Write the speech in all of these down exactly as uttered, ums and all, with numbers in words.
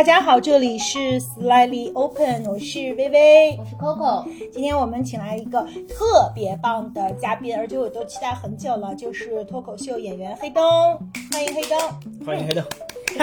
大家好，这里是 Slightly Open， 我是薇薇， 我是 Coco。 今天我们请来一个特别棒的嘉宾，而且我都期待很久了，就是脱口秀演员黑灯，欢迎黑灯， 欢迎黑灯。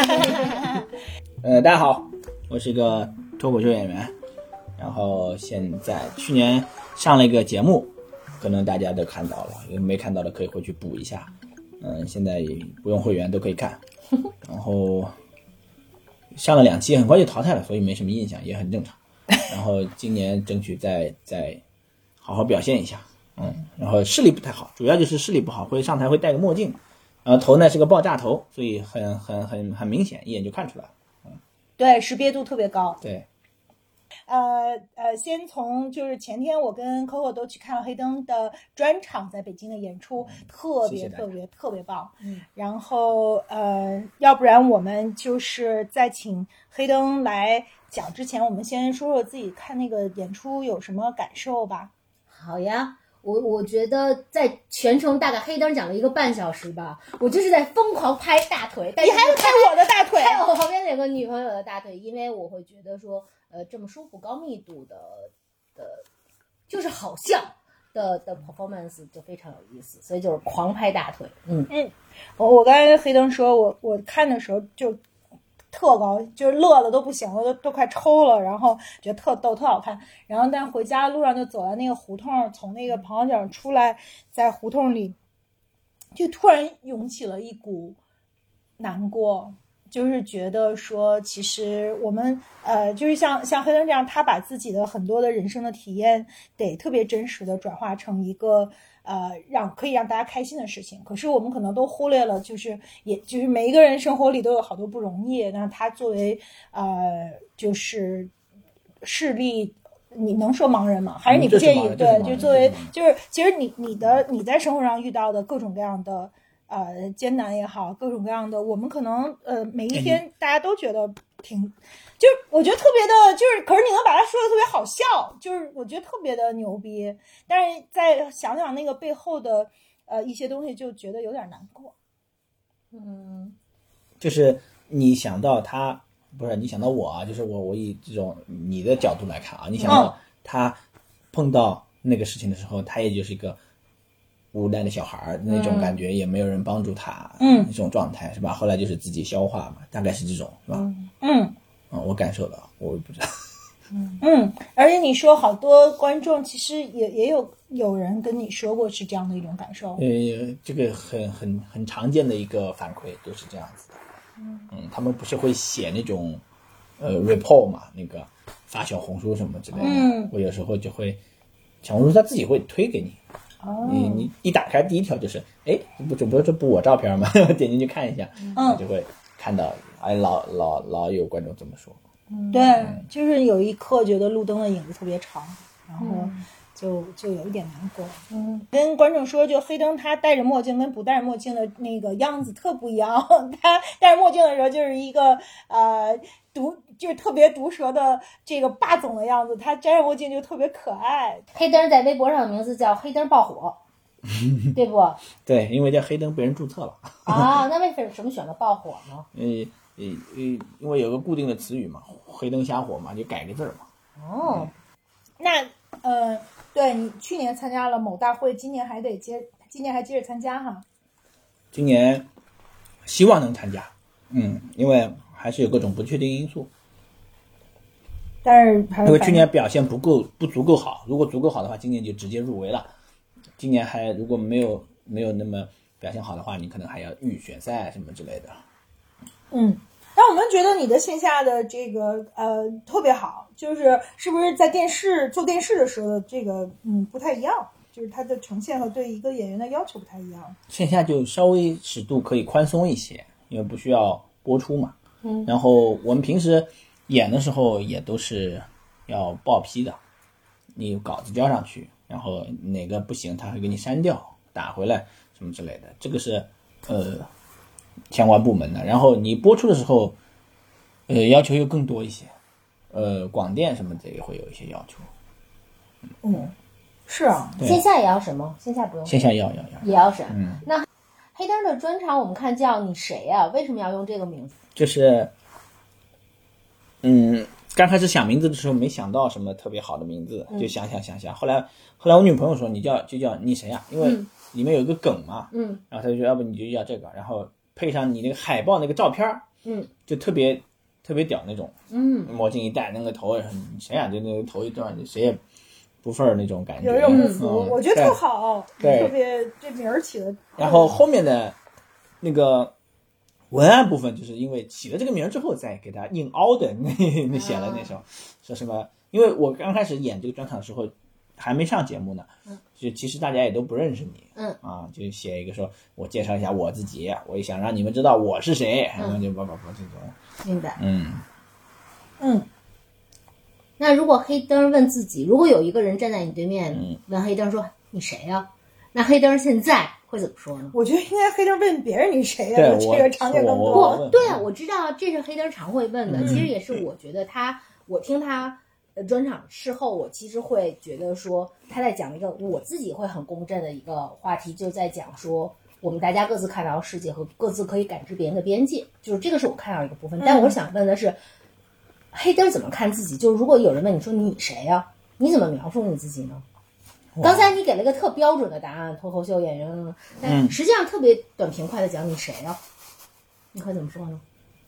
呃，大家好，我是一个脱口秀演员，然后现在去年上了一个节目，可能大家都看到了，没看到的可以回去补一下。嗯、呃，现在不用会员都可以看，然后。上了两期很快就淘汰了，所以没什么印象，也很正常。然后今年争取再再好好表现一下，嗯，然后视力不太好，主要就是视力不好，会上台会戴个墨镜，然后头呢是个爆炸头，所以很很很很明显，一眼就看出来了。嗯， 对，识别度特别高。 对。 呃呃，先从就是前天我跟 Coco 都去看了黑灯的专场，在北京的演出，嗯、特别特别特别棒。嗯，然后呃，要不然我们就是在请黑灯来讲之前，我们先说说自己看那个演出有什么感受吧。 好呀，我我觉得在全程大概黑灯讲了一个半小时吧，我就是在疯狂拍大腿，但是你还要拍我的大腿， 拍我旁边那个女朋友的大腿，因为我会觉得说。呃，这么舒服、高密度的的，就是好笑的的 performance 就非常有意思，所以就是狂拍大腿。嗯嗯，我我刚才跟黑灯说，我我看的时候就特高，就是乐的都不行了，都都快抽了，然后觉得特逗、特好看。然后但回家路上就走在那个胡同，从那个旁角出来，在胡同里，就突然涌起了一股难过。就是觉得说，其实我们呃，就是像像黑灯这样，他把自己的很多的人生的体验，得特别真实的转化成一个呃，让可以让大家开心的事情。可是我们可能都忽略了，就是也就是每一个人生活里都有好多不容易。那他作为呃，就是视力。你能说盲人吗？还是你不介意？ 嗯、 对，就作为就是其实你你的你在生活上遇到的各种各样的。呃，艰难也好，各种各样的，我们可能呃每一天大家都觉得挺，就是我觉得特别的，就是可是你能把它说的特别好笑，就是我觉得特别的牛逼，但是再想想那个背后的呃一些东西，就觉得有点难过。 嗯， 就是你想到他，不是你想到我啊，就是我我以这种你的角度来看啊，你想到他碰到那个事情的时候，他也就是一个。无奈的小孩那种感觉，也没有人帮助他， 嗯， 那种状态是吧？后来就是自己消化嘛，大概是这种，是吧？ 嗯， 嗯，我感受到，我不知道。 嗯嗯，而且你说好多观众其实也也有有人跟你说过是这样的一种感受， 呃，这个很很很常见的一个反馈都是这样子的，嗯嗯，他们不是会写那种呃 report 嘛，那个发小红书什么之类的， 嗯， 我有时候就会小红书他自己会推给你。 哦、 你你一打开第一条就是，哎，不这不这不我照片吗？点进去看一下，嗯，就会看到，哎，老老老有观众这么说。 嗯，对，嗯、就是有一刻觉得路灯的影子特别长，然后就、嗯、就有一点难过。嗯，跟观众说，就黑灯他戴着墨镜跟不戴着墨镜的那个样子特不一样。他戴着墨镜的时候就是一个呃毒。就是特别毒舌的这个霸总的样子，他摘上墨镜就特别可爱。 黑灯在微博上的名字叫黑灯爆火，对不？ 对，因为叫黑灯被人注册了。 啊，那为什么选择爆火呢？ 呃呃呃，因为有个固定的词语嘛，黑灯瞎火嘛，就改个字嘛。 哦，嗯、那呃，对你去年参加了某大会，今年还得接，今年还接着参加哈。 今年希望能参加，嗯，因为还是有各种不确定因素。 但是因为去年表现不够不足够好，如果足够好的话，今年就直接入围了。今年还如果没有没有那么表现好的话，你可能还要预选赛什么之类的。 嗯，但我们觉得你的线下的这个呃特别好，就是是不是在电视做电视的时候的这个嗯不太一样，就是它的呈现和对一个演员的要求不太一样。 线下就稍微尺度可以宽松一些，因为不需要播出嘛。嗯，然后我们平时。演的时候也都是要报批的，你稿子交上去，然后哪个不行他会给你删掉打回来什么之类的，这个是呃相关部门的。然后你播出的时候呃要求又更多一些，呃广电什么的也会有一些要求。 嗯，是啊， 线下也要审吗？线下不用， 线下要要要也要审。 嗯， 那黑灯的专场我们看叫你谁呀、啊？为什么要用这个名字？ 就是嗯，刚开始想名字的时候没想到什么特别好的名字，就想想想想，后来后来我女朋友说你叫就叫你谁呀、啊？因为里面有一个梗嘛， 嗯， 然后她就说要不你就叫这个，然后配上你那个海报那个照片， 嗯， 就特别特别屌那种， 嗯， 墨镜一戴，那个头谁呀、啊？就那个头一断，谁也不份儿那种感觉， 有一种不服， 嗯、 我觉得特好， 对， 特别这名儿起的。 然后后面的那个文案部分，就是因为起了这个名之后，再给他硬凹的那那写了那首，说什么？因为我刚开始演这个专场的时候，还没上节目呢，就其实大家也都不认识你， 嗯啊，就写一个说我介绍一下我自己，我也想让你们知道我是谁，然后就叭叭叭这种， 明白， 嗯嗯。 那如果黑灯问自己，如果有一个人站在你对面， 嗯、 问黑灯说你谁呀、啊？那黑灯现在会怎么说呢？ 我觉得应该黑灯问别人你谁呀、 啊？ 这个场景更多。 不对啊，我知道这是黑灯常会问的、 嗯， 其实也是我觉得他，我听他专场事后，我其实会觉得说他在讲一个我自己会很公正的一个话题，就在讲说我们大家各自看到世界和各自可以感知别人的边界，就是这个是我看到一个部分。但我想问的是，黑灯怎么看自己？就是如果有人问你说你谁呀、啊，你怎么描述你自己呢？刚才你给了一个特标准的答案，脱口秀演员，但实际上特别短平快的讲你谁呀、啊？你会怎么说呢？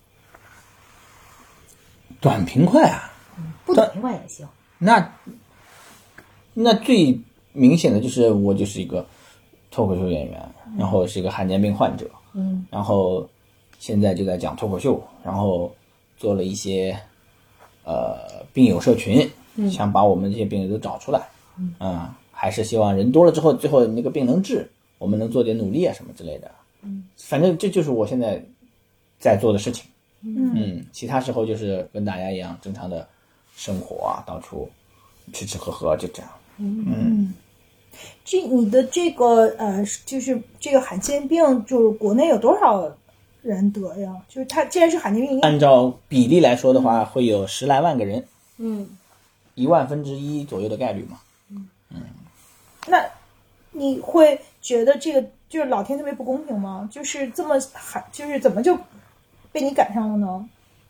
短平快啊， 嗯、不短平快也行。 那那最明显的就是我就是一个脱口秀演员，嗯、然后是一个罕见病患者， 嗯， 然后现在就在讲脱口秀，然后做了一些呃病友社群， 嗯、 想把我们这些病友都找出来，嗯。嗯还是希望人多了之后，最后那个病能治，我们能做点努力啊什么之类的。 嗯， 反正这就是我现在在做的事情。 嗯嗯，其他时候就是跟大家一样正常的生活啊，到处吃吃喝喝就这样。 嗯嗯，这你的这个呃，就是这个罕见病，就是国内有多少人得呀？就是它既然是罕见病， 按照比例来说的话，嗯、会有十来万个人。 嗯， 一万分之一左右的概率嘛。 嗯嗯。 那你会觉得这个就是老天特别不公平吗？就是这么还就是怎么就被你赶上了呢？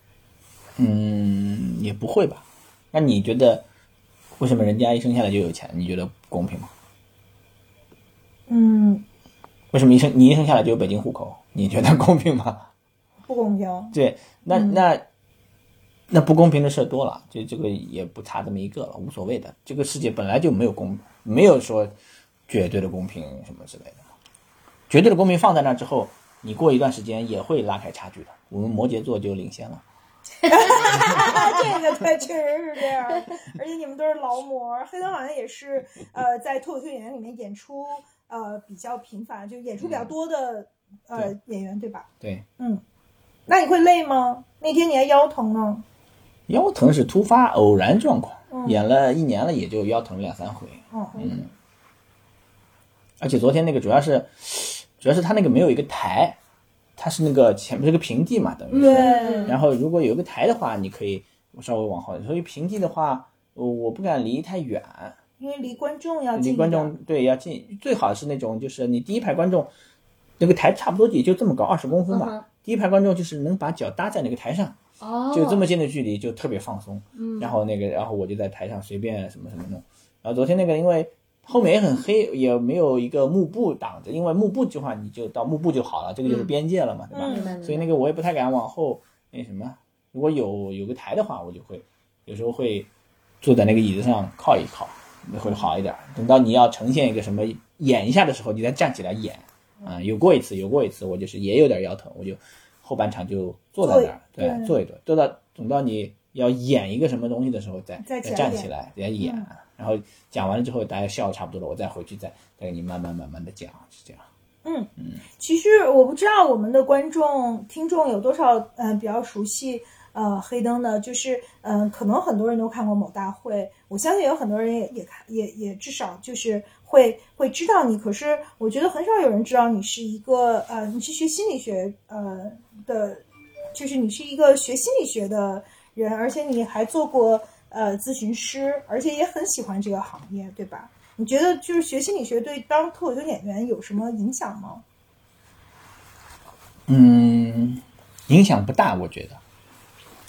嗯，也不会吧。那你觉得为什么人家一生下来就有钱？你觉得公平吗？ 嗯。 为什么一生你一生下来就有北京户口？你觉得公平吗？ 不公平。 对，那、嗯、那那不公平的事多了，就这个也不差这么一个了，无所谓的。这个世界本来就没有公。没有说绝对的公平什么之类的，绝对的公平放在那之后，你过一段时间也会拉开差距的。我们摩羯座就领先了。 这个对，确实是这样。而且你们都是劳模，黑灯好像也是呃，在脱口秀演员里面演出呃比较频繁，就演出比较多的、嗯、呃演员，对吧？ 对， 嗯。那你会累吗？那天你还腰疼呢？ 腰疼是突发偶然状况。 嗯、 演了一年了，也就腰疼两三回。 嗯嗯，而且昨天那个主要是，主要是他那个没有一个台，它是那个前面是个平地嘛，等于是。 对。 然后如果有一个台的话，你可以稍微往后。所以平地的话，我不敢离太远， 因为离观众要近。 离观众对要近，最好是那种就是你第一排观众，那个台差不多也就这么高，二十公分吧。 嗯、 第一排观众就是能把脚搭在那个台上。 哦， 就这么近的距离就特别放松， 嗯， 然后那个，然后我就在台上随便什么什么弄。然后昨天那个，因为后面也很黑，也没有一个幕布挡着，因为幕布的话你就到幕布就好了，这个就是边界了嘛， 嗯、 对吧？ 嗯、 所以那个我也不太敢往后那什么。如果有有个台的话，我就会有时候会坐在那个椅子上靠一靠，会好一点。等到你要呈现一个什么演一下的时候，你再站起来演啊、呃。有过一次，有过一次，我就是也有点腰疼，我就。后半场就坐在那儿，对， 对坐一坐，坐到等到你要演一个什么东西的时候，再再站起来，再演、 嗯， 然后讲完了之后，大家笑的差不多了，我再回去再再给你慢慢慢慢的讲，是这样。 嗯嗯， 其实我不知道我们的观众听众有多少，嗯、呃，比较熟悉呃黑灯的，就是嗯、呃，可能很多人都看过某大会，我相信有很多人也也看也也至少就是会会知道你，可是我觉得很少有人知道你是一个呃，你是学心理学呃的，就是你是一个学心理学的人，而且你还做过呃咨询师，而且也很喜欢这个行业，对吧？你觉得就是学心理学对当脱口秀演员有什么影响吗？ 嗯，影响不大，我觉得。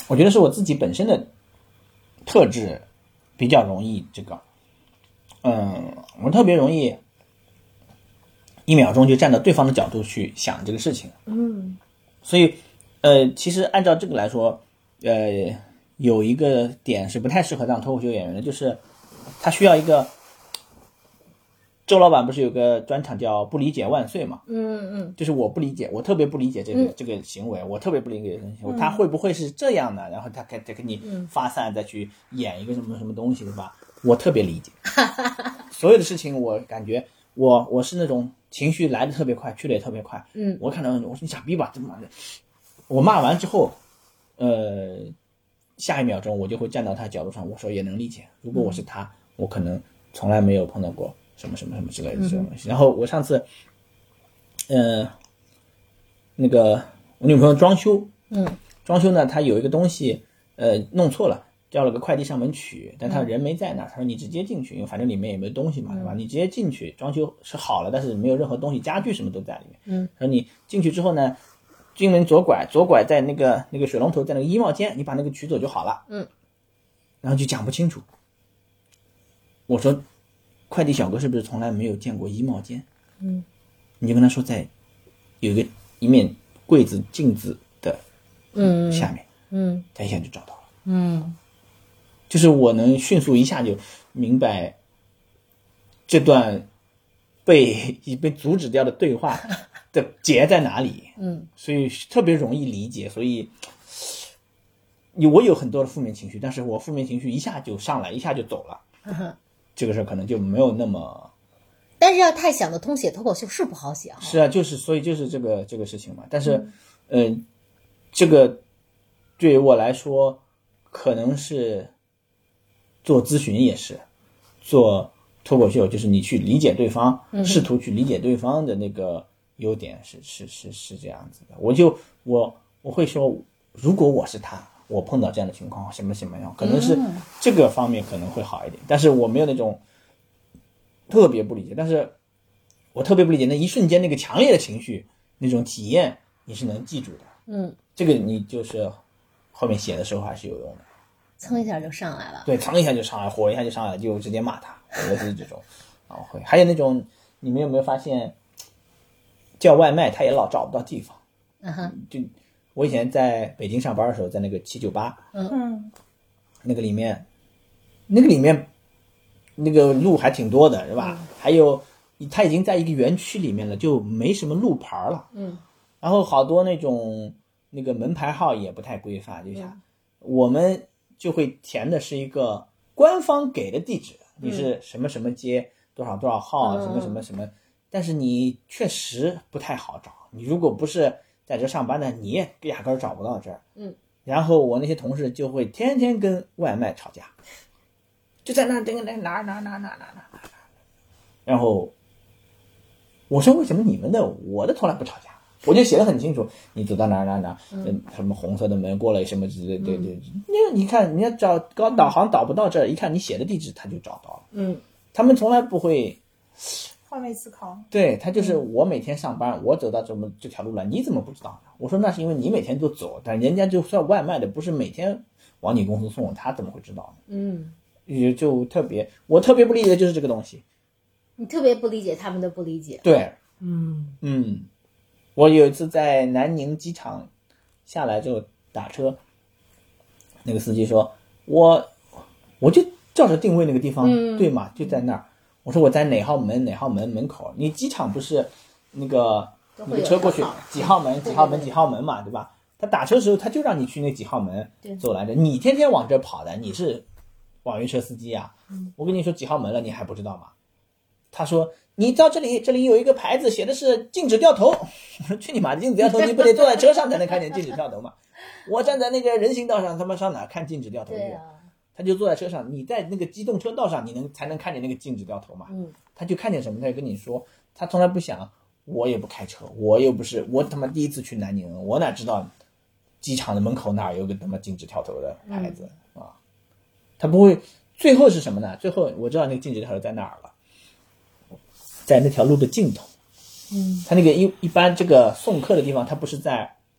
我觉得是我自己本身的特质比较容易这个，嗯，我特别容易一秒钟就站到对方的角度去想这个事情， 嗯， 所以呃，其实按照这个来说，呃，有一个点是不太适合当脱口秀演员的，就是他需要一个。周老板不是有个专场叫不理解万岁嘛？ 嗯嗯， 就是我不理解，我特别不理解这个、 嗯、 这个行为，我特别不理解这个行为，他会不会是这样的？然后他再再给你发散，再去演一个什么什么东西，对吧？我特别理解，所有的事情我感觉我我是那种情绪来的特别快，去的也特别快。 嗯， 我看到我说你傻逼吧，怎么的？我骂完之后，呃，下一秒钟我就会站到他角度上，我说也能理解。如果我是他，我可能从来没有碰到过。什么什么什么之类的这种东西，然后我上次，呃，那个我女朋友装修， 嗯， 装修呢，她有一个东西，呃，弄错了，叫了个快递上门取，但她人没在那儿，她说你直接进去，因为反正里面也没东西嘛，对吧？你直接进去，装修是好了，但是没有任何东西，家具什么都在里面。 嗯， 说你进去之后呢，进门左拐，左拐在那个那个水龙头在那个衣帽间，你把那个取走就好了。 嗯， 然后就讲不清楚，我说。快递小哥是不是从来没有见过衣帽间？ 嗯， 你就跟他说在有一个一面柜子镜子的嗯下面， 嗯， 他一下就找到了。 嗯， 就是我能迅速一下就明白这段被已被阻止掉的对话的结在哪里。 嗯， 所以特别容易理解。所以我有很多的负面情绪，但是我负面情绪一下就上来，一下就走了。 嗯这个事儿可能就没有那么， 但是要太想得通，写脱口秀是不好写啊。 是啊，就是所以就是这个这个事情嘛。但是，嗯、呃，这个对于我来说，可能是做咨询也是，做脱口秀就是你去理解对方， 嗯、 试图去理解对方的那个优点是是是是这样子的。我就我我会说，如果我是他。我碰到这样的情况，什么什么样，可能是这个方面可能会好一点，但是我没有那种特别不理解，但是我特别不理解那一瞬间那个强烈的情绪，那种体验你是能记住的， 嗯， 这个你就是后面写的时候还是有用的， 蹭一下就上来了， 对，蹭一下就上来，火一下就上来，就直接骂他，我是这种，啊会，还有那种你们有没有发现，叫外卖他也老找不到地方， 嗯哼， 就。我以前在北京上班的时候，在那个七九八， 嗯， 那个里面，那个里面，那个路还挺多的，是吧？嗯、还有，它已经在一个园区里面了，就没什么路牌了。 嗯， 然后好多那种那个门牌号也不太规范，就像、嗯、我们就会填的是一个官方给的地址，你是什么什么街多少多少号， 嗯、 什么什么什么，但是你确实不太好找。你如果不是在这上班呢，你也压根儿找不到这儿。 嗯， 然后我那些同事就会天天跟外卖吵架，就在那这个那哪哪哪哪哪哪哪，然后我说为什么你们的我的从来不吵架？我就写得很清楚，你走到哪哪哪，嗯，什么红色的门过了什么之类，对对，那你看人家找搞导航导不到这儿，一看你写的地址他就找到了。 嗯， 他们从来不会。 换位思考， 对，他就是我每天上班，嗯、我走到这么这条路了，你怎么不知道呢？我说那是因为你每天都走，但人家就算外卖的，不是每天往你公司送，他怎么会知道呢？ 嗯， 也就特别，我特别不理解的就是这个东西。 你特别不理解他们的不理解。 对， 嗯嗯，我有一次在南宁机场下来之后打车，那个司机说，我我就照着定位那个地方， 嗯、 对嘛，就在那儿。我说我在哪号门哪号门门口，你机场不是那个你的车过去几号门几号门几号门嘛，对吧？他打车的时候他就让你去那几号门走来着，你天天往这跑的，你是网约车司机啊？ 嗯、 我跟你说几号门了，你还不知道吗？他说你到这里，这里有一个牌子写的是禁止掉头。我说去你妈的，禁止掉头，你不得坐在车上才能看见禁止掉头吗？我站在那个人行道上，他妈上哪看禁止掉头去？ 对啊， 他就坐在车上，你在那个机动车道上，你能才能看见那个禁止掉头嘛？ 嗯， 他就看见什么，他就跟你说，他从来不想，我也不开车，我又不是，我他妈第一次去南宁，我哪知道机场的门口那儿有个他妈禁止跳头的牌子、嗯、啊？他不会，最后是什么呢？最后我知道那个禁止跳头在哪儿了，在那条路的尽头。 嗯， 他那个一一般这个送客的地方，他不是在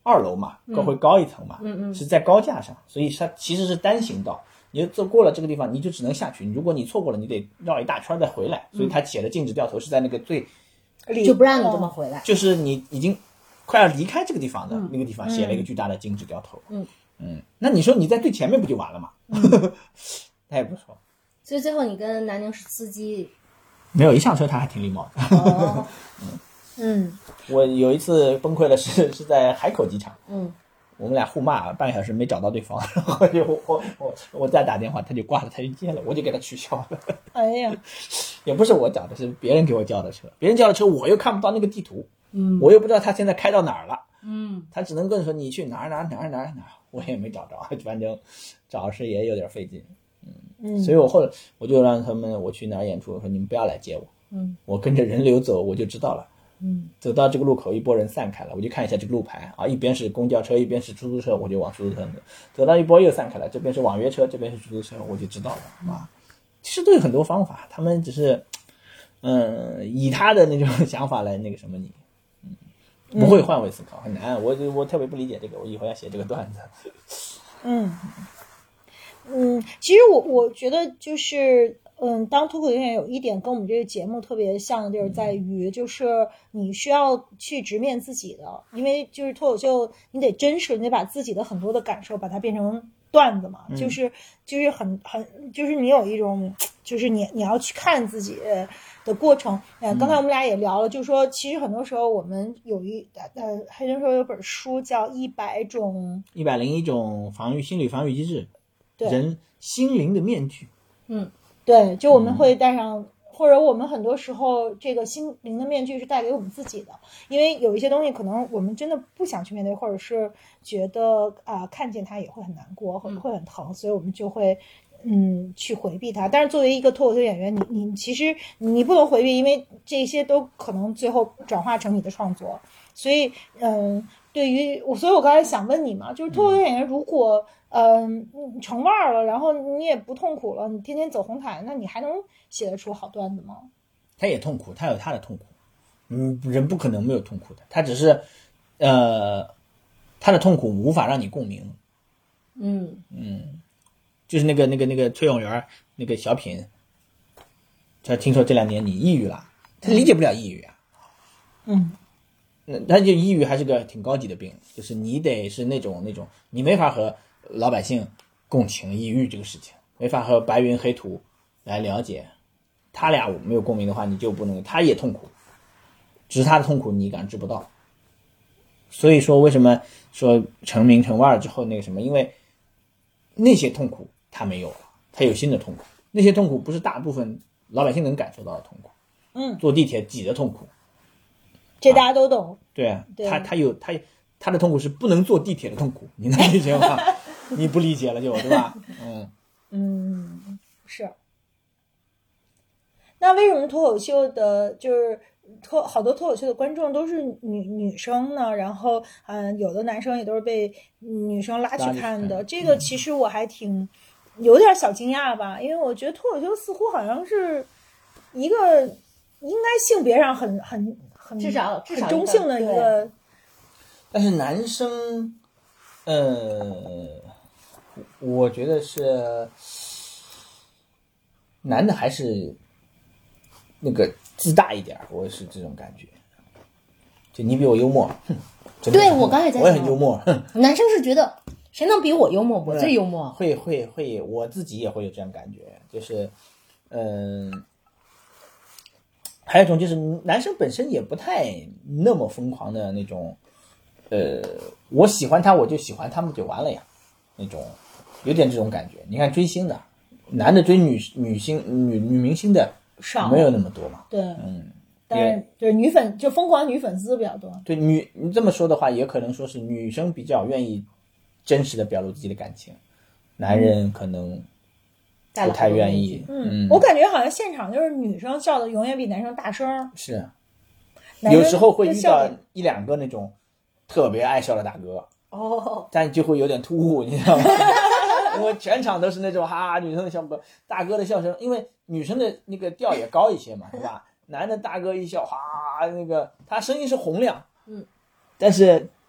二楼嘛，高会高一层嘛， 嗯嗯是在高架上，所以它其实是单行道。你走过了这个地方，你就只能下去。如果你错过了，你得绕一大圈再回来。所以它写的禁止掉头是在那个最， 就不让你这么回来， 就是你已经快要离开这个地方的、嗯、那个地方写了一个巨大的禁止掉头。 嗯嗯，那你说你在最前面不就完了吗？他也不说。 所以最后你跟南宁司机没有，一上车他还挺礼貌的。 哦、 嗯嗯， 我有一次崩溃了是是在海口机场。 嗯。 我们俩互骂半个小时没找到对方，然后就我我我再打电话他就挂了，他就接了，我就给他取消了。 哎呀， 也不是我找的，是别人给我叫的车，别人叫的车我又看不到那个地图， 嗯， 我又不知道他现在开到哪儿了， 嗯， 他只能跟我说你去哪儿哪儿哪儿哪儿哪儿，我也没找着，反正找是也有点费劲，嗯嗯，所以我后来我就让他们我去哪儿演出，我说你们不要来接我， 嗯， 我跟着人流走我就知道了。 嗯， 走到这个路口，一拨人散开了，我就看一下这个路牌啊，一边是公交车，一边是出租车，我就往出租车走。走到一波又散开了，这边是网约车，这边是出租车，我就知道了啊。其实都有很多方法，他们只是，嗯，以他的那种想法来那个什么你，嗯，不会换位思考，很难。我我特别不理解这个，我以后要写这个段子。 嗯嗯，其实我我觉得就是。嗯，当脱口秀演员有一点跟我们这个节目特别像的就是在于，就是你需要去直面自己的，因为就是脱口秀你得真实，你得把自己的很多的感受把它变成段子嘛， 嗯、 就是就是很很就是你有一种就是你你要去看自己的过程。呃，刚才我们俩也聊了，就是说其实很多时候我们有一呃黑人说有本书叫一百种一百零一种防御心理防御机制， 对人心灵的面具， 嗯。对，就我们会戴上、嗯，或者我们很多时候这个心灵的面具是带给我们自己的，因为有一些东西可能我们真的不想去面对，或者是觉得啊、呃、看见它也会很难过，会会很疼，所以我们就会嗯去回避它。但是作为一个脱口秀演员，你你其实你不能回避，因为这些都可能最后转化成你的创作。所以嗯，对于我，所以我刚才想问你嘛，就是脱口秀演员如果。嗯，成腕了，然后你也不痛苦了，你天天走红毯，那你还能写得出好段子吗？ 他也痛苦，他有他的痛苦，嗯，人不可能没有痛苦的，他只是，呃，他的痛苦无法让你共鸣， 嗯嗯，就是那个那个那个崔永元那个小品，他听说这两年你抑郁了，他理解不了抑郁啊， 嗯， 那他就抑郁还是个挺高级的病，就是你得是那种那种你没法和。老百姓共情抑郁这个事情，没法和白云黑土来了解，他俩没有共鸣的话，你就不能，他也痛苦，只是他的痛苦你感知不到。所以说，为什么说成名成腕之后那个什么？因为那些痛苦他没有了，他有新的痛苦。那些痛苦不是大部分老百姓能感受到的痛苦。 嗯， 坐地铁挤的痛苦， 这大家都懂。 啊、对啊， 对他他有他他的痛苦是不能坐地铁的痛苦，你能理解吗？你不理解了就对吧？嗯嗯，是。那为什么脱口秀的，就是脱好多脱口秀的观众都是女女生呢？然后，嗯，有的男生也都是被女生拉去看的。这个其实我还挺有点小惊讶吧，因为我觉得脱口秀似乎好像是一个应该性别上很很很至少至少很中性的一个。 但是男生，呃。我觉得是男的还是那个自大一点，我是这种感觉。就你比我幽默，哼， 对我刚才也在想， 我也很幽默。 男生是觉得谁能比我幽默，我最幽默。 会会会，我自己也会有这样感觉，就是嗯、呃，还有一种就是男生本身也不太那么疯狂的那种，呃，我喜欢他我就喜欢他们就完了呀，那种。有点这种感觉，你看追星的，男的追女女星女女明星的少， 没有那么多嘛。 对， 嗯， 但是就是女粉就疯狂女粉丝比较多。 对女，你这么说的话，也可能说是女生比较愿意真实的表露自己的感情，男人可能不太愿意。 嗯，嗯我感觉好像现场就是女生笑的永远比男生大声。 是，有时候会遇到一两个那种特别爱笑的大哥。 哦， 但就会有点突兀，你知道吗？因为全场都是那种哈女生的笑声，大哥的笑声，因为女生的那个调也高一些嘛，是吧？男的大哥一笑，哈，那个他声音是洪亮， 嗯， 但是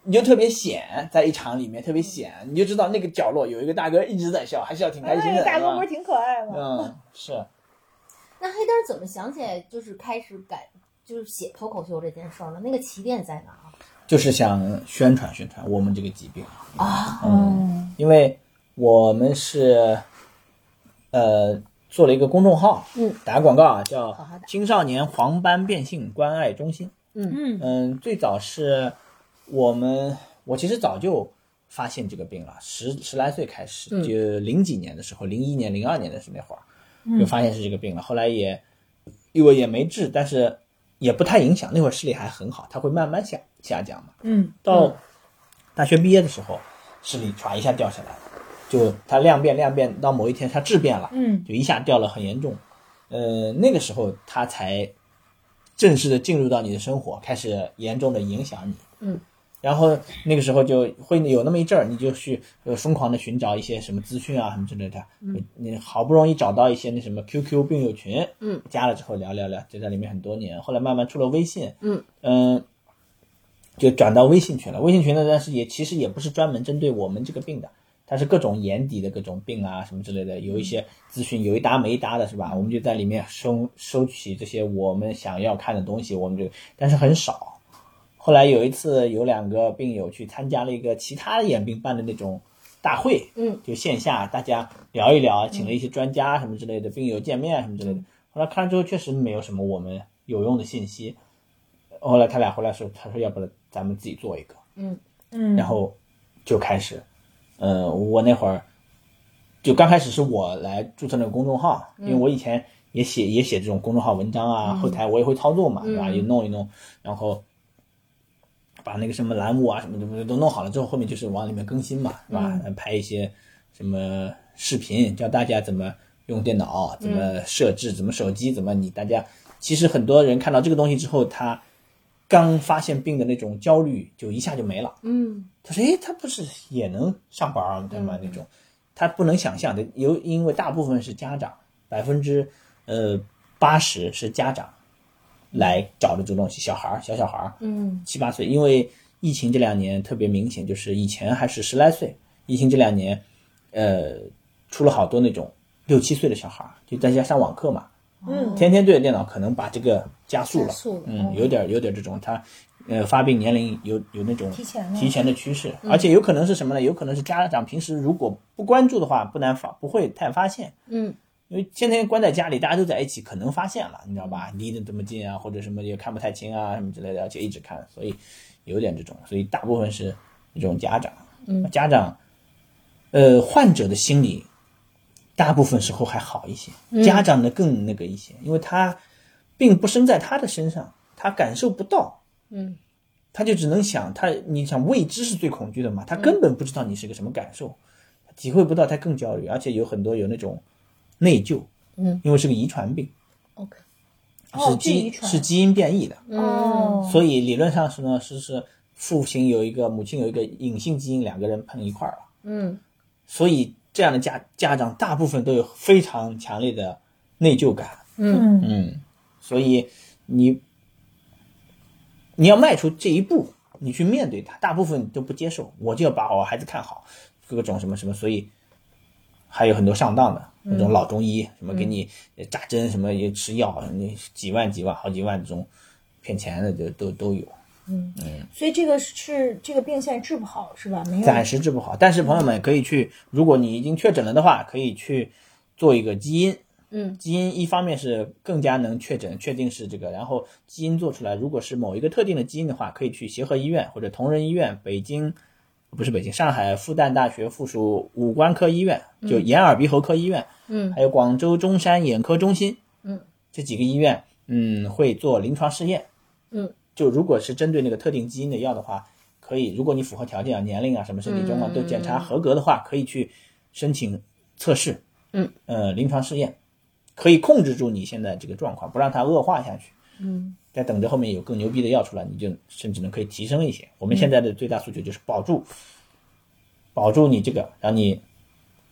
你就特别显，在一场里面特别显，你就知道那个角落有一个大哥一直在笑，还笑挺开心的。 哎、大哥不是挺可爱吗？ 嗯，是。 那黑灯怎么想起来就是开始改，就是写脱口秀这件事儿呢？那个起点在哪儿？ 就是想宣传宣传我们这个疾病啊， 嗯，因为我们是呃做了一个公众号， 嗯， 打个广告啊，叫青少年黄斑变性关爱中心。 嗯嗯嗯，最早是我们，我其实早就发现这个病了，十十来岁开始， 嗯、 就零几年的时候，零一年、零二年的时候那会儿，就发现是这个病了。后来也因为也没治，但是也不太影响，那会儿视力还很好，它会慢慢下下降嘛。 嗯， 到大学毕业的时候，视力唰一下掉下来了，就它量变量变到某一天它质变了， 嗯， 就一下掉了很严重。呃，那个时候它才正式的进入到你的生活，开始严重的影响你。 嗯， 然后那个时候就会有那么一阵儿，你就去呃疯狂的寻找一些什么资讯啊什么之类的。嗯，你好不容易找到一些那什么 Q Q 病友群， 嗯， 加了之后聊聊聊，就在里面很多年。后来慢慢出了微信， 嗯嗯、呃，就转到微信群了。微信群呢，但是也其实也不是专门针对我们这个病的。它是各种眼底的各种病啊什么之类的，有一些资讯有一搭没一搭的是吧？我们就在里面收收取这些我们想要看的东西，我们这个但是很少。后来有一次有两个病友去参加了一个其他眼病办的那种大会， 嗯， 就线下大家聊一聊，请了一些专家什么之类的，病友见面什么之类的。后来看了之后确实没有什么我们有用的信息。后来他俩回来说，他说要不然咱们自己做一个， 嗯嗯， 然后就开始。呃，我那会儿就刚开始是我来注册那个公众号，因为我以前也写也写这种公众号文章啊， 嗯、 后台我也会操作嘛， 嗯、 对吧？也弄一弄，然后把那个什么栏目啊什么的都弄好了之后，后面就是往里面更新嘛，是吧？ 嗯、 拍一些什么视频，教大家怎么用电脑，怎么设置，怎么手机，怎么你大家，其实很多人看到这个东西之后，他刚发现病的那种焦虑就一下就没了。 嗯。 他说：“诶，他不是也能上班对吗？那种，他不能想象的，有因为大部分是家长，百分之呃八十是家长来找的这东西，小孩小小孩嗯， 七八岁，因为疫情这两年特别明显，就是以前还是十来岁，疫情这两年，呃，出了好多那种六七岁的小孩，就在家上网课嘛， 嗯， 天天对着电脑，可能把这个加速了， 加速了嗯，有点有点这种他。”呃，发病年龄有有那种提前提前的趋势，而且有可能是什么呢？有可能是家长平时如果不关注的话，不难发不会太发现。 嗯， 因为天天关在家里，大家都在一起，可能发现了，你知道吧？离得这么近啊，或者什么也看不太清啊，什么之类的，而且一直看，所以有点这种，所以大部分是这种家长。 嗯， 家长，呃，患者的心理大部分时候还好一些，家长的更那个一些，因为他并不生在他的身上，他感受不到。 嗯， 他就只能想他，你想未知是最恐惧的嘛，他根本不知道你是个什么感受，他体会不到，他更焦虑，而且有很多有那种内疚， 嗯， 因为是个遗传病 ，OK， 是基、哦、是基因变异的， 哦， 所以理论上是呢，是是父亲有一个，母亲有一个隐性基因，两个人碰一块儿了， 嗯， 所以这样的家家长大部分都有非常强烈的内疚感， 嗯嗯，所以你。你要迈出这一步，你去面对它，大部分都不接受，我就要把我孩子看好，各种什么什么，所以还有很多上当的那种老中医，什么给你扎针，什么也吃药，你几万几万好几万这种骗钱的就都都有。 嗯嗯，所以这个是这个病现在治不好是吧？没有， 暂时治不好，但是朋友们可以去，如果你已经确诊了的话，可以去做一个基因。 嗯， 基因一方面是更加能确诊确定是这个，然后基因做出来，如果是某一个特定的基因的话，可以去协和医院或者同仁医院，北京不是北京，上海复旦大学附属五官科医院，就眼耳鼻喉科医院， 嗯， 还有广州中山眼科中心， 嗯， 这几个医院，嗯，会做临床试验， 嗯， 就如果是针对那个特定基因的药的话，可以，如果你符合条件啊，年龄啊，什么身体状况都检查合格的话，可以去申请测试， 嗯， 呃，临床试验。可以控制住你现在这个状况，不让它恶化下去。 嗯， 在等着后面有更牛逼的药出来，你就甚至能可以提升一些。我们现在的最大诉求就是保住，嗯、保住你这个，让你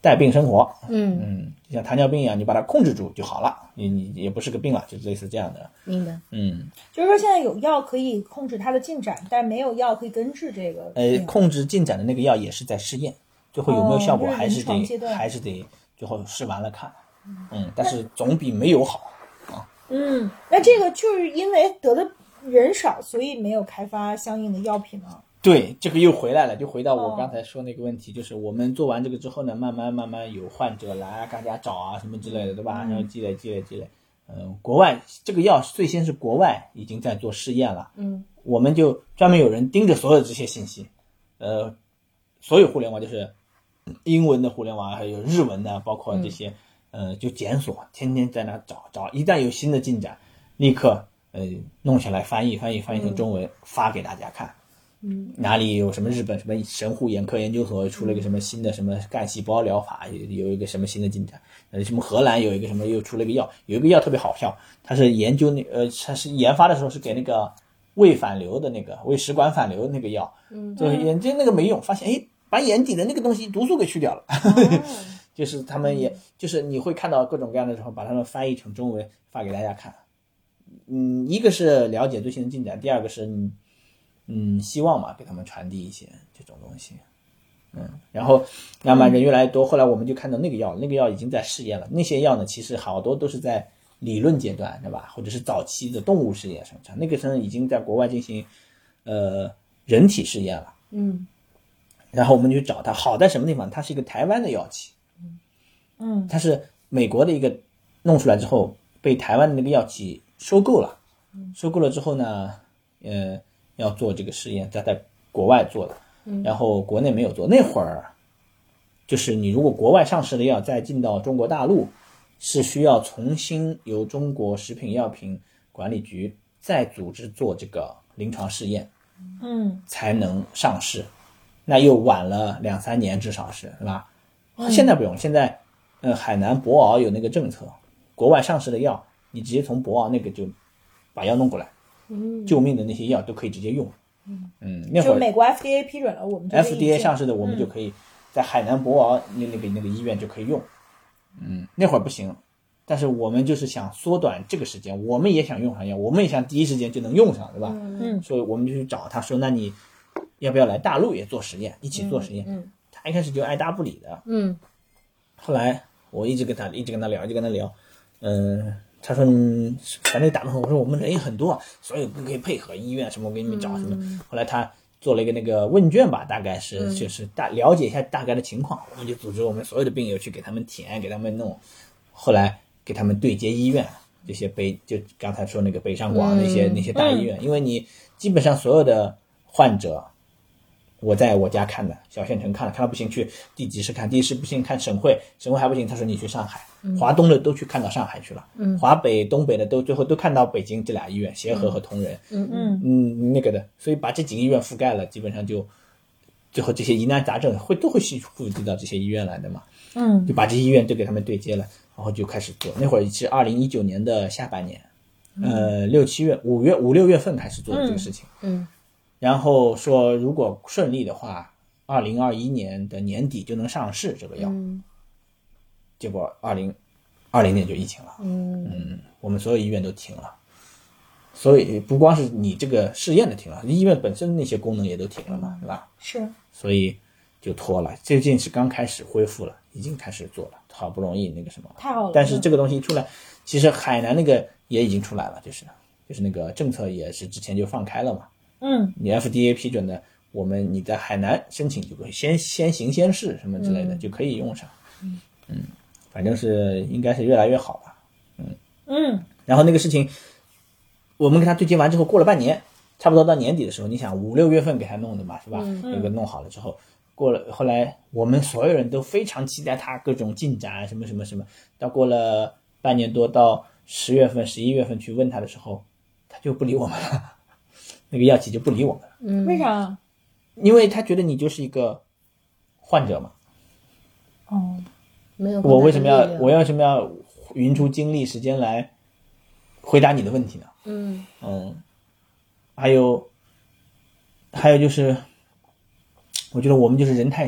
带病生活， 嗯嗯，就像糖尿病一样，你把它控制住就好了，你你也不是个病了，就类似这样的。 明白。 嗯， 就是说现在有药可以控制它的进展，但没有药可以根治这个呃， 病。 控制进展的那个药也是在试验，最后有没有效果哦还是这是临床阶得、 段还是得最后试完了看。嗯，但是总比没有好。 嗯，那这个就是因为得的人少，所以没有开发相应的药品吗？ 对，这个又回来了，就回到我哦刚才说那个问题，就是我们做完这个之后呢，慢慢慢慢有患者来大家找啊什么之类的，对吧？然后积累积累积累。嗯，国外这个药最先是国外已经在做试验了， 嗯， 我们就专门有人盯着所有这些信息，呃，所有互联网就是英文的互联网，还有日文的，包括这些，嗯、呃，就检索，天天在那找找，一旦有新的进展，立刻呃弄下来翻译翻译翻译成中文、嗯、发给大家看。 嗯， 哪里有什么日本什么神户眼科研究所出了一个什么新的什么干细胞疗法，有有一个什么新的进展，呃，什么荷兰有一个什么又出了一个药，有一个药特别好笑，它是研究那呃，它是研发的时候是给那个胃反流的那个胃食管反流的那个药，嗯，就眼睛那个没用，发现哎，把眼底的那个东西毒素给去掉了，哦、就是他们也就是你会看到各种各样的时候，把它们翻译成中文发给大家看，嗯，一个是了解最新的进展，第二个是你。嗯，希望嘛，给他们传递一些这种东西，嗯，然后慢慢人越来越多，后来我们就看到那个药，那个药已经在试验了。那些药呢，其实好多都是在理论阶段，对吧？或者是早期的动物试验生产，那个时候已经在国外进行呃人体试验了， 嗯， 然后我们就找它好在什么地方？它是一个台湾的药企， 嗯， 它是美国的一个弄出来之后被台湾的那个药企收购了，收购了之后呢，呃。要做这个实验，在在国外做的，然后国内没有做。那会儿，就是你如果国外上市的药再进到中国大陆，是需要重新由中国食品药品管理局再组织做这个临床试验， 嗯， 才能上市。那又晚了两三年，至少是，是吧？现在不用，现在，呃，海南博鳌有那个政策，国外上市的药，你直接从博鳌那个就把药弄过来。救命的那些药都可以直接用，嗯，那会儿就美国 F D A 批准了，我们 F D A 上市的，我们就可以在海南博鳌那那个那个医院就可以用，嗯，那会儿不行，但是我们就是想缩短这个时间，我们也想用上药，我们也想第一时间就能用上，对吧？ 嗯， 所以我们就去找他说，那你要不要来大陆也做实验，一起做实验？ 嗯， 他一开始就爱答不理的， 嗯， 后来我一直跟他一直跟他聊，一直跟他聊，嗯。他说：“嗯，反正打电话，我说我们人也很多，所以可以配合医院什么，我给你们找什么。嗯”后来他做了一个那个问卷吧，大概是、嗯、就是大了解一下大概的情况，我们就组织我们所有的病友去给他们填，给他们弄，后来给他们对接医院，这些北就刚才说那个北上广那些、嗯、那些大医院、嗯，因为你基本上所有的患者。我在我家看的，小县城看了，看了不行去地级市看，地级市不行看省会，省会还不行，他说你去上海，嗯、华东的都去看到上海去了，嗯、华北、东北的都最后都看到北京这俩医院，协和和同仁， 嗯嗯嗯那个的，所以把这几个医院覆盖了，基本上就最后这些疑难杂症会都会复制到这些医院来的嘛， 嗯， 就把这些医院都给他们对接了，然后就开始做，那会儿是二零一九年的下半年，呃六七月五月五六月份开始做的这个事情， 嗯。嗯然后说，如果顺利的话，二零二一年的年底就能上市这个药。 嗯、 结果二零二零年就疫情了， 嗯嗯，我们所有医院都停了，所以不光是你这个试验的停了，医院本身那些功能也都停了嘛，对吧？ 是， 所以就拖了。最近是刚开始恢复了，已经开始做了，好不容易那个什么， 太好了。 但是这个东西一出来，其实海南那个也已经出来了，就是就是那个政策也是之前就放开了嘛。 嗯， 你 F D A 批准的，我们你在海南申请就可以先先行先试什么之类的、嗯、就可以用上。 嗯嗯，反正是应该是越来越好吧。嗯嗯， 然后那个事情，我们给他对接完之后，过了半年，差不多到年底的时候，你想五六月份给他弄的嘛，是吧？ 嗯、 那个弄好了之后，过了后来我们所有人都非常期待他各种进展什么什么什么。到过了半年多，到十月份、十一月份去问他的时候，他就不理我们了。那个药企就不理我们了， 嗯， 为啥？ 因为他觉得你就是一个患者嘛。 哦， 没有。 我为什么要我为什么要匀出精力时间来回答你的问题呢？ 嗯嗯，还有还有就是，我觉得我们就是人太少，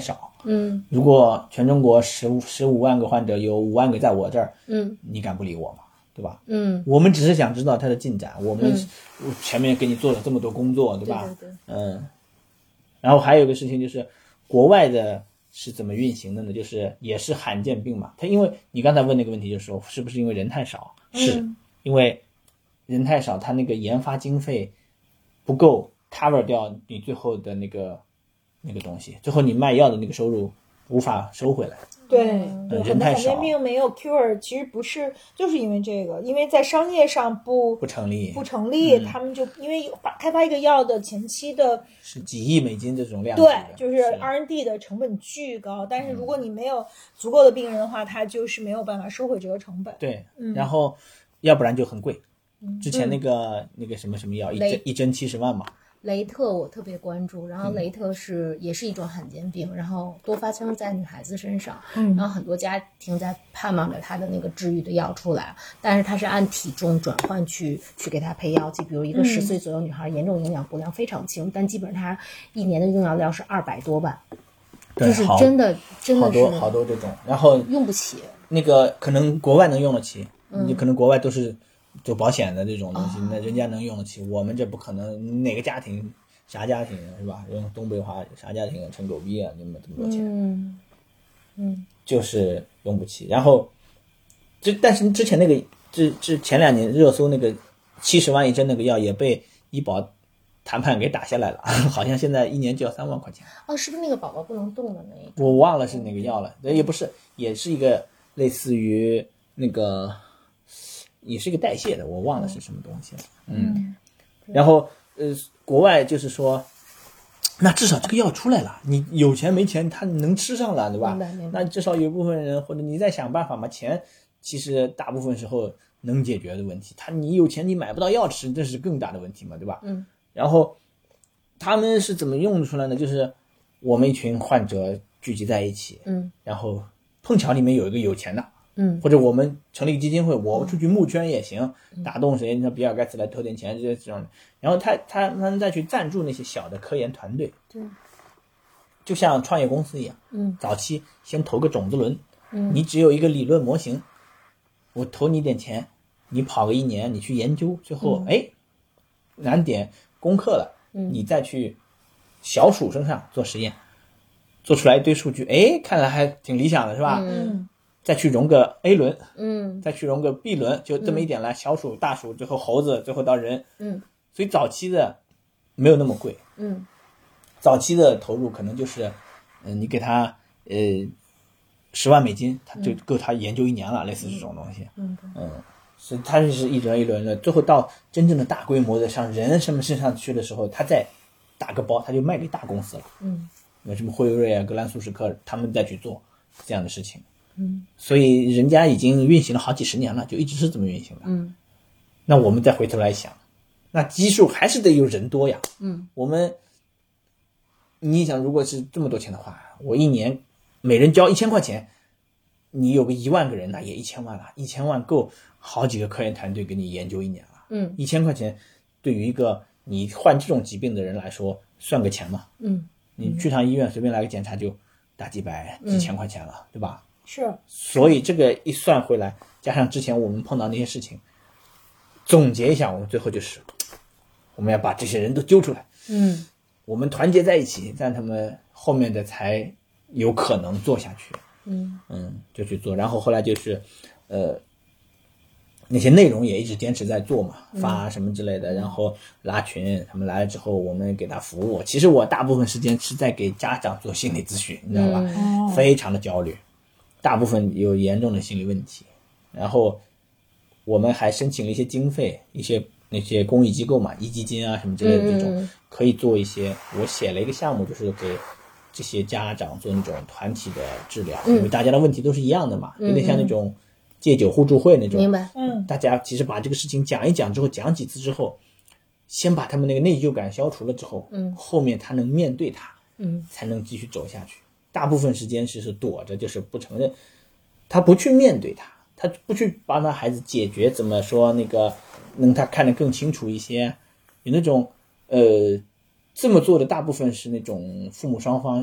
嗯如果全中国十五十五万个患者，有五万个在我这儿， 嗯你敢不理我吗？对吧？ 嗯， 我们只是想知道它的进展，我们嗯前面给你做了这么多工作，对吧？ 对对对， 嗯。然后还有一个事情就是，国外的是怎么运行的呢？就是也是罕见病嘛。它因为你刚才问那个问题，就是说是不是因为人太少？是、 嗯、 因为人太少，它那个研发经费不够 cover 掉你最后的那个那个东西，最后你卖药的那个收入无法收回来。 对嗯对， 人太少很多罕见病没有 cure， 其实不是，就是因为这个，因为在商业上不不成立， 不成立， 嗯、 他们就因为把开发一个药的前期的是几亿美金这种量级对， 的， 就是 R and D 的成本巨高，但是如果你没有足够的病人的话，它就是没有办法收回这个成本。 对， 嗯、 然后要不然就很贵。 嗯、 之前那个、嗯、那个什么什么药，一针一针七十万嘛。 雷特我特别关注，然后雷特是、嗯、也是一种罕见病，然后多发生在女孩子身上， 嗯， 然后很多家庭在盼望着她的那个治愈的药出来，但是它是按体重转换去去给她配药剂，比如一个十岁左右女孩严重营养不良非常轻，但基本上她一年的用药量是二百多万，就是真的真的是好多好多这种，然后用不起， 那个可能国外能用得起， 嗯、 你可能国外都是。做保险的这种东西，那人家能用得起，我们这不可能。哪个家庭，啥家庭是吧？用东北话，啥家庭成狗逼啊？你们这么多钱， 嗯嗯， 就是用不起。然后，这但是之前那个，这这前两年热搜那个七十万一针那个药也被医保谈判给打下来了，好像现在一年就要三万块钱。 哦，是不是那个宝宝不能动的那一种？ 我忘了是哪个药了，也不是，也是一个类似于那个。也是一个代谢的，我忘了是什么东西了。嗯，然后呃，国外就是说，那至少这个药出来了，你有钱没钱，他能吃上了，对吧？那至少有部分人或者你再想办法嘛，钱其实大部分时候能解决的问题，他你有钱你买不到药吃，这是更大的问题嘛，对吧？ 嗯。 然后他们是怎么用出来呢？就是我们一群患者聚集在一起， 嗯， 然后碰巧里面有一个有钱的。 嗯， 或者我们成立基金会，我出去募捐也行，嗯、打动谁？你说比尔盖茨来投点钱，这这样，然后他他他们再去赞助那些小的科研团队， 对， 就像创业公司一样， 嗯， 早期先投个种子轮， 嗯， 你只有一个理论模型，我投你点钱，你跑个一年，你去研究，最后哎、嗯、难点攻克了， 嗯， 你再去小鼠身上做实验，做出来一堆数据，哎，看来还挺理想的，是吧？ 嗯。 再去融个 A 轮， 嗯， 再去融个 B 轮，就这么一点来，嗯、小鼠、大鼠，最后猴子，最后到人， 嗯， 所以早期的没有那么贵， 嗯， 早期的投入可能就是，嗯、呃，你给他呃十万美金，他就够他研究一年了，嗯、类似这种东西， 嗯嗯，所以他是一轮一轮的，最后到真正的大规模的上人什么身上去的时候，他再打个包，他就卖给大公司了， 嗯， 那什么辉瑞啊、格兰素史克，他们再去做这样的事情。 嗯， 所以人家已经运行了好几十年了，就一直是这么运行的。 嗯， 那我们再回头来想，那基数还是得有人多呀。 嗯， 我们，你想，如果是这么多钱的话，我一年每人交一千块钱，你有个一万个人，那也一千万了，一千万够好几个科研团队给你研究一年了。 嗯， 一千块钱对于一个你患这种疾病的人来说，算个钱嘛。 嗯， 你去趟医院随便来个检查就大几百、几千块钱了， 嗯、 对吧？ 是， 所以这个一算回来，加上之前我们碰到那些事情，总结一下，我们最后就是，我们要把这些人都揪出来， 嗯， 我们团结在一起，让他们后面的才有可能做下去， 嗯嗯，就去做，然后后来就是，呃，那些内容也一直坚持在做嘛，发什么之类的， 嗯、 然后拉群，他们来了之后，我们给他服务。其实我大部分时间是在给家长做心理咨询，你知道吧？ 嗯、 非常的焦虑。大部分有严重的心理问题，然后我们还申请了一些经费，一些那些公益机构嘛，壹基金啊什么之类的这种， 嗯、 可以做一些。我写了一个项目，就是给这些家长做那种团体的治疗， 嗯、 因为大家的问题都是一样的嘛， 嗯、 有点像那种戒酒互助会那种。 明白。 嗯， 大家其实把这个事情讲一讲之后，讲几次之后，先把他们那个内疚感消除了之后， 嗯， 后面他能面对他， 嗯， 才能继续走下去。大部分时间是是躲着，就是不承认，他不去面对他，他不去帮他孩子解决，怎么说那个能他看得更清楚一些。有那种呃这么做的大部分是那种父母双方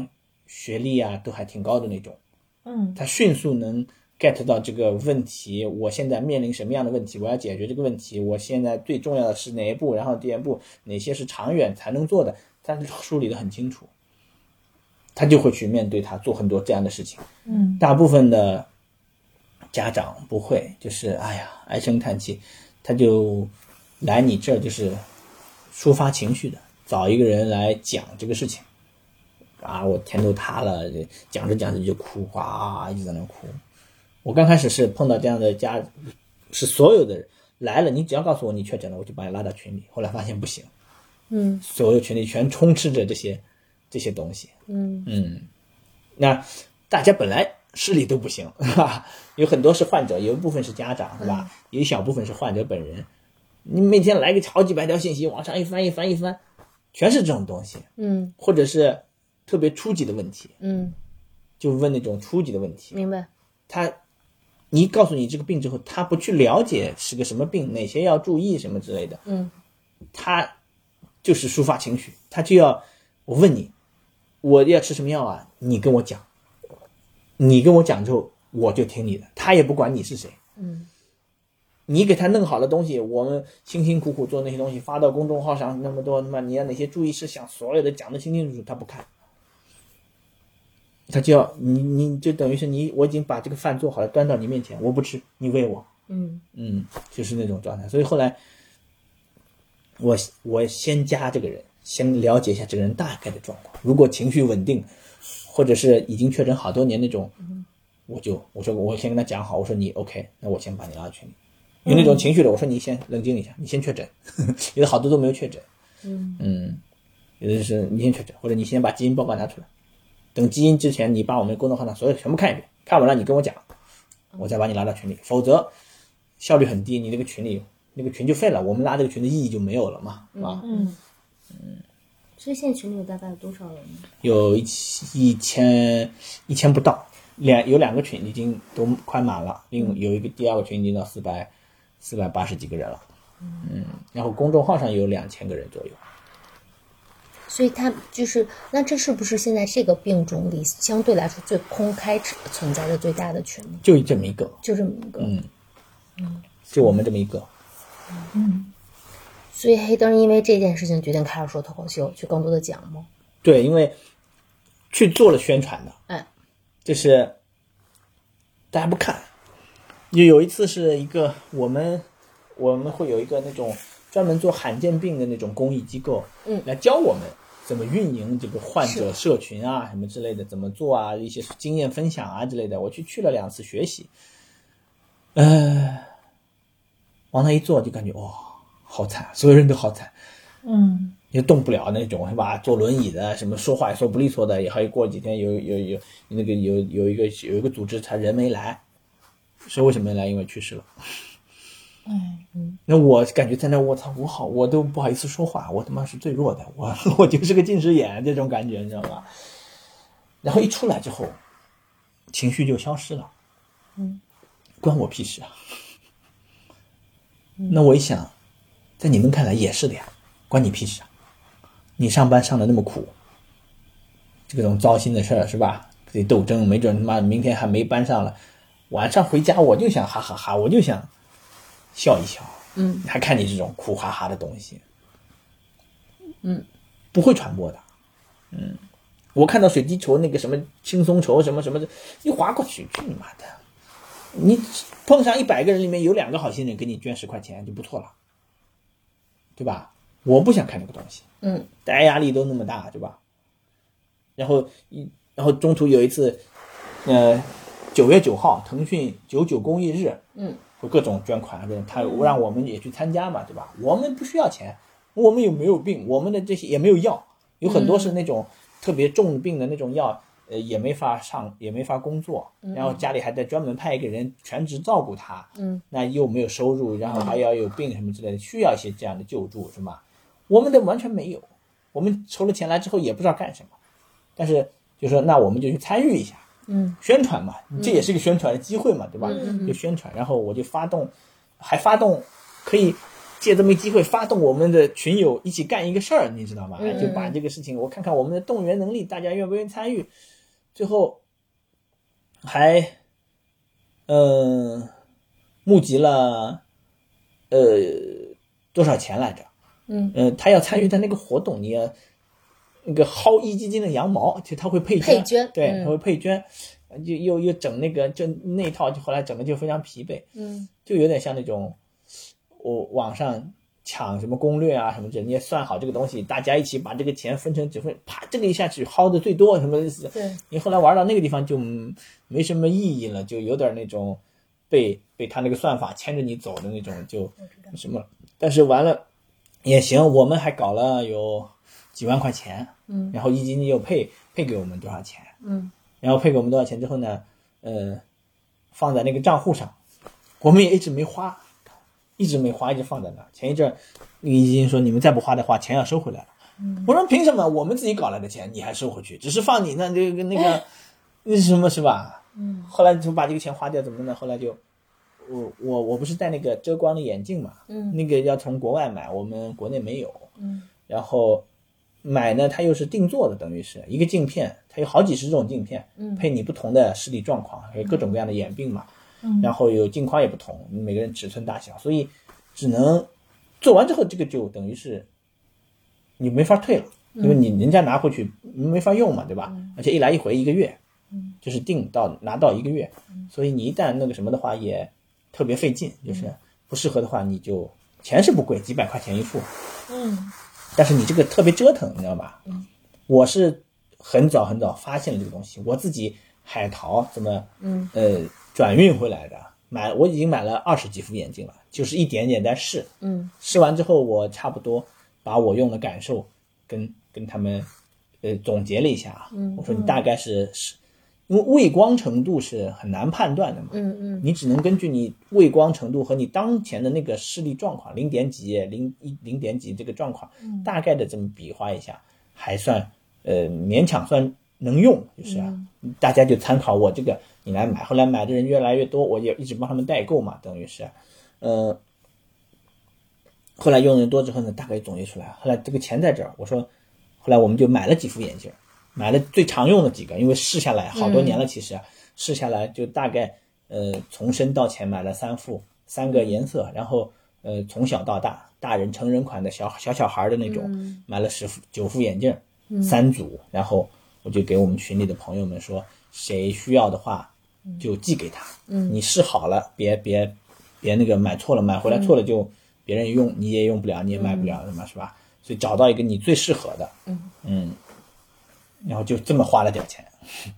学历啊都还挺高的那种， 嗯他迅速能 get 到这个问题，我现在面临什么样的问题，我要解决这个问题，我现在最重要的是哪一步，然后第二步哪些是长远才能做的，他梳理得很清楚，他就会去面对他做很多这样的事情。 嗯大部分的家长不会，就是哎呀唉声叹气，他就来你这儿就是抒发情绪的，找一个人来讲这个事情啊，我天都塌了，讲着讲着就哭，哇，一直在那哭。我刚开始是碰到这样的家，是所有的人来了，你只要告诉我你确诊了，我就把你拉到群里。后来发现不行， 嗯所有群里全充斥着这些这些东西。 嗯嗯，那大家本来视力都不行，是吧？有很多是患者，有一部分是家长，是吧？ 嗯有一小部分是患者本人。你每天来个好几百条信息，往上一翻一翻一翻，全是这种东西， 嗯或者是特别初级的问题， 嗯， 就问那种初级的问题。 明白。 他，你告诉你这个病之后，他不去了解是个什么病，哪些要注意什么之类的， 嗯他就是抒发情绪，他就要我问你，我要吃什么药啊？你跟我讲，你跟我讲之后，我就听你的，他也不管你是谁。 嗯你给他弄好的东西，我们辛辛苦苦做那些东西发到公众号上那么多，那么你要哪些注意事项，所有的讲得清清楚楚，他不看，他就要你，你就等于是你，我已经把这个饭做好了，端到你面前，我不吃，你喂我， 嗯嗯，就是那种状态。所以后来我我先加这个人，先了解一下这个人大概的状况，如果情绪稳定，或者是已经确诊好多年那种，我就我说我先跟他讲好，我说你 OK， 那我先把你拉到群里。有那种情绪的，我说你先冷静一下，你先确诊，有的好多都没有确诊， 嗯嗯，有的是你先确诊，或者你先把基因报告拿出来，等基因之前你把我们公众号上所有全部看一遍，看完了你跟我讲，我再把你拉到群里，否则效率很低，你那个群里那个群就废了，我们拉这个群的意义就没有了嘛，是吧？ 嗯所以现在群里有大概有多少人呢？ 有一一千一千不到，两有两个群已经都快满了，另有一个第二个群已经到四百四百八十几个人了，嗯，然后公众号上有两千个人左右。 所以它就是那这是不是现在这个病种里相对来说最公开存在的最大的群呢？ 就这么一个， 就这么一个。 嗯就我们这么一个。 所以黑灯因为这件事情决定开始说脱口秀，去更多的讲吗？ 对，因为去做了宣传的， 哎， 就是大家不看。有有一次是一个我们我们会有一个那种专门做罕见病的那种公益机构， 嗯来教我们怎么运营这个患者社群啊什么之类的，怎么做啊，一些经验分享啊之类的。我去去了两次学习，呃，往那一坐就感觉哇、哦，好惨，所有人都好惨。 嗯也动不了那种是吧？坐轮椅的，什么说话也说不利索的，也还有过几天有有有那个有有一个有一个组织他人没来，是为什么没来？因为去世了。 哎那我感觉在那我操我好我都不好意思说话，我他妈是最弱的，我我就是个近视眼这种感觉，你知道吧？然后一出来之后，情绪就消失了， 嗯， 关我屁事啊！那我一想，在你们看来也是的呀，关你屁事啊！你上班上的那么苦，这种糟心的事儿是吧？得斗争，没准他妈明天还没班上了，晚上回家我就想哈哈哈，我就想笑一笑， 嗯， 还看你这种苦哈哈的东西， 嗯， 不会传播的，嗯，我看到水滴筹那个什么轻松筹什么什么的，一划过去，去你妈的！你碰上一百个人里面有两个好心人给你捐十块钱就不错了，对吧？我不想看这个东西， 嗯， 大家压力都那么大，对吧？然后一，然后中途有一次，呃，九月九号，腾讯九九公益日， 嗯， 会各种捐款，这种他让我们也去参加嘛，对吧？我们不需要钱，我们又没有病，我们的这些也没有药，有很多是那种特别重病的那种药，呃，也没法上，也没法工作，然后家里还得专门派一个人全职照顾他， 嗯， 那又没有收入，然后还要有病什么之类的，需要一些这样的救助，是吧？我们的完全没有，我们筹了钱来之后也不知道干什么，但是就说那我们就去参与一下， 嗯， 宣传嘛，这也是个宣传的机会嘛，对吧？ 嗯就宣传，然后我就发动，还发动可以借这么一机会发动我们的群友一起干一个事儿，你知道吗？ 嗯就把这个事情，我看看我们的动员能力，大家愿不愿意参与？ 最后还呃募集了呃多少钱来着？ 嗯呃，他要参与他那个活动，你要那个薅壹基金的羊毛，就他会配捐， 配捐对， 嗯他会配捐，就又又整那个，就那一套，就后来整的就非常疲惫， 嗯就有点像那种我网上抢什么攻略啊什么的，你也算好这个东西，大家一起把这个钱分成几份，啪，这个一下去薅的最多什么的， 对， 你后来玩到那个地方就没什么意义了，就有点那种被被他那个算法牵着你走的那种，就什么，但是完了也行，我们还搞了有几万块钱， 嗯然后壹基金又配配给我们多少钱， 嗯然后配给我们多少钱之后呢，呃，放在那个账户上，我们也一直没花，一直没花，一直放在那。前一阵那个壹基金说你们再不花的话，钱要收回来了。 嗯我说凭什么？我们自己搞来的钱你还收回去？只是放你那这个那个那什么是吧？ 嗯后来就把这个钱花掉，怎么呢？后来就我我我不是戴那个遮光的眼镜嘛， 嗯那个要从国外买，我们国内没有， 嗯然后买呢，它又是定做的，等于是一个镜片，它有好几十种镜片， 嗯配你不同的视力状况，还有各种各样的眼病嘛， 嗯然后有镜框也不同，每个人尺寸大小，所以只能做完之后，这个就等于是你没法退了，因为你人家拿回去没法用嘛，对吧？而且一来一回一个月，就是定到拿到一个月，所以你一旦那个什么的话，也特别费劲，就是不适合的话，你就钱是不贵，几百块钱一副， 嗯但是你这个特别折腾，你知道吧？ 嗯， 我是很早很早发现了这个东西，我自己海淘怎么嗯呃转运回来的，买我已经买了二十几副眼镜了，就是一点点在试， 嗯试完之后我差不多把我用的感受跟跟他们呃总结了一下， 嗯我说你大概是是。因为畏光程度是很难判断的嘛， 嗯嗯你只能根据你畏光程度和你当前的那个视力状况，零点几、零一零点几这个状况，大概的这么比划一下，还算呃勉强算能用，就是啊，大家就参考我这个你来买，后来买的人越来越多，我也一直帮他们代购嘛，等于是，呃，后来用的人多之后呢，大概总结出来，后来这个钱在这儿，我说，后来我们就买了几副眼镜。买了最常用的几个，因为试下来好多年了，其实、嗯、试下来就大概呃从深到浅买了三副，三个颜色，然后呃从小到大，大人成人款的小小小孩的那种， 嗯、 买了十副九副眼镜， 嗯、 三组，然后我就给我们群里的朋友们说，谁需要的话就寄给他， 嗯、 你试好了，别别别那个买错了，买回来错了就别人用、嗯、你也用不了，你也买不了什么、嗯、是吧？所以找到一个你最适合的， 嗯嗯。然后就这么花了点钱，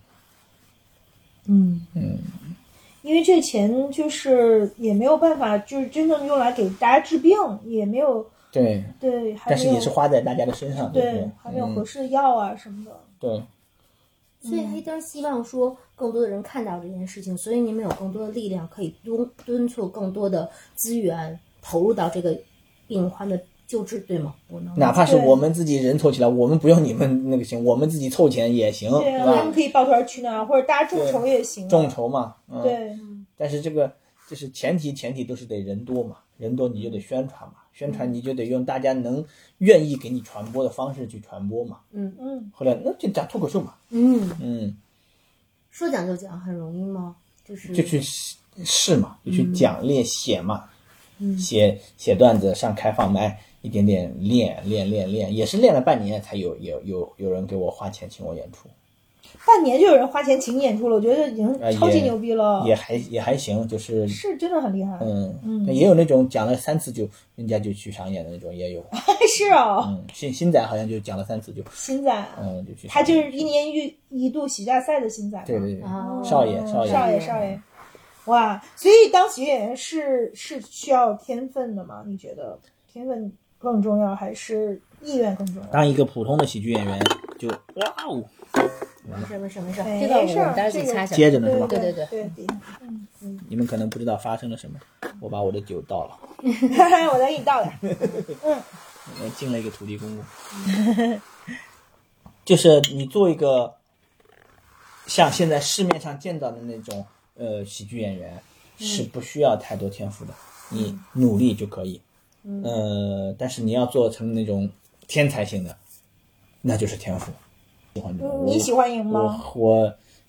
嗯嗯， 因为这钱就是也没有办法，就是真正用来给大家治病，也没有对对， 但是也是花在大家的身上， 对， 对还没有合适的药啊、嗯、什么的， 对。 所以黑灯希望说更多的人看到这件事情，所以你们有更多的力量可以敦敦促更多的资源投入到这个病患的救治，对吗？我能哪怕是我们自己人凑起来，我们不用你们那个行，我们自己凑钱也行， 对啊，我们可以抱团取暖，或者大家众筹也行、啊。 众筹嘛，嗯， 对。 但是这个就是前提，前提都是得人多嘛，人多你就得宣传嘛，宣传你就得用大家能愿意给你传播的方式去传播嘛。 嗯嗯。 后来那就讲脱口秀嘛。 嗯嗯。 说讲就讲很容易吗？就是就去试嘛，就去讲练写嘛， 嗯， 写写段子上开放麦。一点点练练练练，也是练了半年才有有有有人给我花钱请我演出。 半年就有人花钱请你演出了，我觉得已经超级牛逼了。 呃、也, 也还也还行，就是是真的很厉害。 嗯嗯， 也有那种讲了三次就人家就去上演的那种也有。 是哦。 嗯，新新仔好像就讲了三次就。 新仔。 嗯，就去。 他就是一年一一度喜大赛的新仔。 对对对。 哦、 少爷少爷少爷少爷。哇，所以当喜剧演员是是需要天分的吗？你觉得天分更重要还是意愿更重要？ 当一个普通的喜剧演员就哇哦， 没事没事没事，这个我们待会儿自己擦一下。 接着呢是吧？ 对对对对对，嗯嗯。 你们可能不知道发生了什么，我把我的酒倒了。 我再给你倒点。嗯。 我进了一个土地公公。就是你做一个像现在市面上见到的那种呃喜剧演员，是不需要太多天赋的， 嗯、 你努力就可以。嗯、呃，但是你要做成那种天才型的，那就是天赋。喜欢这种， 你喜欢赢吗？ 我我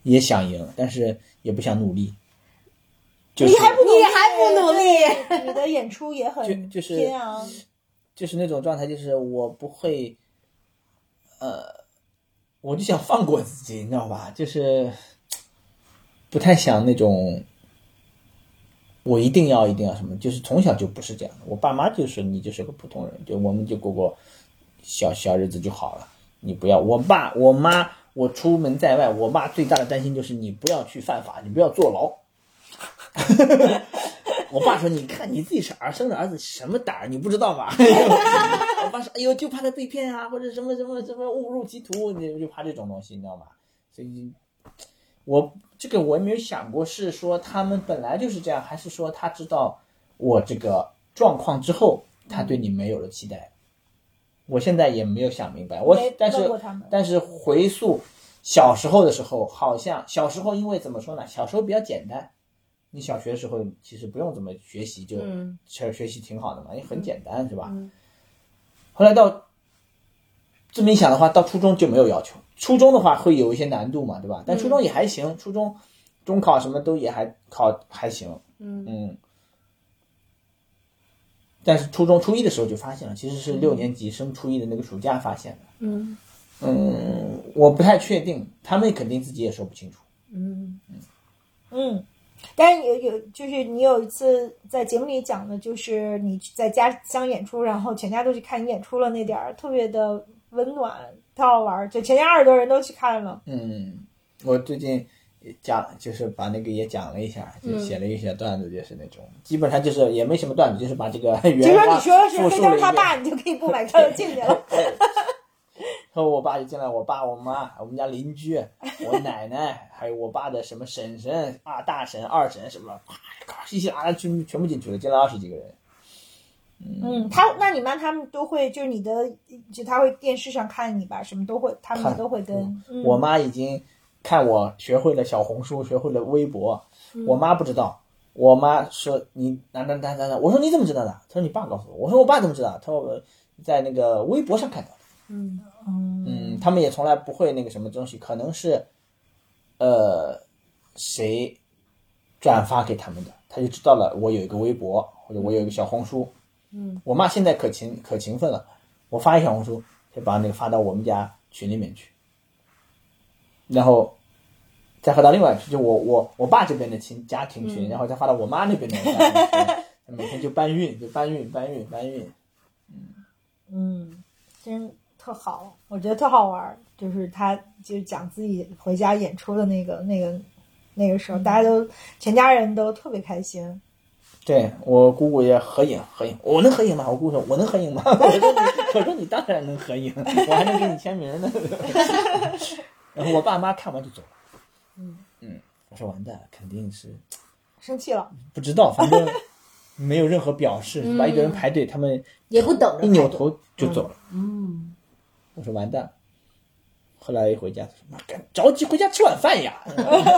也想赢，但是也不想努力。就是、 你还不努力， 你还不努力， 你的演出也很就就是拼啊， 就是那种状态，就是我不会，呃，我就想放过自己，你知道吧？就是不太想那种，我一定要一定要什么，就是从小就不是这样的。我爸妈就说你就是个普通人，就我们就过过小小日子就好了。你不要，我爸我妈，我出门在外，我妈最大的担心就是你不要去犯法，你不要坐牢。我爸说：“你看你自己是儿生的儿子，什么胆儿，你不知道吧？”我爸说：“哎呦，就怕他被骗啊，或者什么什么什么误入歧途，你就怕这种东西，你知道吗？”所以，我这个我也没有想过，是说他们本来就是这样，还是说他知道我这个状况之后，他对你没有了期待。我现在也没有想明白，我但是但是回溯小时候的时候，好像小时候因为怎么说呢？小时候比较简单。你小学的时候其实不用怎么学习，就其实学习挺好的嘛，因为很简单，是吧？ 嗯、 后来到这么一想的话，到初中就没有要求，初中的话会有一些难度嘛，对吧？但初中也还行，嗯、初中中考什么都也还考还行， 嗯嗯。但是初中初一的时候就发现了，其实是六年级升初一的那个暑假发现的， 嗯嗯，我不太确定，他们肯定自己也说不清楚， 嗯嗯嗯。但是有有就是你有一次在节目里讲的，就是你在家乡演出，然后全家都去看你演出了，那点儿特别的温暖，特好玩，就全家二十多人都去看了。 嗯，我最近讲就是把那个也讲了一下，就写了一些段子，就是那种、嗯、基本上就是也没什么段子，就是把这个原就说你说是黑灯他爸，你就可以不买票就进去了。 然后我爸就进来，我爸、我妈、我们家邻居、我奶奶，还有我爸的什么婶婶啊、大婶、二婶什么，啪，稀稀拉拉全全部进去了，进了二十几个人。 嗯，嗯他那你妈他们都会，就是你的，就他会电视上看你吧，什么都会，他们都会跟。 嗯、我妈已经看我学会了小红书，学会了微博， 嗯、 我妈不知道。我妈说你哪哪哪哪哪，我说你怎么知道的？她说你爸告诉我。我说我爸怎么知道？她说我在那个微博上看到的。 嗯嗯，他们也从来不会那个什么东西，可能是，呃，谁转发给他们的，他就知道了。我有一个微博，或者我有一个小红书。 嗯， 我妈现在可勤可勤奋了，我发一小红书，就把那个发到我们家群里面去，然后再发到另外一群，就我我我爸这边的亲家庭群，嗯、然后再发到我妈那边的家庭群，每天就搬运，就搬运搬运搬运。 嗯嗯，真。特好，我觉得特好玩，就是他就讲自己回家演出的那个那个那个时候，大家都全家人都特别开心。 对，我姑姑也合影合影，我能合影吗？我姑姑说我能合影吗？我说你我说你当然能合影，我还能给你签名呢。然后我爸妈看完就走了。 嗯嗯，我说完蛋了，肯定是生气了。 不知道，反正没有任何表示，是吧？一堆人排队，他们也不等着， 一扭头就走了。 嗯。嗯我说完蛋，后来一回家，他说：“妈，赶着急回家吃晚饭呀！”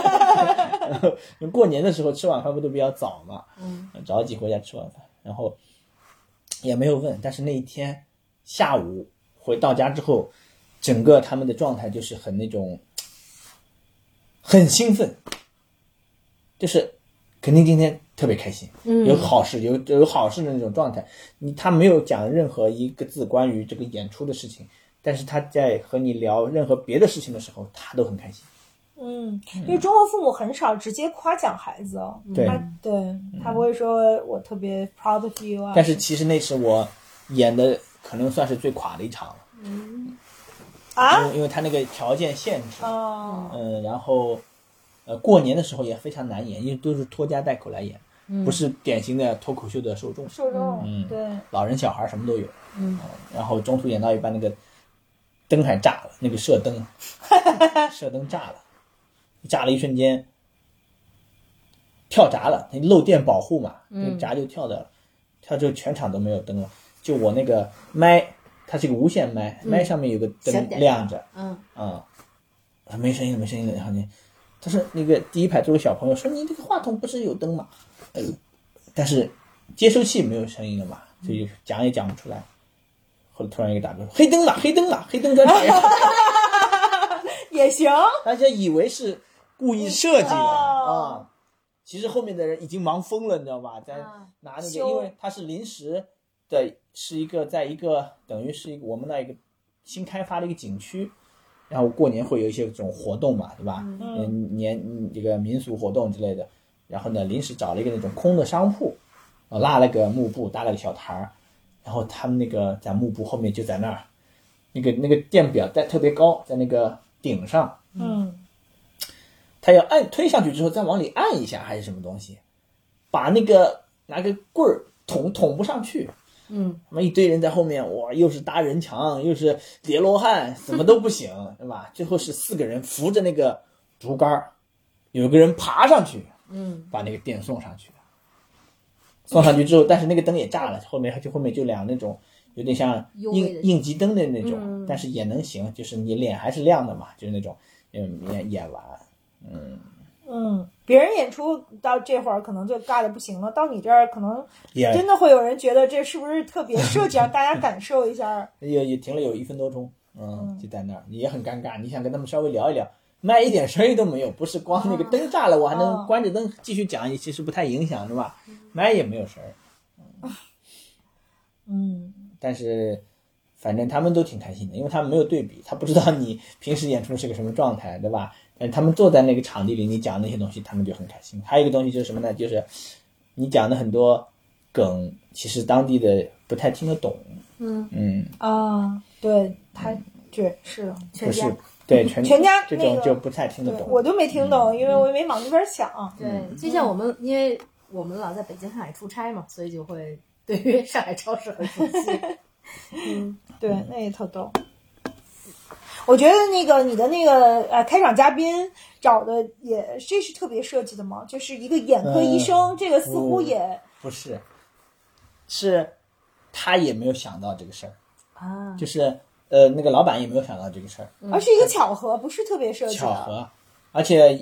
过年的时候吃晚饭不都比较早嘛？ 嗯， 着急回家吃晚饭，然后也没有问。但是那一天下午回到家之后，整个他们的状态就是很那种很兴奋，就是肯定今天特别开心， 嗯， 有好事，有有好事的那种状态。你他没有讲任何一个字关于这个演出的事情。但是他在和你聊任何别的事情的时候，他都很开心。 嗯，因为中国父母很少直接夸奖孩子哦， 对， 他对他不会说我特别 proud of you 啊。 但是其实那是我演的可能算是最垮的一场了。 嗯啊， 因为因为他那个条件限制。 哦。 嗯，然后呃，过年的时候也非常难演，因为都是拖家带口来演， 嗯、 不是典型的脱口秀的受众。 受众， 嗯， 对， 老人小孩什么都有。 嗯， 然后中途演到一半那个。灯还炸了，那个射灯，射灯炸了，炸了一瞬间，跳闸了，那漏电保护嘛，那闸就跳掉了，跳之后全场都没有灯了，就我那个麦，它是个无线麦，麦上面有个灯亮着， 嗯啊，没声音了，没声音了，然后呢，他说那个第一排这位小朋友说你这个话筒不是有灯吗？呃，但是接收器没有声音了嘛，所以讲也讲不出来。后来突然一个大哥说：“黑灯了，黑灯了，黑灯在哪呀？” 也行。 大家以为是故意设计的哦啊。其实后面的人已经忙疯了，你知道吧？在啊拿那个， 修因为它是临时的，是一个在一个等于是一个我们那一个新开发的一个景区，然后过年会有一些这种活动嘛，对吧？嗯，年这个民俗活动之类的，然后呢，临时找了一个那种空的商铺，呃拉了个幕布，搭了个小台儿，然后他们那个在幕布后面就在那儿，那个那个电表在特别高，在那个顶上， 嗯， 他要按推上去之后再往里按一下还是什么东西，把那个拿个棍儿捅捅不上去。 嗯， 他们一堆人在后面，哇，又是搭人墙，又是叠罗汉，怎么都不行，对吧？最后是四个人扶着那个竹竿，有个人爬上去， 嗯， 把那个电送上去。送上去之后，但是那个灯也炸了，后面就后面就两那种有点像应应急灯的那种， 嗯、 但是也能行，就是你脸还是亮的嘛，就是那种嗯演演完，嗯嗯，别人演出到这会儿可能就尬的不行了，到你这儿可能也真的会有人觉得这是不是特别设计，让大家感受一下。 也也停了有一分多钟，嗯，就在那儿也很尴尬，你想跟他们稍微聊一聊。麦一点声音都没有，不是光那个灯炸了，我还能关着灯继续讲，其实不太影响，是吧？麦也没有声儿， 嗯，嗯， 但是反正他们都挺开心的，因为他们没有对比，他不知道你平时演出是个什么状态，对吧？但他们坐在那个场地里，你讲那些东西，他们就很开心。还有一个东西就是什么呢？就是你讲的很多梗，其实当地的不太听得懂。 嗯嗯啊，对，他对是的， 不是对全全家这那个种就不太听得懂。 我就没听懂，因为我也没往那边想。 对，就像我们，因为我们老在北京、上海出差嘛，所以就会对于上海超市很熟悉。 嗯，对，那也特逗。我觉得那个你的那个呃开场嘉宾找的也这是特别设计的吗？就是一个眼科医生， 嗯、 这个似乎也不, 不是，是他也没有想到这个事儿啊， 就是呃那个老板也没有想到这个事儿， 而是一个巧合，不是特别设计的。 巧合，而且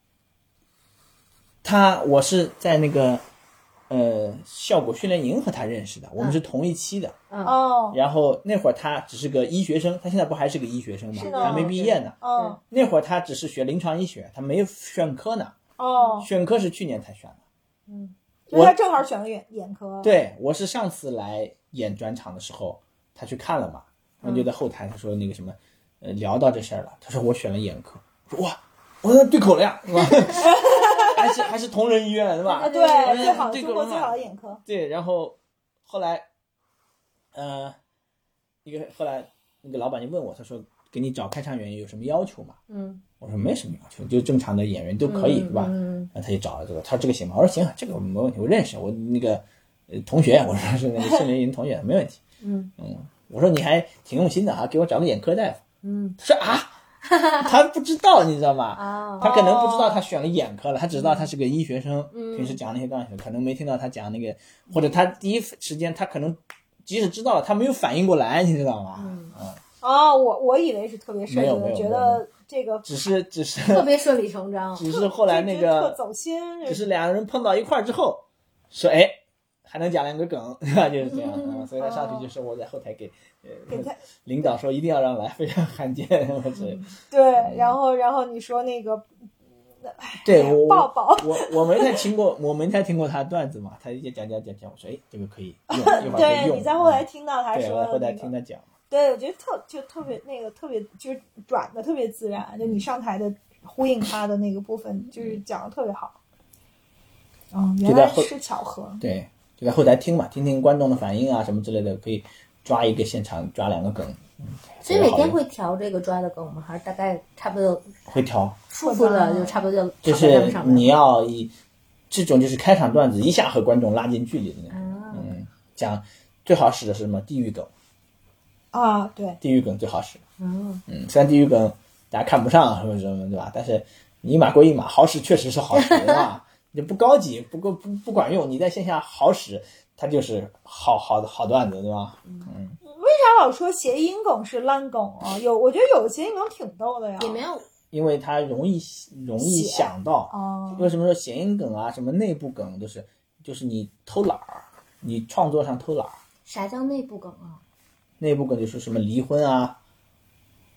他我是在那个呃效果训练营和他认识的，我们是同一期的。 哦、嗯， 然后那会儿他只是个医学生，他现在不还是个医学生吗？还没毕业呢。 哦， 那会儿他只是学临床医学，他没有选科呢。 哦， 选科是去年才选的。 嗯，所以他正好选了眼眼科。 对，我是上次来演专场的时候，他去看了嘛，然后就在后台他说那个什么，呃，聊到这事儿了，他说我选了眼科，我说哇，我说对口了呀，是吧？还是还是同仁医院，对吧？ 啊，对，最好对中国最好的眼科。 对，然后后来，呃，一个后来那个老板就问我，他说给你找开场演员有什么要求吗？ 嗯， 我说没什么要求，就正常的演员都可以，是吧？ 嗯， 然后他就找了这个，他说这个行吗？我说行，这个没问题，我认识，我那个呃同学，我说是那个训练营同学，没问题。 嗯嗯，我说你还挺用心的啊，给我找个眼科大夫。 嗯， 他说啊，他不知道，你知道吗？ 啊， 他可能不知道他选了眼科了，他只知道他是个医学生， 嗯、 平时讲那些东西，可能没听到他讲那个，或者他第一时间他可能即使知道了，他没有反应过来，你知道吗？ 嗯。 嗯哦，我我以为是特别设计的，觉得这个只是只是特别顺理成章， 只是后来那个特走心， 只是两个人碰到一块儿之后，说哎还能讲两个梗，对吧？就是这样，嗯、所以他上去就是我在后台给呃给他领导说一定要让来，非常罕见，我这对，然后然后你说那个。 对我抱抱， 我我没太听过，我没太听过他的段子嘛，他也讲讲讲讲，我说哎，这个可以用，一会儿可以用。 对，你在后台听到他说、那个， 对，我在后台听他讲。 对，我觉得特就特别那个特别就是转的特别自然，就你上台的呼应他的那个部分，就是讲的特别好。嗯，原来是巧合。 对，就在后台听嘛，听听观众的反应啊什么之类的，可以抓一个现场抓两个梗。嗯， 所以每天会调这个抓的梗吗？还是大概差不多？ 会调， 舒服的就差不多就就是你要以这种就是开场段子一下和观众拉近距离的那种。 啊、 嗯，讲最好使的是什么地狱梗啊？对， 地狱梗最好使。 嗯嗯，虽然地狱梗大家看不上或者什么对吧？但是你一码归一码，好使确实是好使，对吧？你不高级，不够不不管用，你在线下好使，它就是好好的好段子，对吧？嗯。 为啥老说谐音梗是烂梗啊？有，我觉得有的谐音梗挺逗的呀。 也没有， 因为它容易容易想到。 哦。 为什么说谐音梗啊，什么内部梗都是，就是你偷懒儿，你创作上偷懒儿。 啥叫内部梗啊？ 内部梗就是什么离婚啊，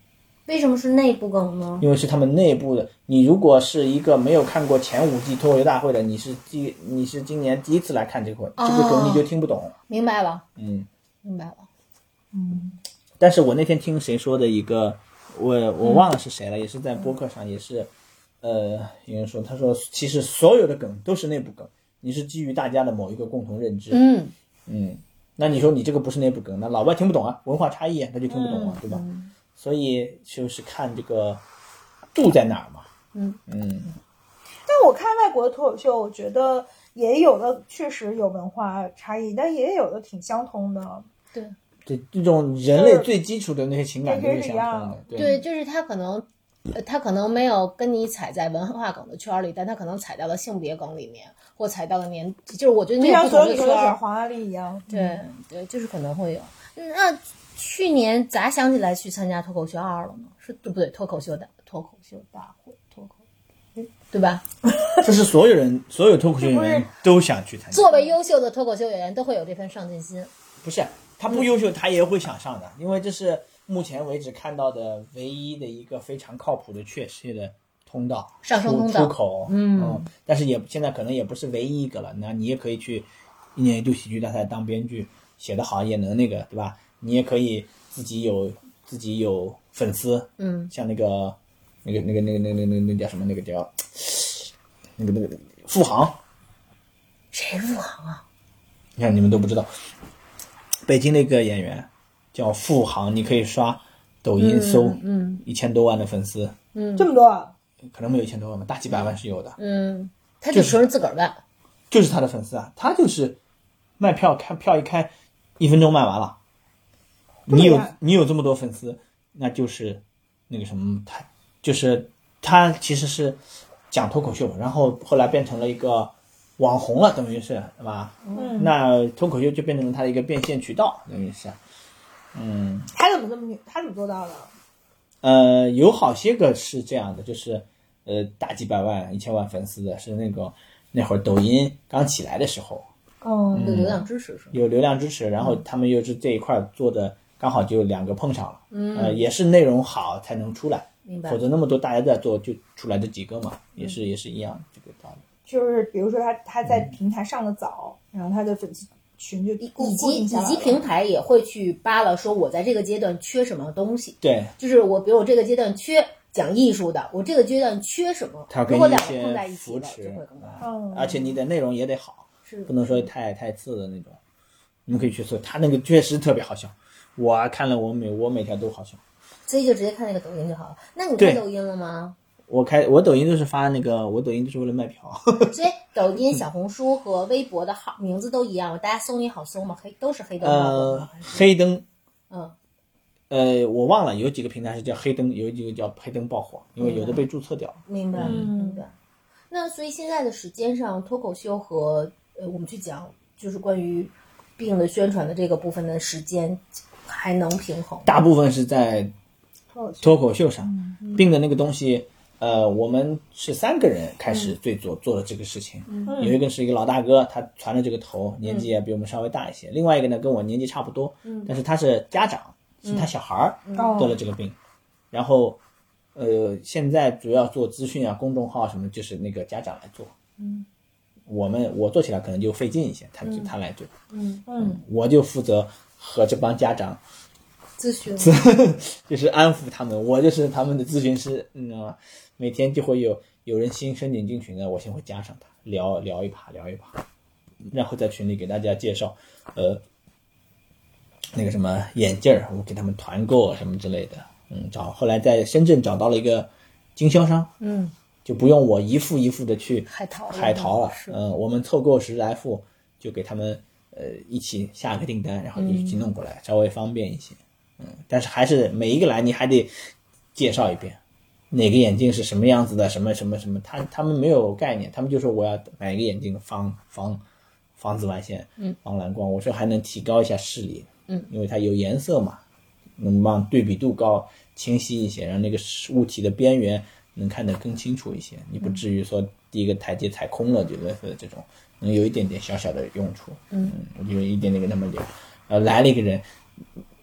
为什么是内部梗呢？ 因为是他们内部的。你如果是一个没有看过前五季脱口秀大会的，你是第你是今年第一次来看这个、哦、这个梗，你就听不懂。 明白了， 嗯， 明白了， 嗯。 但是我那天听谁说的一个，我我忘了是谁了，嗯、也是在播客上，也是，呃，有人说，他说其实所有的梗都是内部梗，你是基于大家的某一个共同认知。 嗯嗯，那你说你这个不是内部梗，那老外听不懂啊，文化差异啊，他就听不懂啊， 嗯、 对吧？嗯所以就是看这个度在哪儿嘛。 嗯嗯。 但我看外国的脱口秀，我觉得也有的确实有文化差异，但也有的挺相通的。 对， 对，这种人类最基础的那些情感都是相通的。 对, 对，就是他可能，呃，他可能没有跟你踩在文化梗的圈里，但他可能踩到了性别梗里面，或踩到了年，就是我觉得那个不同的圈。就像所有女生选黄阿丽一样。 对对，就是可能会有。那去年咋想起来去参加脱口秀二了呢？是对不对？脱口秀大脱口秀大会，脱口，对吧？ 这是所有人，所有脱口秀演员都想去参加。 作为优秀的脱口秀演员，都会有这份上进心。 不是，他不优秀，他也会想上的，因为这是目前为止看到的唯一的一个非常靠谱的确切的通道， 上升通道出口。嗯, 嗯，但是也现在可能也不是唯一一个了。那你也可以去一年一度喜剧大赛当编剧，写得好也能那个，对吧？你也可以自己有自己有粉丝， 嗯， 像那个那个那个那个那个那个那叫什么？那个叫那个那个付航， 谁付航啊？ 你看你们都不知道，北京那个演员叫付航，你可以刷抖音搜， 嗯， 一千多万的粉丝， 嗯， 这么多， 可能没有一千多万吧，大几百万是有的， 嗯，他就全是自个儿干， 就是他的粉丝啊，他就是卖票看票一开，一分钟卖完了。你有你有这么多粉丝，那就是那个什么，他就是他其实是讲脱口秀，然后后来变成了一个网红了，等于是，对吧？ 嗯， 那脱口秀就变成了他的一个变现渠道，等于是，嗯。 他怎么这么他怎么做到的？ 呃，有好些个是这样的，就是呃大几百万、一千万粉丝的，是那个那会儿抖音刚起来的时候， 哦， 有流量支持是吧？ 有流量支持，然后他们又是这一块做的。刚好就两个碰上了， 嗯， 呃，也是内容好才能出来， 明白？ 否则那么多大家在做，就出来这几个嘛，也是也是一样这个道理。 就是比如说他他在平台上的早，嗯、然后他的粉丝群就以及以及平台也会去扒了，说我在这个阶段缺什么东西， 对， 就是我比如我这个阶段缺讲艺术的，我这个阶段缺什么，如果两个碰在一起了，就会更好。 嗯， 而且你的内容也得好， 是不能说太太次的那种。你们可以去搜，他那个确实特别好笑。我看了我每我每条都好笑， 所以就直接看那个抖音就好了。那你看抖音了吗？ 我开我抖音都是发那个，我抖音就是为了卖票。 所以抖音、小红书和微博的号名字都一样吗？大家搜你好搜吗？黑都是黑灯呃，黑灯， 嗯， 呃，我忘了有几个平台是叫黑灯，有几个叫黑灯爆火，因为有的被注册掉了。 明白，明白。那所以现在的时间上，脱口秀和呃，我们去讲就是关于病的宣传的这个部分的时间。还能平衡， 大部分是在脱口秀上， 嗯、 病的那个东西，呃，我们是三个人开始最早做的这个事情， 嗯、 有一个是一个老大哥，他传了这个头，年纪也比我们稍微大一些，嗯、另外一个呢跟我年纪差不多， 嗯、 但是他是家长，是他小孩儿得了这个病， 嗯、 然后，呃，现在主要做资讯啊、公众号什么，就是那个家长来做， 嗯， 我们我做起来可能就费劲一些，他就他来做， 嗯嗯，我就负责。和这帮家长咨询， 就是安抚他们，我就是他们的咨询师，你知道吗？每天就会有有人新申请进群的，我先会加上他，聊聊一趴，聊一趴，然后在群里给大家介绍，呃，那个什么眼镜儿，我给他们团购啊什么之类的，嗯，找后来在深圳找到了一个经销商， 嗯， 就不用我一副一副的去海淘海淘了，嗯，我们凑够十来副，就给他们。呃，一起下个订单，然后一起弄过来，嗯、稍微方便一些。嗯，但是还是每一个来你还得介绍一遍，哪个眼镜是什么样子的，什么什么什么，他他们没有概念，他们就说我要买一个眼镜防防防紫外线， 嗯， 防蓝光。我说还能提高一下视力， 嗯， 因为它有颜色嘛，能让对比度高、清晰一些，让那个物体的边缘能看得更清楚一些。你不至于说第一个台阶踩空了，觉得是这种。能有一点点小小的用处， 嗯， 我就一点点跟他们聊，呃，来了一个人，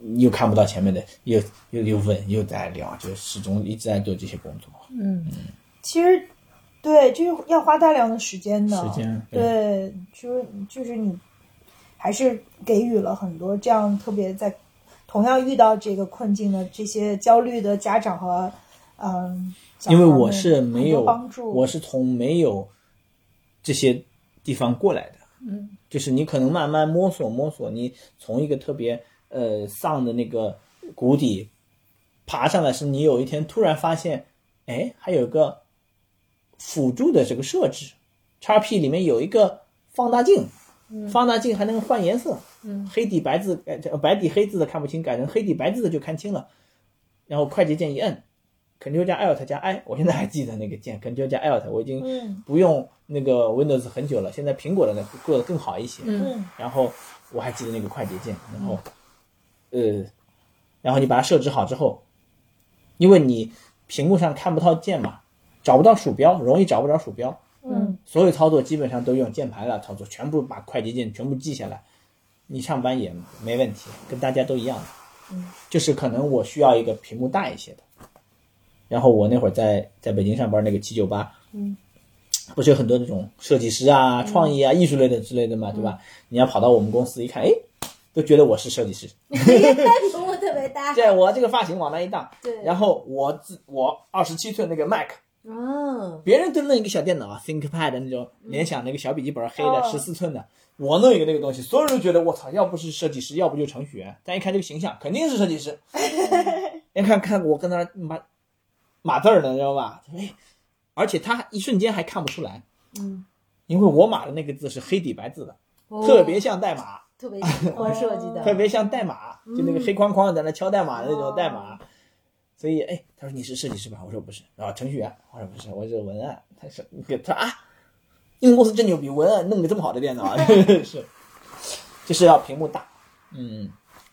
又看不到前面的，又又又问又在聊，就始终一直在做这些工作。 嗯，其实对，就是要花大量的时间的。 时间对， 对，就是就是你还是给予了很多这样特别在同样遇到这个困境的这些焦虑的家长和嗯， 因为我是没有帮助， 我是从没有这些地方过来的。 嗯， 就是你可能慢慢摸索摸索，你从一个特别呃丧的那个谷底爬上来，是你有一天突然发现，哎，还有个辅助的这个设置 ，X P 里面有一个放大镜， 嗯、 放大镜还能换颜色， 嗯， 黑底白字改白底黑字的看不清，改成黑底白字的就看清了。然后快捷键一摁 ，Ctrl 加 Alt 加 I， 我现在还记得那个键 Ctrl 加 Alt， 我已经不用那个 Windows 很久了，现在苹果的呢做的更好一些。 嗯， 然后我还记得那个快捷键，然后呃，然后你把它设置好之后，因为你屏幕上看不到键嘛，找不到鼠标，容易找不着鼠标。 嗯， 所有操作基本上都用键盘来操作，全部把快捷键全部记下来，你上班也没问题，跟大家都一样的。 嗯， 就是可能我需要一个屏幕大一些的。然后我那会儿在在北京上班那个七九八， 嗯， 不是有很多那种设计师啊、创意啊、艺术类的之类的嘛，对吧？你要跑到我们公司一看，哎，都觉得我是设计师。 屏幕特别大。 对，我这个发型往那一荡， 对， 然后我自我二十七寸那个 Mac。 哦， 别人都弄一个小电脑 ThinkPad 那种联想那个小笔记本黑的十四寸的，我弄一个那个东西，所有人都觉得我操，要不是设计师，要不就程序员。但一看这个形象，肯定是设计师。人看看我跟那码码字呢，知道吧？哎，而且他一瞬间还看不出来， 嗯， 因为我码的那个字是黑底白字的， 哦、 特别像代码， 特别像我设计的， 特别像代码，就那个黑框框在那敲代码的那种代码。哦，所以，哎，他说你是设计师吧？我说不是，然后程序员，我说不是，我是文案。他说，他说啊，你们公司真牛逼，文案弄个这么好的电脑啊，是，就是要屏幕大，嗯，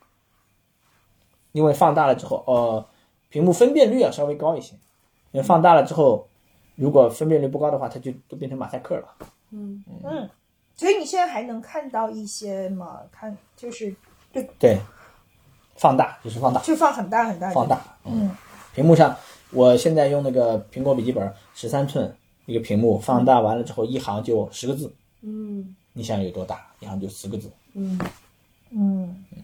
因为放大了之后，呃，屏幕分辨率要稍微高一些，因为放大了之后，如果分辨率不高的话，它就都变成马赛克了。 嗯嗯，所以你现在还能看到一些吗？看就是对对。放大就是放大， 就放很大很大， 放大。嗯，屏幕上我现在用那个苹果笔记本十三寸一个屏幕，放大完了之后一行就十个字。 嗯， 你想有多大？一行就十个字。 嗯嗯嗯，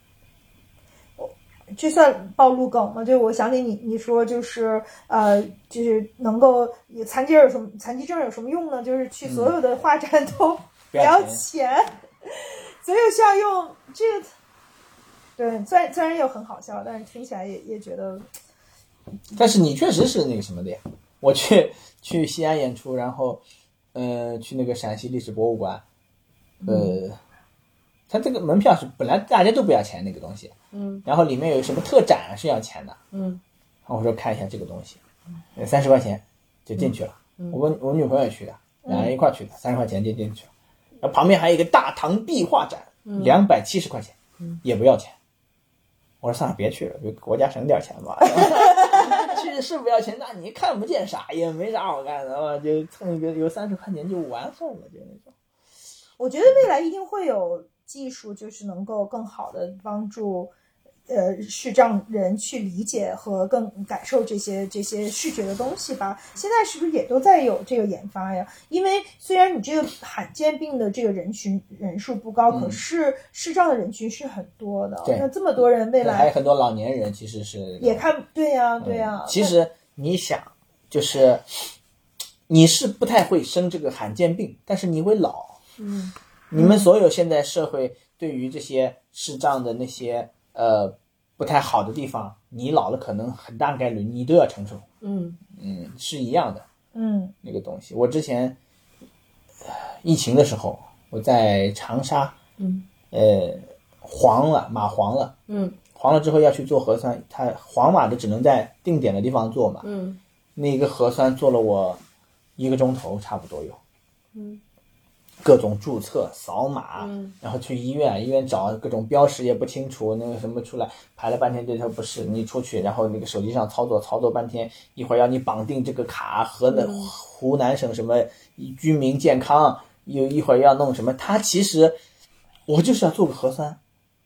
这算暴露梗吗？就我想起你你说就是呃，就是能够残疾人有什么残疾证有什么用呢？就是去所有的画展都不要钱，所以需要用这个。对，虽然虽然又很好笑，但是听起来也也觉得。 但是你确实是那个什么的呀？我去去西安演出，然后，呃，去那个陕西历史博物馆，呃，它这个门票是本来大家都不要钱那个东西， 嗯， 然后里面有什么特展是要钱的， 嗯， 然后我说看一下这个东西，三十块钱就进去了。 嗯、 我跟我女朋友也去的，两人一块去的，三十块钱就进去了。然后旁边还有一个大唐壁画展，两百七十块钱， 嗯， 也不要钱。我说算了，别去了，就国家省点钱吧。去是不要钱，那你看不见啥，也没啥好干的，就蹭一个有三十块钱就完事了，就那种。 我觉得未来一定会有技术，就是能够更好的帮助呃视障人去理解和更感受这些这些视觉的东西吧。现在是不是也都在有这个研发呀？因为虽然你这个罕见病的这个人群人数不高， 嗯、 可是视障的人群是很多的。 对， 那这么多人未来还有很多老年人其实是也看，对呀、啊、对呀、啊嗯。其实你想，就是你是不太会生这个罕见病，但是你会老。 嗯， 你们所有现在社会对于这些视障的那些呃不太好的地方，你老了可能很大概率你都要承受。 嗯嗯，是一样的。 嗯， 那个东西，我之前、呃、疫情的时候，我在长沙， 嗯， 呃，黄了，码黄了， 嗯， 黄了之后要去做核酸，它黄码的只能在定点的地方做嘛， 嗯， 那个核酸做了我一个钟头差不多有， 嗯。 各种注册扫码、 嗯、 然后去医院医院找各种标识也不清楚，那个什么出来排了半天，这条不是你出去，然后那个手机上操作操作半天，一会儿要你绑定这个卡和那湖南省什么居民健康，有一会儿要弄什么，他其实我就是要做个核酸，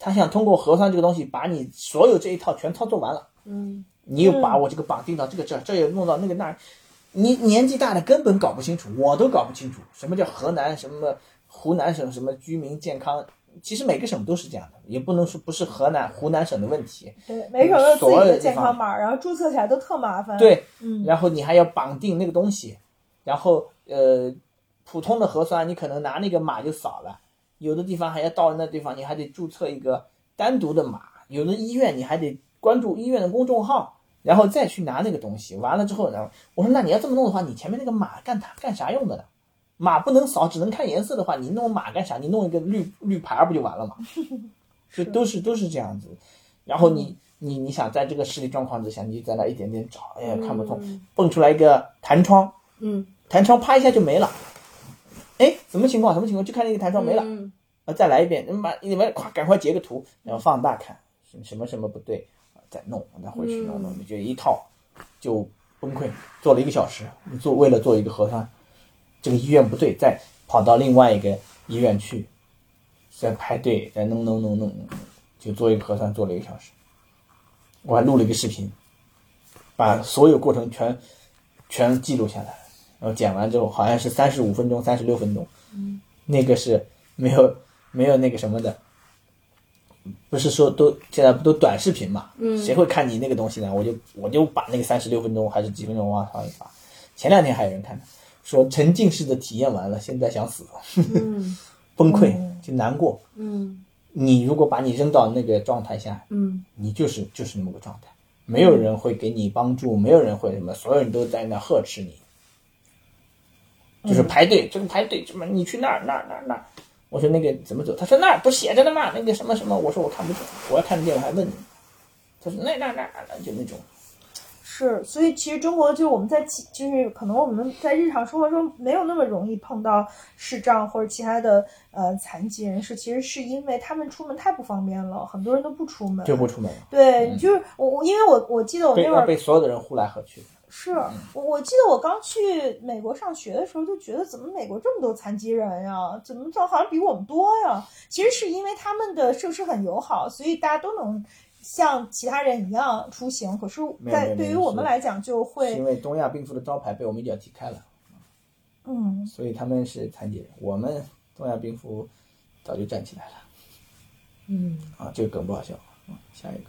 他想通过核酸这个东西把你所有这一套全操作完了。 嗯， 你又把我这个绑定到这个这儿，这又弄到那个那儿，你年纪大的根本搞不清楚，我都搞不清楚什么叫河南什么湖南省什么居民健康。其实每个省都是这样的，也不能说不是河南湖南省的问题。 对，每省都有自己的健康码，然后注册起来都特麻烦。 对， 嗯， 然后你还要绑定那个东西，然后呃，普通的核酸你可能拿那个码就扫了，有的地方还要到那地方你还得注册一个单独的码，有的医院你还得关注医院的公众号，然后再去拿那个东西。完了之后呢，我说那你要这么弄的话，你前面那个码干它干啥用的呢？码不能扫，只能看颜色的话，你弄码干啥？你弄一个绿绿牌不就完了吗？就都是都是这样子。然后你你你想在这个视力状况之下，你就在那一点点找，哎呀看不通，蹦出来一个弹窗， 嗯， 弹窗啪一下就没了。哎，什么情况？什么情况？就看那个弹窗没了， 嗯， 啊，再来一遍，你把你们快赶快截个图，然后放大看，什么什么不对，再弄，再回去弄弄，你就一套就崩溃，做了一个小时，你做为了做一个核酸。这个医院不对，再跑到另外一个医院去，再排队，再弄弄弄弄，就做一个核酸，做了一个小时。我还录了一个视频，把所有过程全全记录下来，然后剪完之后好像是三十五分钟、三十六分钟， 嗯， 那个是没有没有那个什么的，不是说都现在不都短视频嘛， 嗯， 谁会看你那个东西呢？我就我就把那个三十六分钟还是几分钟往上一发，前两天还有人看的。说沉浸式的体验完了，现在想死， 嗯， 崩溃，就难过。 嗯， 你如果把你扔到那个状态下， 嗯， 你就是就是那么个状态，没有人会给你帮助，没有人会什么，所有人都在那呵斥你，就是排队，这个排队什么，你去那儿那儿那儿那儿。我说那个怎么走？他说那儿不写着的吗？那个什么什么，我说我看不懂，我要看得见我还问你。他说那那那那就那种。 是，所以其实中国就是我们在就是可能我们在日常生活中没有那么容易碰到视障或者其他的呃残疾人士，其实是因为他们出门太不方便了，很多人都不出门， 就不出门了。 对， 嗯、 就是我我因为我我记得我那会儿被所有的人呼来喝去。 是我我记得我刚去美国上学的时候，就觉得怎么美国这么多残疾人呀？怎么好像比我们多呀？其实是因为他们的设施很友好，所以大家都能像其他人一样出行，可是在对于我们来讲就会因为东亚病夫的招牌被我们一脚踢开了， 嗯， 所以他们是残疾人，我们东亚病夫早就站起来了， 嗯， 啊，这个梗不好笑，嗯，下一个。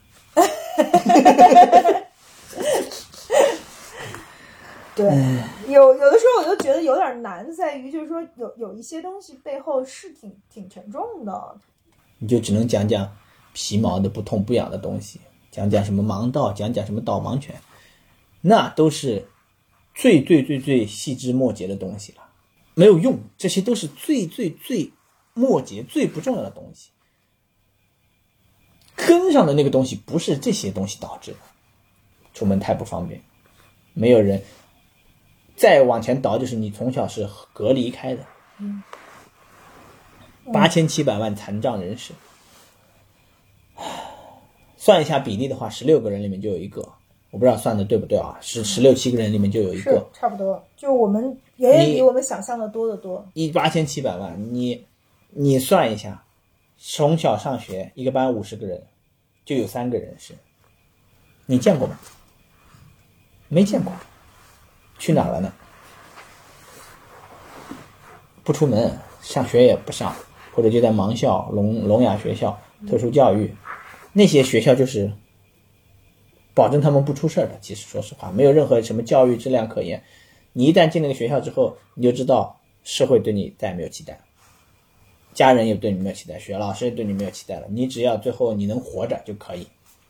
对，有有的时候我就觉得有点难，在于就是说有有一些东西背后是挺挺沉重的， 你就只能讲讲皮毛的不痛不痒的东西，讲讲什么盲道，讲讲什么导盲犬，那都是最最最最细枝末节的东西了，没有用，这些都是最最最末节最不重要的东西，根上的那个东西不是这些东西导致的，出门太不方便，没有人，再往前倒就是你从小是隔离开的， 嗯， 八千七百万残障人士，算一下比例的话，十六个人里面就有一个，我不知道算的对不对啊？十十六七个人里面就有一个， 是差不多，就我们远远比我们想象的多得多。 一八千七百万，你你算一下，从小上学一个班五十个人，就有三个人是，你见过吗？没见过，去哪了呢？不出门，上学也不上，或者就在盲校、聋聋哑学校、特殊教育。那些学校就是保证他们不出事的，其实说实话没有任何什么教育质量可言，你一旦进那个学校之后，你就知道社会对你再也没有期待，家人也对你没有期待，学校老师也对你没有期待了，你只要最后你能活着就可以，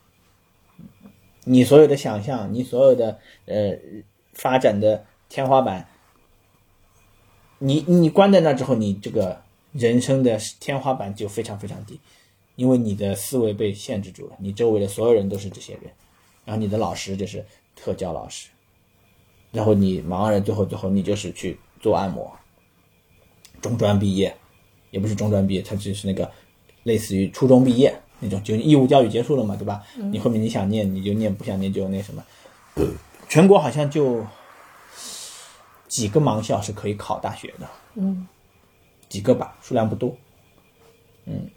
你所有的想象，你所有的呃发展的天花板，你你关在那之后，你这个人生的天花板就非常非常低，因为你的思维被限制住了，你周围的所有人都是这些人，然后你的老师就是特教老师，然后你盲人最后最后你就是去做按摩，中专毕业，也不是中专毕业，他只是那个类似于初中毕业那种，就义务教育结束了嘛，对吧？嗯、你后面你想念你就念，不想念就那什么。全国好像就几个盲校是可以考大学的， 嗯， 几个吧，数量不多。嗯，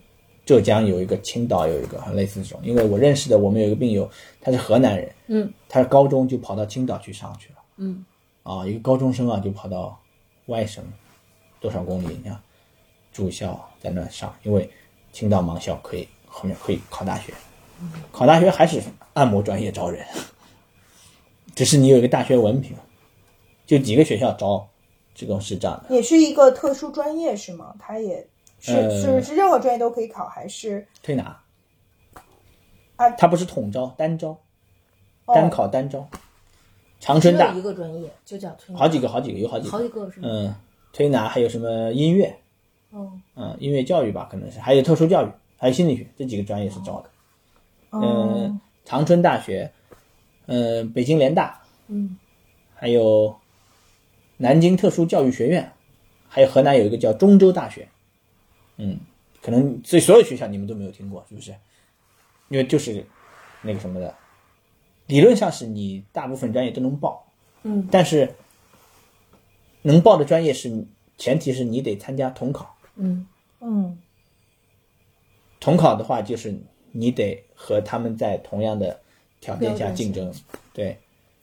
浙江有一个，青岛有一个，类似这种。因为我认识的，我们有一个病友，他是河南人， 嗯， 他高中就跑到青岛去上去了， 嗯， 啊，一个高中生啊，就跑到外省多少公里，你看住校在那上，因为青岛盲校可以后面可以考大学，考大学还是按摩专业招人，只是你有一个大学文凭，就几个学校招这种是这样的。 也是一个特殊专业是吗？它也是、 呃、 是是任何专业都可以考还是推拿？ 啊， 它不是统招，单招，单考单招。哦、长春大一个专业就叫推拿， 好几个好几个有好几个好几个是吗？ 嗯，推拿还有什么音乐， 哦， 嗯，音乐教育吧，可能是还有特殊教育，还有心理学，这几个专业是招的。 嗯、 呃，长春大学，呃，北京联大， 嗯， 还有南京特殊教育学院，还有河南有一个叫中州大学，嗯，可能这所有学校你们都没有听过，是不是？因为就是那个什么的，理论上是你大部分专业都能报， 嗯， 但是能报的专业是前提是你得参加统考， 嗯嗯， 统考的话就是你得和他们在同样的条件下竞争，对。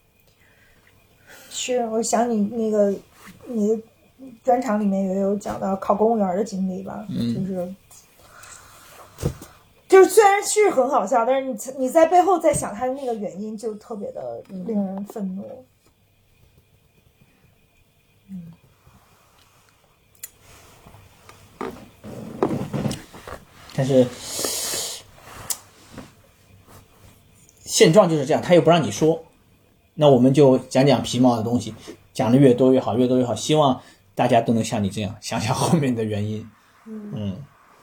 是，我想你那个你的专场里面也有讲到考公务员的经历吧， 嗯， 就是就是虽然是很好笑，但是你你在背后在想他的那个原因，就特别的令人愤怒。 嗯，但是现状就是这样，他又不让你说，那我们就讲讲皮毛的东西，讲的越多越好，越多越好，希望大家都能像你这样想想后面的原因。 嗯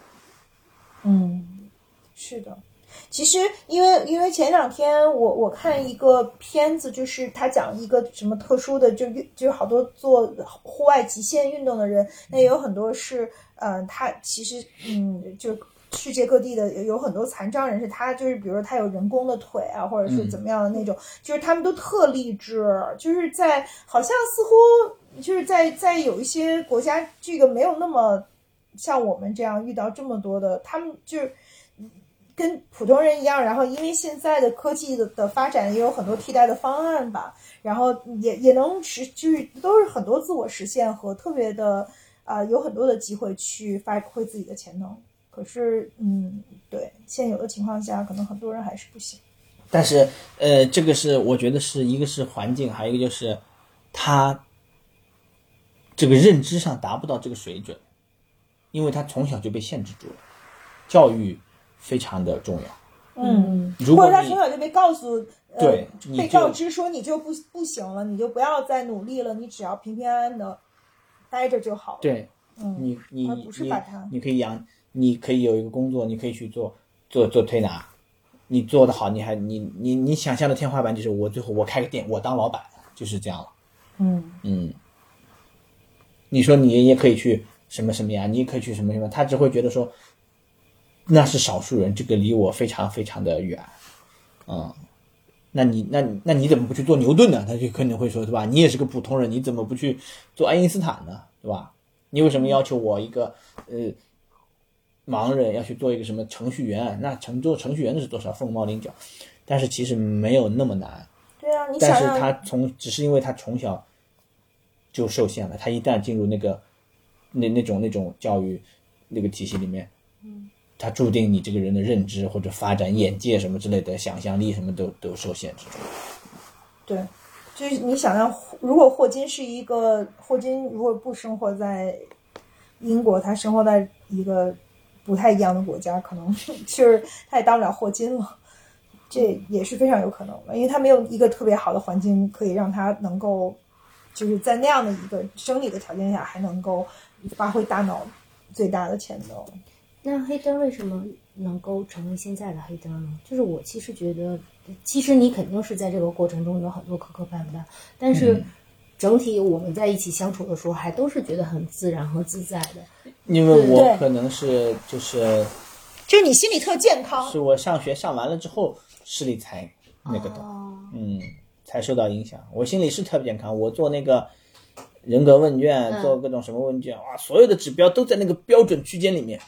嗯，是的。其实因为因为前两天我我看一个片子，就是他讲一个什么特殊的，就就好多做户外极限运动的人，那也有很多是嗯、呃，他其实嗯就世界各地的有很多残障人士，他就是比如说他有人工的腿啊，或者是怎么样的那种，嗯、就是他们都特励志，就是在好像似乎就是在在有一些国家，这个没有那么像我们这样遇到这么多的，他们就是跟普通人一样，然后因为现在的科技 的, 的发展也有很多替代的方案吧，然后也也能实就是都是很多自我实现和特别的啊、呃，有很多的机会去发挥自己的潜能。可是，嗯，对，现有的情况下，可能很多人还是不行。 但是，呃，这个是我觉得是一个是环境，还有一个就是他这个认知上达不到这个水准，因为他从小就被限制住了。教育非常的重要， 嗯， 如果或者他从小就被告诉，呃、 对， 被告知说你就不不行了，你就不要再努力了，你只要平平安安的待着就好了。 对， 嗯， 你你而不是把它， 你可以养。你可以有一个工作，你可以去做做做推拿，你做得好，你还你你你想象的天花板就是我最后我开个店，我当老板，就是这样了。 嗯嗯，你说你也可以去什么什么呀，你也可以去什么什么，他只会觉得说那是少数人，这个离我非常非常的远。嗯，那你那那你怎么不去做牛顿呢？他就可能会说，对吧？你也是个普通人，你怎么不去做爱因斯坦呢？对吧？你为什么要求我一个呃？盲人要去做一个什么程序员，那程做程序员的是多少凤毛麟角，但是其实没有那么难。 对啊，你想但是他从只是因为他从小就受限了，他一旦进入那个那那种那种教育那个体系里面， 嗯， 他注定你这个人的认知或者发展眼界什么之类的想象力什么都都受限制住。 对，就是你想象，如果霍金是一个霍金，如果不生活在英国，他生活在一个不太一样的国家，可能就是他也当不了霍金了，这也是非常有可能的，因为他没有一个特别好的环境可以让他能够就是在那样的一个生理的条件下还能够发挥大脑最大的潜能。 那黑灯为什么能够成为现在的黑灯呢？就是我其实觉得，其实你肯定是在这个过程中有很多磕磕绊绊，但是整体我们在一起相处的时候还都是觉得很自然和自在的。 因为我可能是就是就是你心里特健康， 是我上学上完了之后视力才那个的、 哦、 嗯才受到影响。我心里是特别健康，我做那个人格问卷、嗯、做各种什么问卷，哇，所有的指标都在那个标准区间里面，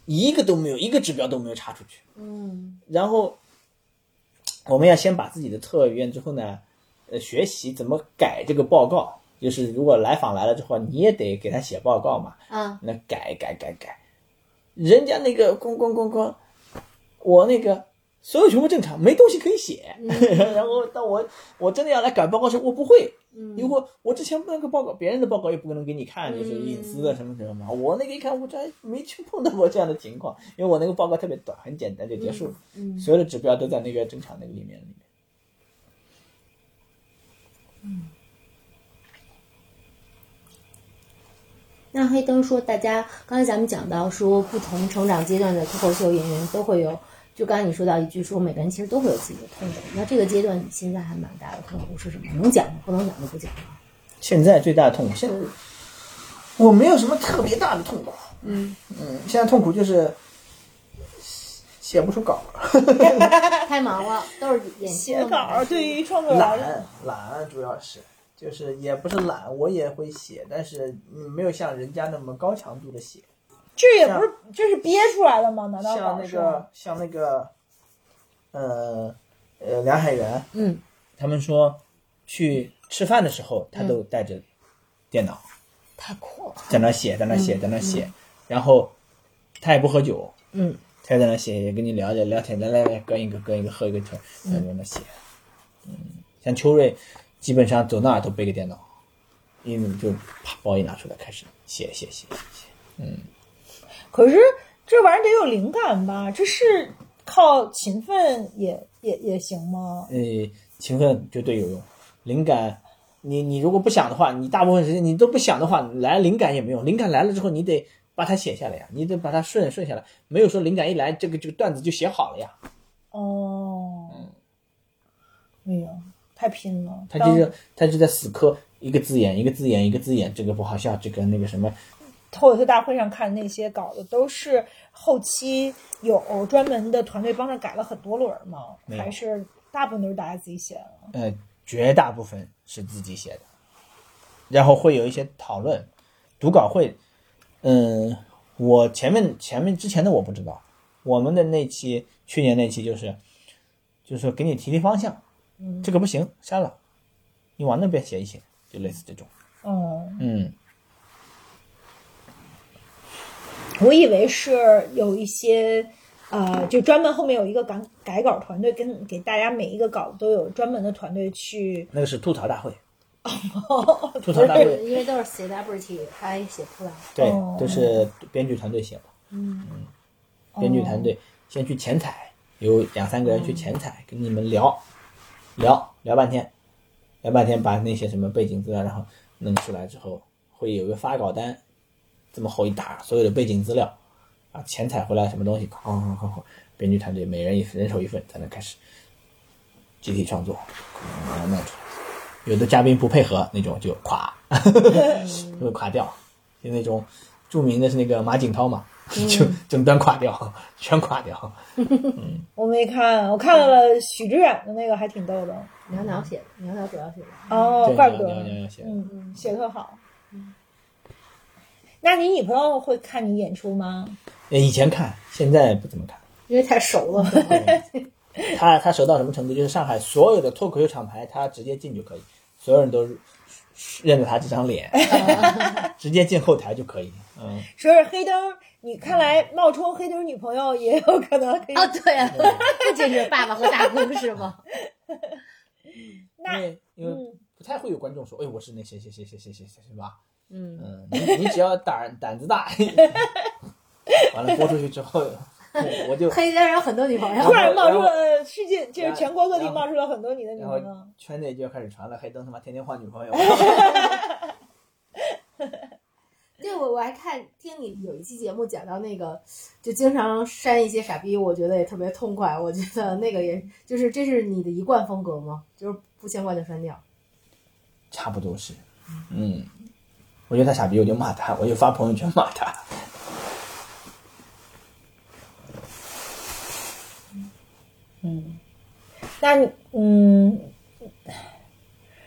一个都没有，一个指标都没有查出去。 嗯， 然后我们要先把自己的测完之后呢，呃，学习怎么改这个报告。就是如果来访来了之后，你也得给他写报告嘛。 啊， 那改改改改，人家那个咣咣咣咣，我那个所有全部正常，没东西可以写。嗯、然后到我我真的要来改报告时，我不会。 嗯， 如果我之前那个报告，别人的报告也不可能给你看，就是隐私的什么什么嘛。我那个一看，我这还没去碰到过这样的情况，因为我那个报告特别短，很简单就结束了。 嗯， 所有的指标都在那个正常那个里面里面。 嗯。那黑灯说，大家刚才咱们讲到说，不同成长阶段的脱口秀演员都会有，就刚才你说到一句说，每个人其实都会有自己的痛苦。那这个阶段你现在还蛮大的痛苦是什么？能讲吗？不能讲就不讲了。 现在最大的痛苦，现在我没有什么特别大的痛苦。 嗯嗯，现在痛苦就是写不出稿太忙了，都是演写稿，对于创作来懒懒主要是。就是也不是懒，我也会写，但是没有像人家那么高强度的写。 这也不是，这是憋出来的吗？难道像那个像那个，呃呃梁海源， 嗯， 他们说去吃饭的时候，他都带着电脑， 嗯、太酷了， 在那写，在那写，在那写，嗯、然后他也不喝酒， 嗯， 他也在那写，也跟你聊着聊天，来来来，跟一个跟一个喝一个酒，在那写，嗯，像秋瑞。基本上走哪都背个电脑，因为就把包一拿出来开始写写写写，嗯。 可是这玩意儿得有灵感吧？这是靠勤奋也也也行吗？ 呃，勤奋绝对有用，灵感，你你如果不想的话，你大部分时间你都不想的话，来灵感也没用。灵感来了之后，你得把它写下来呀，你得把它顺顺下来。没有说灵感一来，这个这个段子就写好了呀。 哦，嗯，没有。太拼了， 他就是他就在死磕一个字眼一个字眼一个字眼，这个不好笑，这个那个什么。 脱口秀大会上看那些稿子，都是后期有专门的团队帮着改了很多轮吗？还是大部分都是大家自己写的？ 呃，绝大部分是自己写的，然后会有一些讨论，读稿会。嗯，我前面前面之前的我不知道，我们的那期去年那期就是就是说给你提提方向。 嗯， 这个不行，删了，你往那边写一写，就类似这种。 哦， 嗯， 我以为是有一些，呃，就专门后面有一个改改稿团队，跟给大家每一个稿都有专门的团队去。 那个是吐槽大会。 哦， 吐槽大会， 因为都是 celebrity， 他还写不出来。 对，都是编剧团队写的。 嗯嗯，编剧团队先去前采，有两三个人去前采，跟你们聊。聊聊半天，聊半天把那些什么背景资料然后弄出来之后，会有个发稿单，这么厚一沓，所有的背景资料啊，前采回来什么东西，哐哐哐哐，编剧团队每人一人手一份，才能开始集体创作，把它弄出来。有的嘉宾不配合那种就垮，就会垮掉。就那种著名的是那个马景涛嘛。就整段垮掉，全垮掉。 嗯，我没看，我看了许知远的那个，还挺逗的。 袅袅写的，袅袅主要写的。 哦，怪不得。 袅袅写的， 嗯嗯，写得特好。嗯。那你女朋友会看你演出吗？ 以前看，现在不怎么看， 因为太熟了。 他他熟到什么程度？就是上海所有的脱口秀厂牌，他直接进就可以，所有人都认得他这张脸，直接进后台就可以。嗯， 说是黑灯。你看来冒充黑灯女朋友也有可能可以哦，对啊，不仅是爸爸和大姑是吗？ 那因为因为不太会有观众说，哎，我是那谁谁谁谁谁谁谁是吧？ 嗯嗯，你你只要胆胆子大，完了播出去之后，我就黑灯有很多女朋友， 突然冒出了世界，就是全国各地冒出了很多你的女朋友， 圈内就要开始传了，黑灯他妈天天换女朋友。 对，我我还看听你有一期节目讲到那个，就经常删一些傻逼，我觉得也特别痛快。我觉得那个也就是这是你的一贯风格吗？就是不相关就删掉。 差不多是，嗯，我觉得他傻逼，我就骂他，我就发朋友圈骂他。 嗯，那嗯，我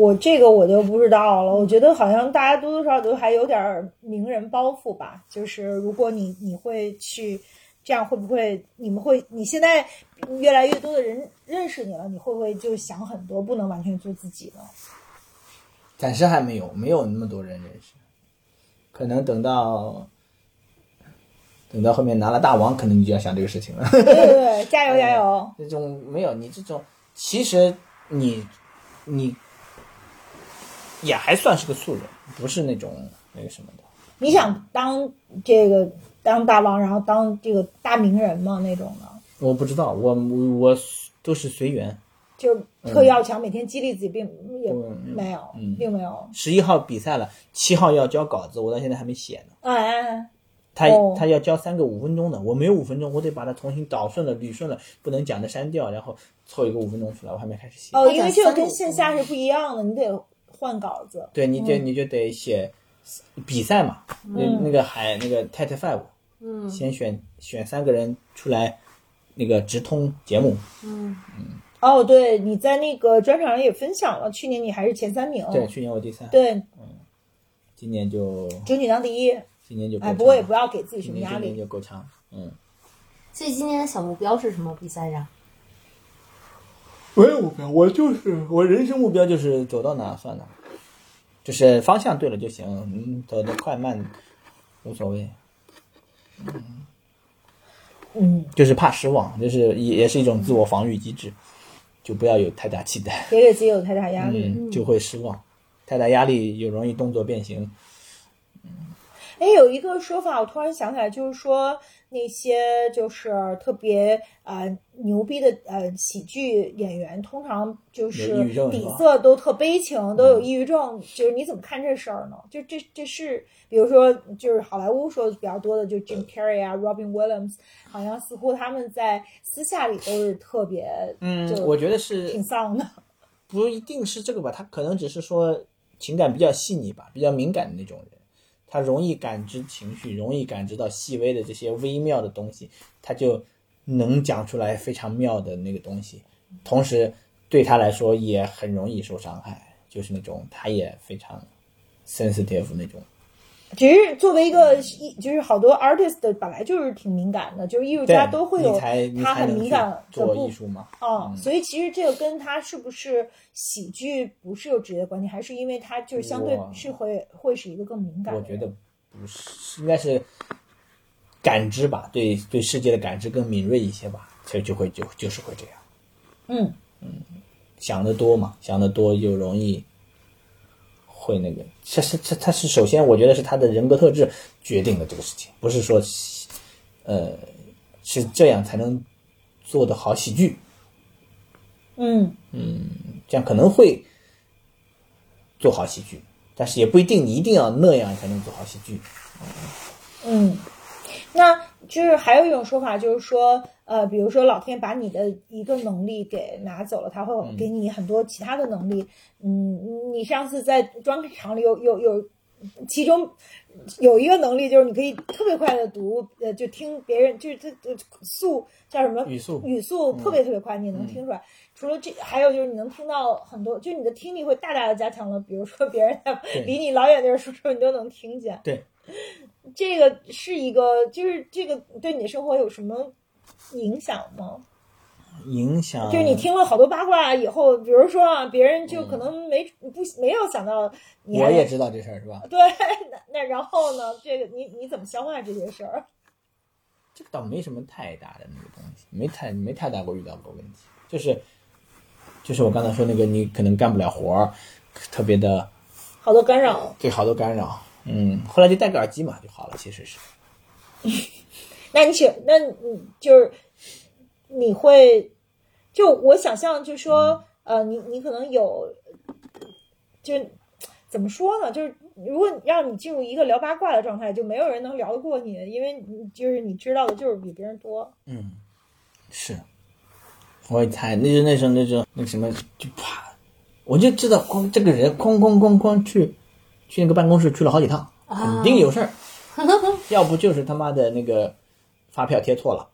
我这个我就不知道了。我觉得好像大家多多少少都还有点名人包袱吧。就是如果你你会去这样，会不会你们会你现在越来越多的人认识你了，你会不会就想很多，不能完全做自己呢？ 暂时还没有，没有那么多人认识，可能等到。等到后面拿了大王，可能你就要想这个事情了。 对对对，加油加油！ 这种没有你这种，其实你你也还算是个素人，不是那种那个什么的。 你想当这个当大王，然后当这个大名人吗？那种的？ 我不知道，我我都是随缘。 就特要强，每天激励自己，并也没有， 嗯， 并没有。 十一号比赛了，七号要交稿子，我到现在还没写呢。 哎。 他他要交三个五分钟的，我没有五分钟，我得把它重新导顺了、捋顺了，不能讲的删掉，然后凑一个五分钟出来，我还没开始写。 哦，因为这个跟线下是不一样的，你得换稿子。 对，你就、嗯、你就得写比赛嘛，那、嗯、那个海那个 T E T Five， 嗯，先选选三个人出来，那个直通节目。 嗯嗯。哦，对，你在那个专场上也分享了，去年你还是前三名。 对，去年我第三。 对， 嗯，今年就争取当第一。 今年就哎，不过也不要给自己什么压力。 今年就够呛，嗯。 所以今年的小目标是什么？比赛上？ 没有目标，我就是我人生目标就是走到哪算哪，就是方向对了就行，嗯，走得快慢无所谓。嗯， 嗯， 就是怕失望，就是也也是一种自我防御机制，就不要有太大期待， 别给自己有太大压力， 嗯，就会失望，太大压力又容易动作变形。 哎，有一个说法，我突然想起来，就是说那些就是特别呃牛逼的呃喜剧演员，通常就是底色都特悲情，都有抑郁症。就是你怎么看这事儿呢？就这这是，比如说就是好莱坞说的比较多的，就 Jim Carrey 啊、Robin Williams， 好像似乎他们在私下里都是特别， 嗯，我觉得是挺丧的。 不一定是这个吧，他可能只是说情感比较细腻吧，比较敏感的那种人。他容易感知情绪，容易感知到细微的这些微妙的东西，他就能讲出来非常妙的那个东西。同时对他来说也很容易受伤害，就是那种他也非常 sensitive 那种。 其实作为一个就是好多 artist 本来就是挺敏感的，就是艺术家都会有他很敏感的做艺术嘛。 啊、嗯，所以其实这个跟他是不是喜剧不是有直接关系，还是因为他就是相对是会会是一个更敏感的。 我觉得不是，应该是感知吧，对对世界的感知更敏锐一些吧，所以就会就就是会这样。 嗯嗯，想得多嘛，想得多就容易。会那个，他是他他是首先，我觉得是他的人格特质决定了这个事情，不是说，呃，是这样才能做得好喜剧。 嗯嗯，这样可能会做好喜剧，但是也不一定你一定要那样才能做好喜剧。 嗯，那就是还有一种说法，就是说，呃，比如说老天把你的一个能力给拿走了，他会给你很多其他的能力。嗯，你上次在专场里有有有，其中有一个能力就是你可以特别快的读，呃，就听别人就是这速叫什么语速， 语速特别特别快，嗯、你能听出来。除了这，还有就是你能听到很多，就你的听力会大大的加强了。比如说别人在离你老远地儿说说，你都能听见。 对， 这个是一个，就是这个对你的生活有什么影响吗？ 影响就是你听了好多八卦以后，比如说啊，别人就可能没、嗯、不没有想到你， 我也知道这事儿是吧？ 对，那那然后呢？这个你你怎么消化这些事儿？ 这个倒没什么太大的那个东西，没太没太大过遇到过问题，就是就是我刚才说那个，你可能干不了活儿，特别的好多干扰， 对，好多干扰。嗯，后来就戴个耳机嘛就好了，其实是。 那你请，那你就是你会，就我想象，就说，呃，你你可能有，就怎么说呢？就是如果让你进入一个聊八卦的状态，就没有人能聊得过你，因为你就是你知道的就是比别人多。 嗯，是。我一猜，那就那时候那时候那什么，就啪，我就知道，光这个人哐哐哐哐去去那个办公室去了好几趟，肯定有事儿。要不就是他妈的那个发票贴错了，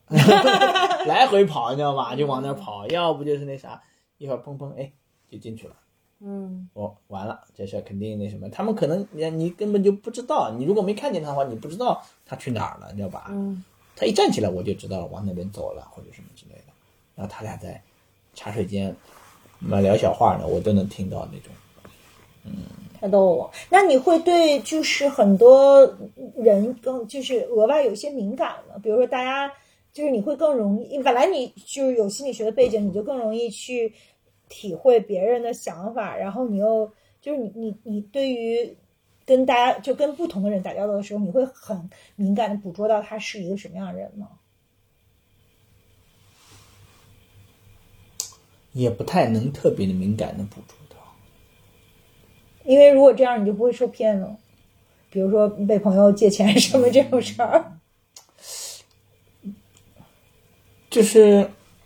来回跑，你知道吧？就往那儿跑；要不就是那啥，一会儿砰砰，哎，就进去了。 嗯， 我完了，这事肯定那什么，他们可能你你根本就不知道，你如果没看见他的话，你不知道他去哪儿了，你知道吧？ 嗯， 他一站起来我就知道往那边走了或者什么之类的，然后他俩在茶水间嘛聊小话呢，我都能听到那种。嗯， 太逗了。那你会对就是很多人更就是额外有一些敏感吗？比如说大家就是你会更容易，本来你就是有心理学的背景，你就更容易去体会别人的想法，然后你又就是你你你对于跟大家就跟不同的人打交道的时候，你会很敏感的捕捉到他是一个什么样的人吗？ 也不太能特别的敏感的捕捉到， 因为如果这样你就不会受骗了，比如说被朋友借钱什么这种事儿。 就是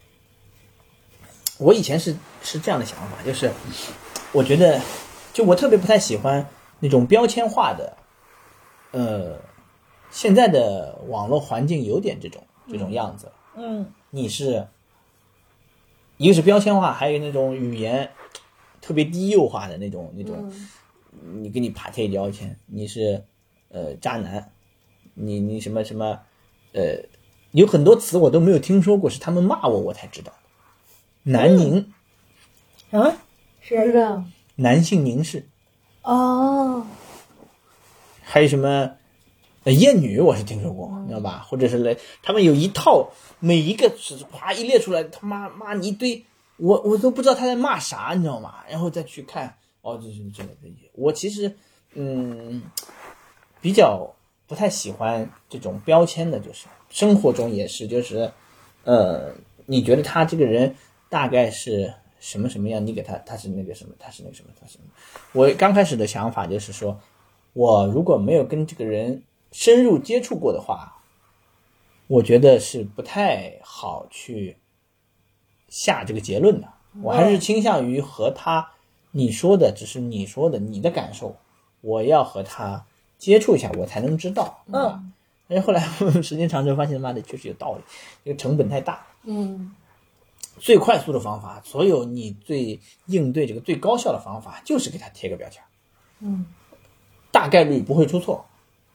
我以前是是这样的想法，就是我觉得就我特别不太喜欢那种标签化的，呃，现在的网络环境有点这种这种样子。 嗯， 你是一个是标签化，还有那种语言特别低幼化的那种那种， 嗯、 你给你啪贴标签，你是呃渣男，你你什么什么呃。有很多词我都没有听说过，是他们骂我我才知道。南宁、 嗯、啊，是的， 男性凝视。 哦， 还有什么呃艳女我是听说过，你知道吧？或者是来他们有一套，每一个是啪一列出来，他妈骂你一堆，我我都不知道他在骂啥，你知道吗？然后再去看，哦，这是这个这些。我其实嗯比较不太喜欢这种标签的，就是生活中也是，就是呃，你觉得他这个人大概是什么什么样，你给他他是那个什么，他是那个什么，他是什么。我刚开始的想法就是说，我如果没有跟这个人深入接触过的话，我觉得是不太好去下这个结论的。我还是倾向于和他，你说的只是你说的你的感受，我要和他接触一下，我才能知道。 嗯， 但是后来时间长之后发现，妈的确实有道理，这个成本太大。 嗯， 最快速的方法，所有你最应对这个最高效的方法，就是给他贴个标签。 嗯， 大概率不会出错。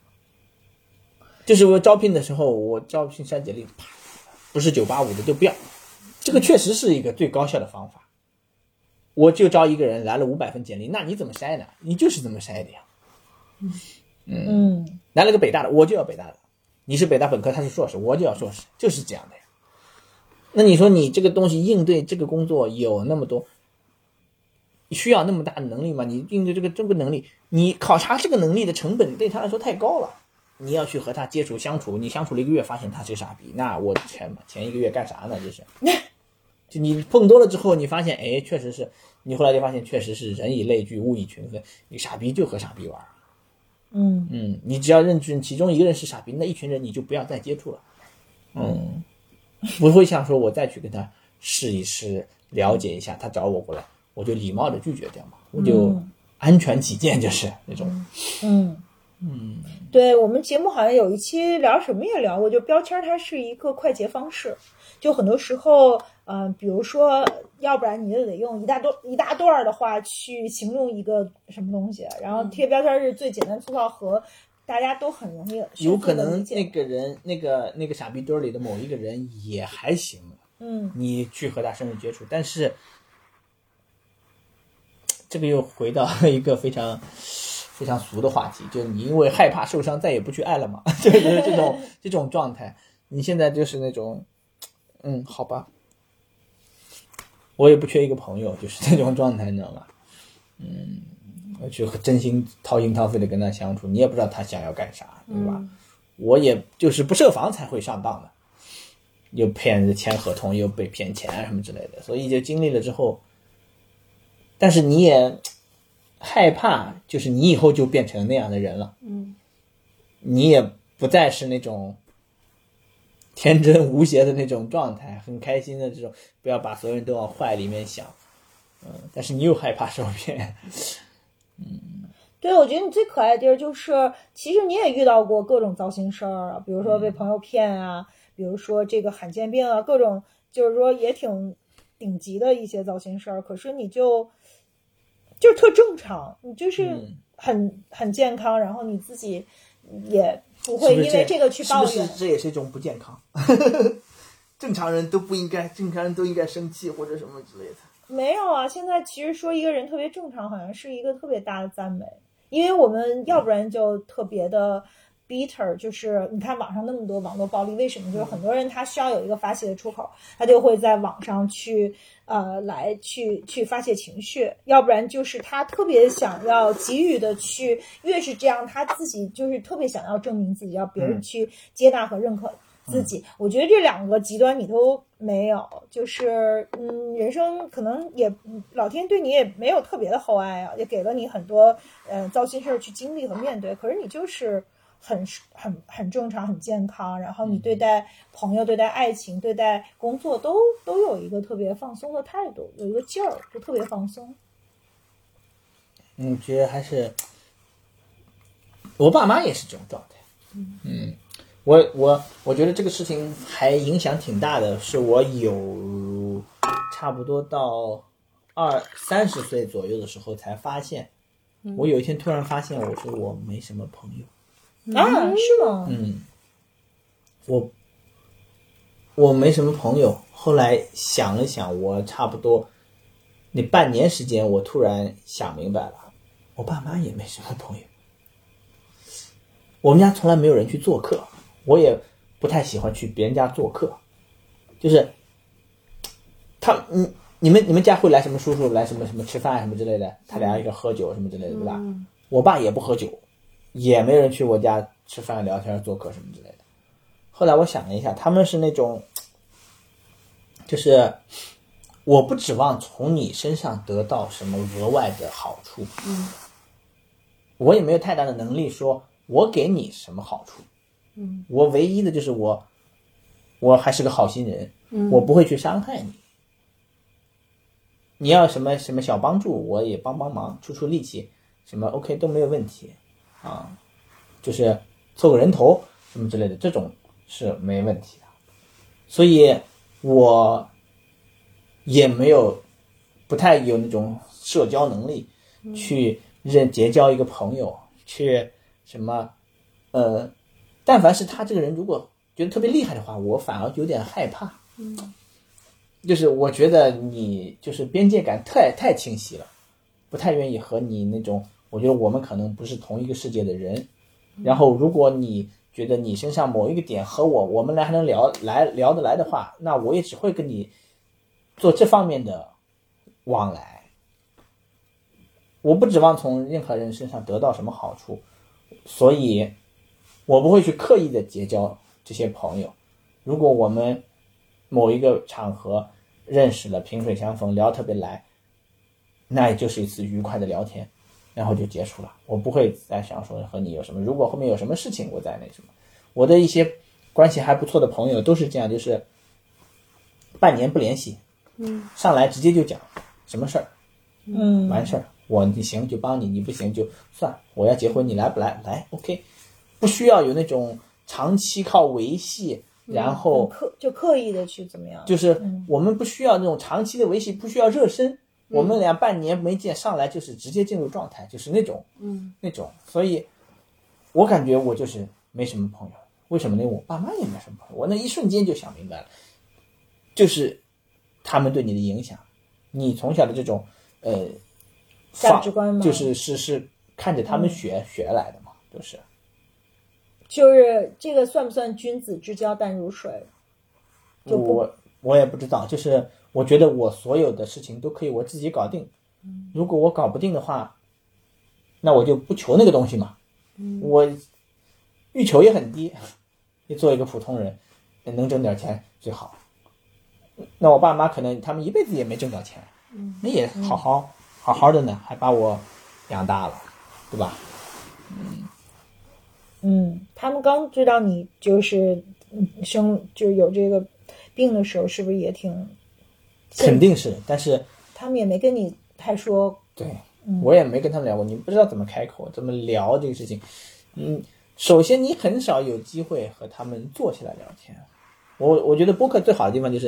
就是我招聘的时候，我招聘筛简历，啪，不是九八五的就不要。这个确实是一个最高效的方法。我就招一个人，来了五百份简历，那你怎么筛呢？你就是这么筛的呀。 嗯嗯，来了个北大的，我就要北大的。你是北大本科，他是硕士，我就要硕士，就是这样的呀。那你说你这个东西应对这个工作有那么多，需要那么大的能力吗？你应对这个这个能力，你考察这个能力的成本对他来说太高了。你要去和他接触相处，你相处了一个月，发现他是个傻逼，那我前前一个月干啥呢？这是，就你碰多了之后，你发现，哎，确实是，你后来就发现，确实是人以类聚，物以群分，你傻逼就和傻逼玩。 嗯嗯，你只要认准其中一个人是傻逼，那一群人你就不要再接触了。嗯，不会想说我再去跟他试一试，了解一下，他找我过来，我就礼貌的拒绝掉嘛，我就安全起见，就是那种。 嗯嗯，对，我们节目好像有一期聊什么也聊过，就标签它是一个快捷方式，就很多时候，嗯、呃，比如说，要不然你就得用一大段一大段的话去形容一个什么东西，然后贴标签是最简单粗暴和大家都很容易有可能那个人那个那个傻逼堆里的某一个人也还行， 嗯， 你去和他深入接触，但是这个又回到一个非常非常俗的话题，就你因为害怕受伤再也不去爱了嘛，就是这种这种状态。你现在就是那种嗯好吧，我也不缺一个朋友，就是这种状态，你知道吗？嗯，我去真心掏心掏肺的跟他相处，你也不知道他想要干啥，对吧？ 嗯、 我也就是不设防才会上当的，又骗人签合同，又被骗钱什么之类的，所以就经历了之后，但是你也害怕，就是你以后就变成那样的人了， 嗯， 你也不再是那种天真无邪的那种状态，很开心的这种，不要把所有人都往坏里面想，嗯，但是你又害怕受骗，嗯， 对，我觉得你最可爱的地儿就是，其实你也遇到过各种糟心事儿啊，比如说被朋友骗啊，嗯、比如说这个罕见病啊，各种就是说也挺顶级的一些糟心事儿，可是你就就特正常，你就是嗯很、很健康，然后你自己也不会因为这个去抱怨。 是不是这也是一种不健康？正常人都不应该，正常人都应该生气或者什么之类的。 没有啊，现在其实说一个人特别正常，好像是一个特别大的赞美，因为我们要不然就特别的 bitter， 就是你看网上那么多网络暴力，为什么？就是很多人他需要有一个发泄的出口，他就会在网上去呃来去去发泄情绪，要不然就是他特别想要急于的去，越是这样，他自己就是特别想要证明自己，要别人去接纳和认可自己。我觉得这两个极端你都没有，就是嗯，人生可能也老天对你也没有特别的厚爱啊，也给了你很多嗯、呃、糟心事儿去经历和面对，可是你就是很很很正常，很健康，然后你对待朋友、对待爱情、对待工作都都有一个特别放松的态度，有一个劲儿，就特别放松。 嗯，觉得还是我爸妈也是这种状态。嗯，我我我觉得这个事情还影响挺大的，是我有差不多到二三十岁左右的时候才发现，我有一天突然发现，我说我没什么朋友。 啊，是吗？ 嗯，我我没什么朋友。后来想了想，我差不多那半年时间，我突然想明白了，我爸妈也没什么朋友。我们家从来没有人去做客，我也不太喜欢去别人家做客。就是他，你你们你们家会来什么叔叔来什么什么吃饭什么之类的，他俩一个喝酒什么之类的，对吧？ 嗯、 我爸也不喝酒，也没人去我家吃饭聊天做客什么之类的。后来我想了一下，他们是那种，就是我不指望从你身上得到什么额外的好处， 嗯， 我也没有太大的能力说我给你什么好处， 嗯， 我唯一的就是我，我还是个好心人， 嗯， 我不会去伤害你。你要什么什么小帮助，我也帮帮忙，出出力气，什么 OK 都没有问题啊，就是凑个人头什么之类的，这种是没问题的。所以我也没有不太有那种社交能力去认结交一个朋友，去什么呃，但凡是他这个人如果觉得特别厉害的话，我反而有点害怕。 嗯， 就是我觉得你就是边界感太太清晰了，不太愿意和你那种，我觉得我们可能不是同一个世界的人。然后如果你觉得你身上某一个点和我我们来还能聊来聊得来的话，那我也只会跟你做这方面的往来。我不指望从任何人身上得到什么好处，所以我不会去刻意的结交这些朋友。如果我们某一个场合认识了，萍水相逢，聊特别来，那也就是一次愉快的聊天，然后就结束了。我不会再想说和你有什么，如果后面有什么事情我再那什么。我的一些关系还不错的朋友都是这样，就是半年不联系， 嗯， 上来直接就讲什么事儿， 嗯， 完事儿，我你行就帮你，你不行就算。我要结婚，你来不来？来 ，OK， 不需要有那种长期靠维系。然后刻就刻意的去怎么样？ 就是我们不需要那种长期的维系，不需要热身。嗯、我们俩半年没见，上来就是直接进入状态，就是那种， 嗯， 那种。所以，我感觉我就是没什么朋友。为什么呢？我爸妈也没什么朋友。我那一瞬间就想明白了，就是他们对你的影响，你从小的这种呃价值观嘛， 就是是是看着他们学、嗯、学来的嘛，都是。 就是这个算不算君子之交淡如水？就我我也不知道，就是我觉得我所有的事情都可以我自己搞定。如果我搞不定的话，那我就不求那个东西嘛。 嗯、 我欲求也很低，你做一个普通人，能挣点钱最好。那我爸妈可能他们一辈子也没挣到钱， 嗯、 那也好好、嗯、好好的呢，还把我养大了，对吧？嗯。 嗯，他们刚知道你就是生就是有这个病的时候，是不是也挺？ 肯定是，但是他们也没跟你太说。 对， 嗯、 我也没跟他们聊过，你不知道怎么开口，怎么聊这个事情。嗯，首先你很少有机会和他们坐下来聊天。我我觉得播客最好的地方就是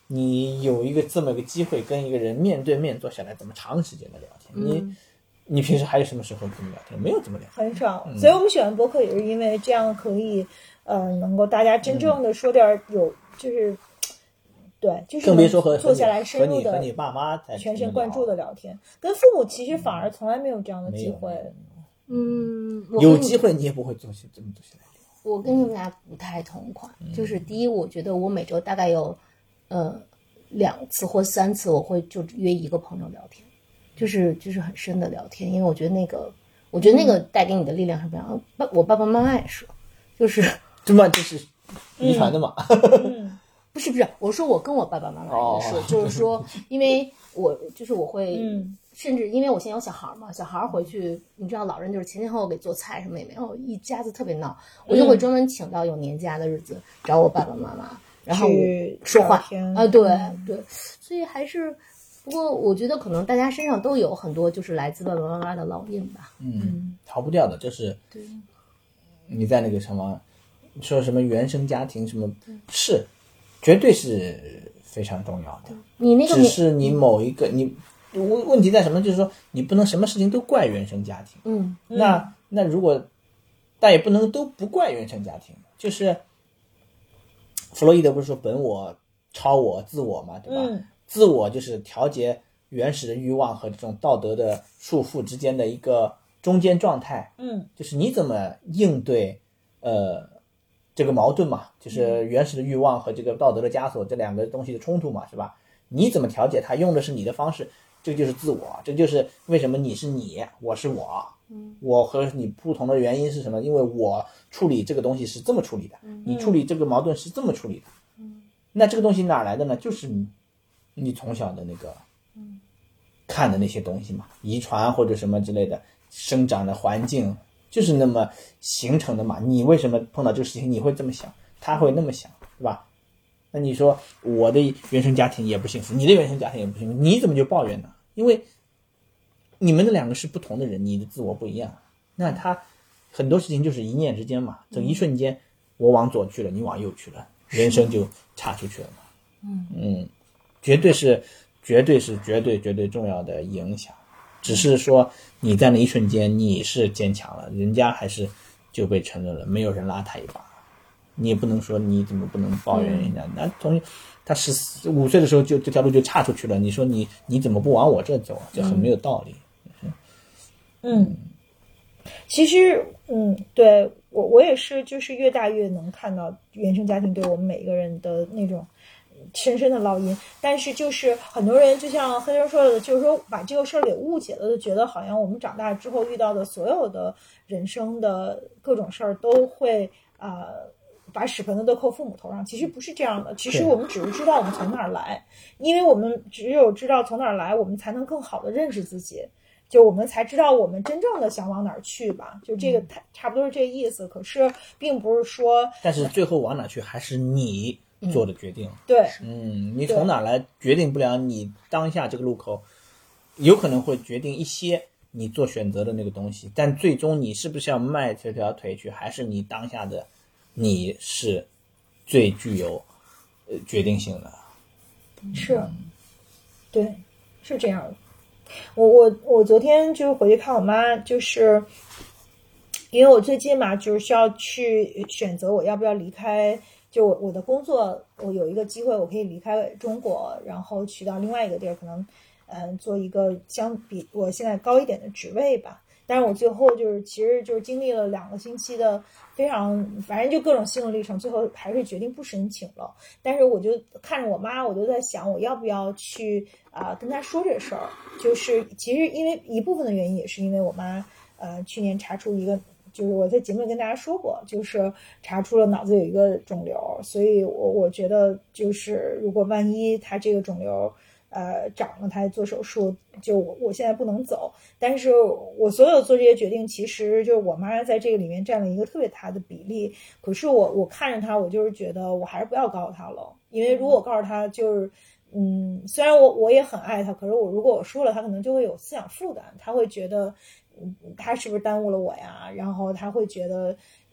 你有一个这么个机会跟一个人面对面坐下来这么长时间的聊天，你、嗯、你平时还有什么时候这么聊天？没有这么聊天， 很少。 嗯、 所以我们喜欢播客也是因为这样可以呃能够大家真正的说点有、嗯、就是对，就是更别说和坐下来深入的和你和你爸妈在全神贯注的聊天，跟父母其实反而从来没有这样的机会。 嗯， 有机会你也不会坐下这么坐下来。 我跟你们俩不太同款，嗯、就是第一，我觉得我每周大概有呃两次或三次，我会就约一个朋友聊天，就是就是很深的聊天，因为我觉得那个，我觉得那个带给你的力量是非常。爸、嗯，我爸爸妈妈也是，就是这么就是遗传的嘛。 嗯不是不是，我说我跟我爸爸妈妈也是，哦、就是说，因为我就是我会，嗯、甚至因为我现在有小孩嘛，小孩回去，你知道老人就是前前后后给做菜什么也没有，一家子特别闹，我就会专门请到有年假的日子找我爸爸妈妈，然后说话啊，对对，所以还是，不过我觉得可能大家身上都有很多就是来自爸爸妈妈的烙印吧， 嗯，逃不掉的，就是对，你在那个什么说什么原生家庭什么是。绝对是非常重要的。 你那个只是你某一个你问问题在什么？就是说你不能什么事情都怪原生家庭。 嗯， 那那如果但也不能都不怪原生家庭。就是弗洛伊德不是说本我、超我、自我嘛，对吧？ 嗯、 自我就是调节原始的欲望和这种道德的束缚之间的一个中间状态。 嗯， 就是你怎么应对呃。这个矛盾嘛，就是原始的欲望和这个道德的枷锁这两个东西的冲突嘛，是吧？你怎么调节它？用的是你的方式，这就是自我，这就是为什么你是你，我是我， 嗯， 我和你不同的原因是什么？因为我处理这个东西是这么处理的， 嗯、 你处理这个矛盾是这么处理的， 嗯， 那这个东西哪来的呢？就是你你从小的那个， 嗯， 看的那些东西嘛，遗传或者什么之类的，生长的环境。就是那么形成的嘛，你为什么碰到这个事情你会这么想，他会那么想，是吧？那你说我的原生家庭也不幸福，你的原生家庭也不幸福，你怎么就抱怨呢？因为你们的两个是不同的人，你的自我不一样，那他很多事情就是一念之间嘛，这一瞬间我往左去了，你往右去了，人生就岔出去了嘛。 嗯嗯，绝对是绝对是绝对绝对重要的影响。只是说你在那一瞬间你是坚强了，人家还是就被承认了，没有人拉他一把，你也不能说你怎么不能抱怨人家，嗯、那从他十五岁的时候就这条路就岔出去了，你说你你怎么不往我这走，这很没有道理。 嗯，嗯其实嗯，对我我也是，就是越大越能看到原生家庭对我们每一个人的那种。深深的烙印，但是就是很多人就像黑人说的，就是说把这个事儿给误解了，就觉得好像我们长大之后遇到的所有的人生的各种事儿都会呃把屎盆子都扣父母头上，其实不是这样的。其实我们只是知道我们从哪儿来，因为我们只有知道从哪儿来，我们才能更好的认识自己，就我们才知道我们真正的想往哪儿去吧。就这个差不多是这个意思。可是并不是说， 但是最后往哪去还是你做的决定。 嗯、对， 嗯，你从哪来决定不了你当下这个路口，有可能会决定一些你做选择的那个东西，但最终你是不是要迈这条腿去，还是你当下的你是最具有呃决定性的。 是，对，是这样的。我我我昨天就是回去看我妈，就是因为我最近嘛，就是需要去选择我要不要离开。就我的工作，我有一个机会，我可以离开中国，然后去到另外一个地儿，可能，嗯、呃，做一个相比我现在高一点的职位吧。但是我最后就是，其实就是经历了两个星期的非常，反正就各种心路历程，最后还是决定不申请了。但是我就看着我妈，我就在想，我要不要去啊、呃、跟她说这事儿？就是其实因为一部分的原因，也是因为我妈呃去年查出一个。就是我在节目里跟大家说过，就是查出了脑子有一个肿瘤，所以我我觉得就是如果万一他这个肿瘤呃长了，他做手术，就我我现在不能走，但是我所有做这些决定，其实就是我妈在这个里面占了一个特别大的比例。可是我我看着她，我就是觉得我还是不要告诉她了，因为如果我告诉她，就是嗯，虽然我我也很爱她，可是我如果我说了，她可能就会有思想负担，她会觉得。他是不是耽误了我呀？然后他会觉得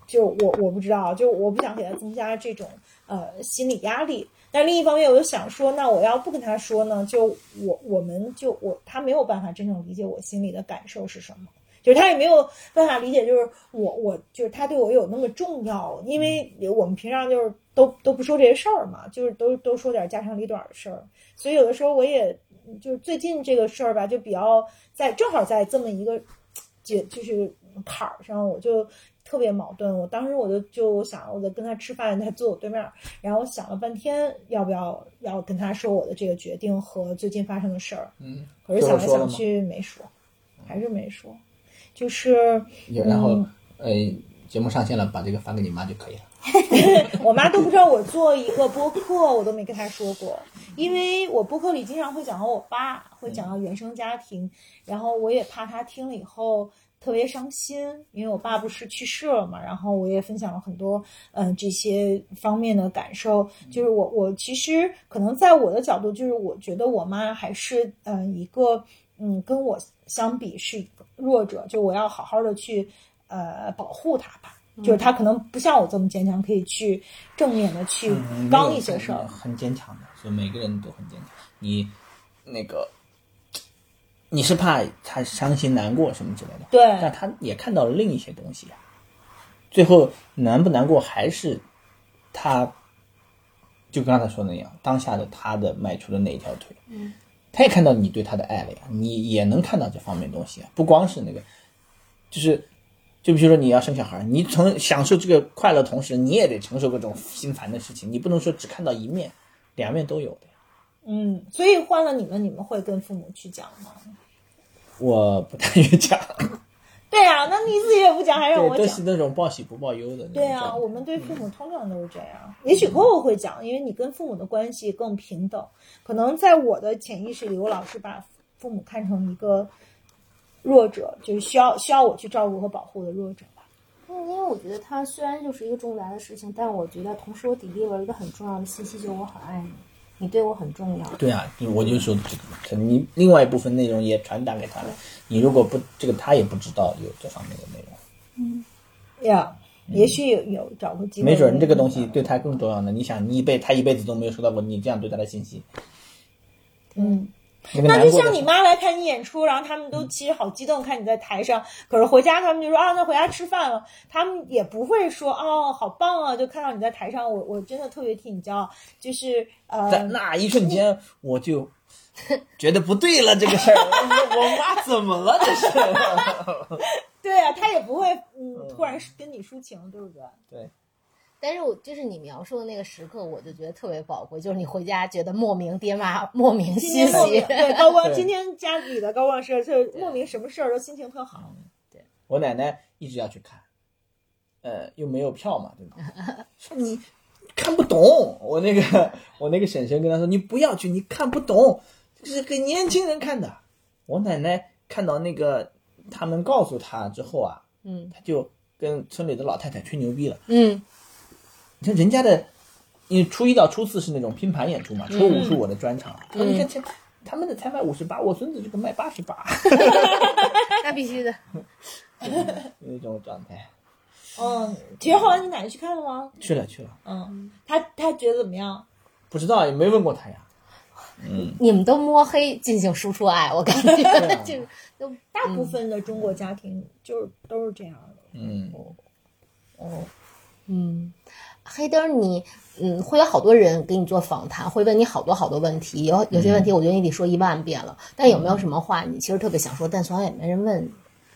就我我不知道，就我不想给他增加这种呃心理压力。但另一方面，我又想说，那我要不跟他说呢，就我我们就我他没有办法真正理解我心里的感受是什么。就是他也没有办法理解，就是我我就是他对我有那么重要，因为我们平常就是都都不说这些事儿嘛，就是都都说点家长里短的事儿，所以有的时候我也就是最近这个事儿吧，就比较在正好在这么一个就就是坎儿上，我就特别矛盾。我当时我就就想，我就跟他吃饭，他坐我对面，然后我想了半天，要不要要跟他说我的这个决定和最近发生的事儿。 嗯， 可是想来想去没说，还是没说。就是然后、嗯、呃，节目上线了，把这个发给你妈就可以了。 我妈都不知道我做一个播客，我都没跟她说过，因为我播客里经常会讲到我爸，会讲到原生家庭，然后我也怕她听了以后特别伤心，因为我爸不是去世了嘛，然后我也分享了很多嗯、呃、这些方面的感受。就是我我其实可能在我的角度，就是我觉得我妈还是嗯、呃、一个嗯跟我相比是弱者，就我要好好的去呃保护她吧。就是他可能不像我这么坚强，可以去正面的去刚一些事儿、 嗯，很坚强的，所以每个人都很坚强。你那个你是怕他伤心难过什么之类的， 对， 但他也看到了另一些东西啊。最后难不难过还是他，就刚才说的那样，当下的他的迈出的那一条腿， 嗯， 他也看到你对他的爱了呀，你也能看到这方面东西啊，不光是那个，就是。就比如说你要生小孩，你从享受这个快乐同时，你也得承受各种心烦的事情，你不能说只看到一面，两面都有的。 嗯，所以换了你们，你们会跟父母去讲吗？ 我不太愿意讲。 对啊，那你自己也不讲，还让我讲。 对，都是那种报喜不报忧的。 对啊，我们对父母通常都是这样。也许Coco会讲，因为你跟父母的关系更平等。可能在我的潜意识里，我老是把父母看成一个弱者，就是需要需要我去照顾和保护的弱者吧。 嗯，因为我觉得它虽然就是一个重大的事情，但我觉得同时我抵 deliver 一个很重要的信息，就是我很爱你，你对我很重要。 对啊，我就说这个，你另外一部分内容也传达给他了。你如果不这个，他也不知道有这方面的内容。 嗯，呀、yeah, 嗯，也许有有找个机会， 没准这个东西对他更重要呢。你想，你一辈他一辈子都没有收到过你这样对他的信息。 嗯。那就像你妈来看你演出，然后他们都其实好激动看你在台上，可是回家他们就说啊，那回家吃饭了，他们也不会说哦好棒啊，就看到你在台上，我我真的特别替你骄傲，就是呃， 在那一瞬间我就觉得不对了，这个事儿，我我妈怎么了这是？ 对啊，他也不会嗯突然跟你抒情，对不对？ 对。 但是我就是你描述的那个时刻，我就觉得特别宝贵，就是你回家觉得莫名爹妈莫名欣喜。 对，高光今天家里的高光是就莫名什么事儿都心情特好。 对，我奶奶一直要去看，呃，又没有票嘛，对吧？说你看不懂，我那个我那个婶婶跟她说，你不要去，你看不懂，这是给年轻人看的。我奶奶看到那个他们告诉她之后啊， 嗯， 她就跟村里的老太太吹牛逼了， 嗯。 你看人家的，因为初一到初四是那种拼盘演出嘛，初五是我的专场。他、嗯、说你看，他们的才卖五十八，我孙子这个卖八十八。 那必须的， 那种状态。 嗯，其实后来你奶奶去看了吗？ 去了去了。 嗯，他他觉得怎么样？ 不知道，也没问过他呀。嗯， 你们都摸黑进行输出爱，我感觉、啊、就是就大部分的中国家庭就是都是这样的。 嗯， 哦，嗯。黑灯你嗯会有好多人给你做访谈，会问你好多好多问题，有有些问题我觉得你得说一万遍了、嗯、但有没有什么话你其实特别想说，但从来也没人问你？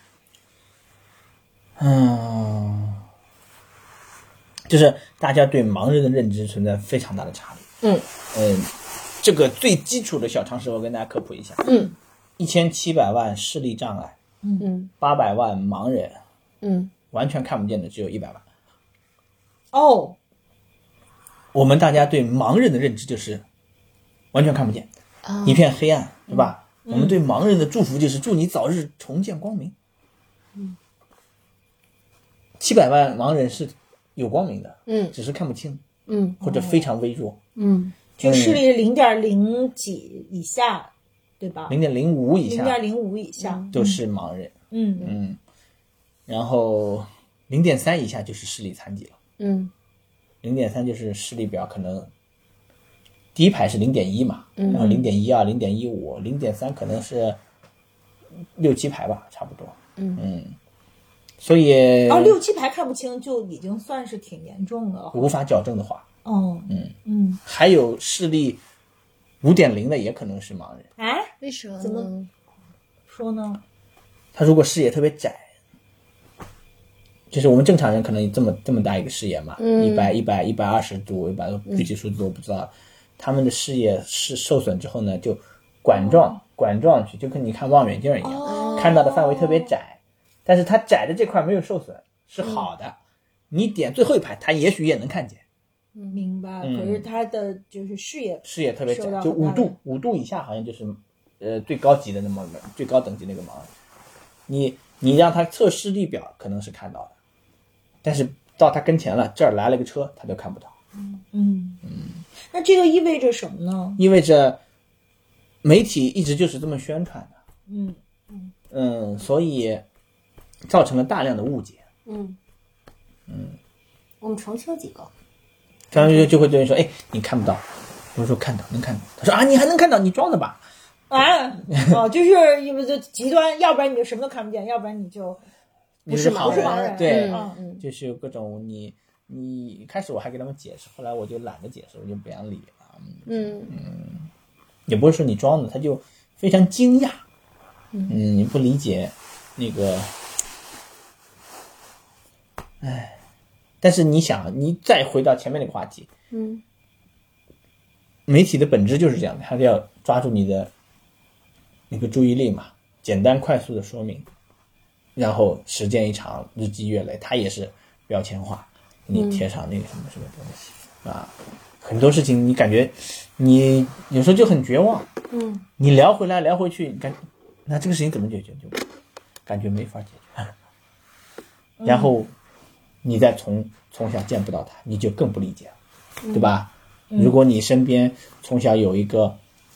嗯，就是大家对盲人的认知存在非常大的差异。 嗯嗯，这个最基础的小常识我跟大家科普一下。 嗯， 一千七百万视力障碍， 嗯， 八百万盲人， 嗯， 完全看不见的只有一百万。 哦， 我们大家对盲人的认知就是完全看不见， 哦、 一片黑暗，对吧、 嗯？ 我们对盲人的祝福就是祝你早日重见光明。 嗯， 七百万盲人是有光明的， 嗯， 只是看不清， 嗯， 或者非常微弱， 嗯， 就视力零点零几以下，对吧？ 零点零五以下， 零点零五以下就是盲人。 嗯嗯，然后零点三以下就是视力残疾了。 嗯零点三就是视力表可能第一排是零点一嘛， 嗯然后零点一二、零点一五、零点三可能是六七排吧，差不多。 嗯嗯，所以哦，六七排看不清就已经算是挺严重的了。 无法矫正的话， 哦， 嗯嗯， 还有视力五点零的也可能是盲人。 哎， 为什么？ 怎么说呢？ 他如果视野特别窄，就是我们正常人可能这么这么大一个视野嘛， 嗯一百一百一百二十度，一百具体数字我不知道。他们的视野是受损之后呢，就管状、 哦、 管状去，就跟你看望远镜一样， 哦、 看到的范围特别窄，但是它窄的这块没有受损，是好的。嗯、你点最后一排，它也许也能看见。 明白。 嗯、 可是它的就是视野视野特别窄，就五度五度以下好像就是呃最高级的那么最高等级那个盲人。你你让他测视力表可能是看到的，但是到他跟前了，这儿来了个车，他就看不到。 嗯嗯嗯。那这个意味着什么呢？ 意味着媒体一直就是这么宣传的。 嗯嗯嗯，所以造成了大量的误解。 嗯嗯， 我们澄清几个。 他们就就会对人说：“哎，你看不到。”我说：“看到，能看到。”他说：“啊，你还能看到？你装的吧？” 啊，哦，就是因为就极端，要不然你就什么都看不见，要不然你就不是盲人。 盲人。 对， 嗯嗯， 就是有各种你你开始我还给他们解释，后来我就懒得解释，我就不想理了。 嗯嗯，也不是说你装的，他就非常惊讶。 嗯， 嗯你不理解那个，哎，但是你想，你再回到前面那个话题， 嗯， 媒体的本质就是这样的，它要抓住你的一个注意力嘛，简单快速的说明，然后时间一长，日积月累，它也是标签化，你贴上那个什么什么东西、嗯、啊，很多事情你感觉你有时候就很绝望， 嗯， 你聊回来聊回去，感那这个事情怎么解决？就感觉没法解决，然后你再从从小见不到它，你就更不理解了，对吧？ 嗯、 如果你身边从小有一个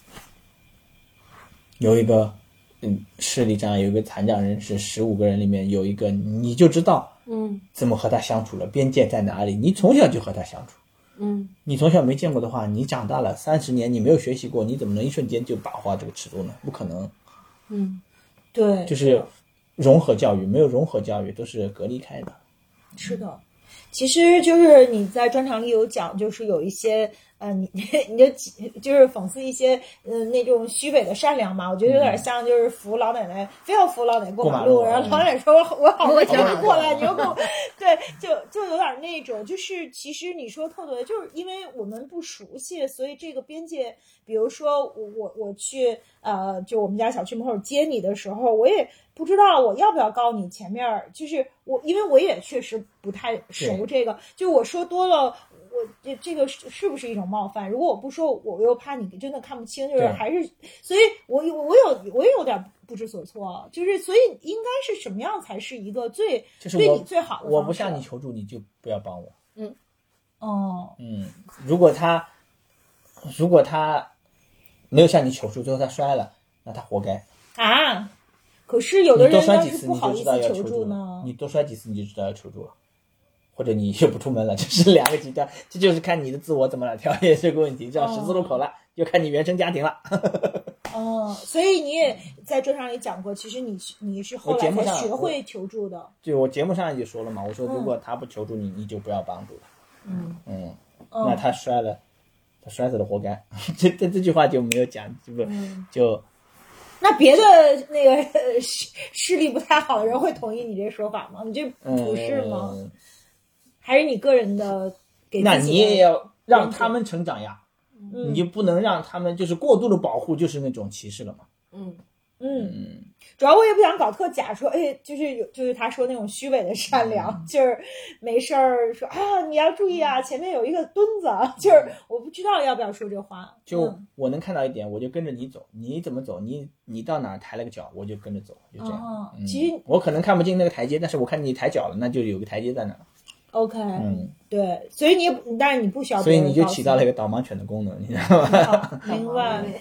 有一个嗯视力障碍，有一个残障人士，十五个人里面有一个，你就知道嗯怎么和他相处了，边界在哪里。你从小就和他相处， 嗯， 你从小没见过的话，你长大了三十年你没有学习过，你怎么能一瞬间就把握这个尺度呢？不可能。 嗯， 对， 就是融合教育，没有融合教育都是隔离开的。 是的，其实就是你在专场里有讲，就是有一些呃，你你就就是讽刺一些嗯、呃、那种虚伪的善良嘛，我觉得有点像就是扶老奶奶、嗯、非要扶老奶奶过马路， 马路然后老奶奶说、嗯、我好不容易过来， 嗯、 你又跟我对，就就有点那种，就是其实你说特别，就是因为我们不熟悉，所以这个边界，比如说我我我去呃，就我们家小区门口接你的时候，我也不知道我要不要告诉你前面，就是我因为我也确实不太熟这个，就我说多了，我这这个是是不是一种冒犯？如果我不说，我又怕你真的看不清，就是还是，所以我我我有我也有点不知所措，就是所以应该是什么样才是一个最就是对你最好的方式？ 我不向你求助，你就不要帮我。 嗯， 哦， 嗯，如果他如果他没有向你求助，最后他摔了，那他活该啊。可是有的人要是不好意思求助呢， 你多摔几次你就知道要求助了，或者你又不出门了，这是两个极端，这就是看你的自我怎么来调节这个问题。这样十字路口了，就、哦、看你原生家庭了。 哦，所以你也在专场里讲过，其实你你是后来才学会求助的。 就我节目上也说了嘛，我说如果他不求助你，嗯、你就不要帮助他。 嗯嗯，那他摔了，他摔死了活该。这这这句话就没有讲，就不、嗯、就。 那别的那个视视力不太好的人会同意你这说法吗？你这不是吗？嗯、还是你个人的给自己的？ 那你也要让他们成长呀， 嗯、 你就不能让他们就是过度的保护，就是那种歧视了嘛。 嗯嗯嗯，主要我也不想搞特假说，哎，就是有就是他说那种虚伪的善良，嗯、就是没事儿说啊你要注意啊，前面有一个墩子，就是我不知道要不要说这话。 就我能看到一点，我就跟着你走，你怎么走，你你到哪儿抬了个脚，我就跟着走，就这样。 哦嗯、 其实我可能看不进那个台阶，但是我看你抬脚了，那就有个台阶在那儿。 OK， 嗯， 对，所以你但是你不需要， 所以你就起到了一个导盲犬的功能，你知道吗？ 明白。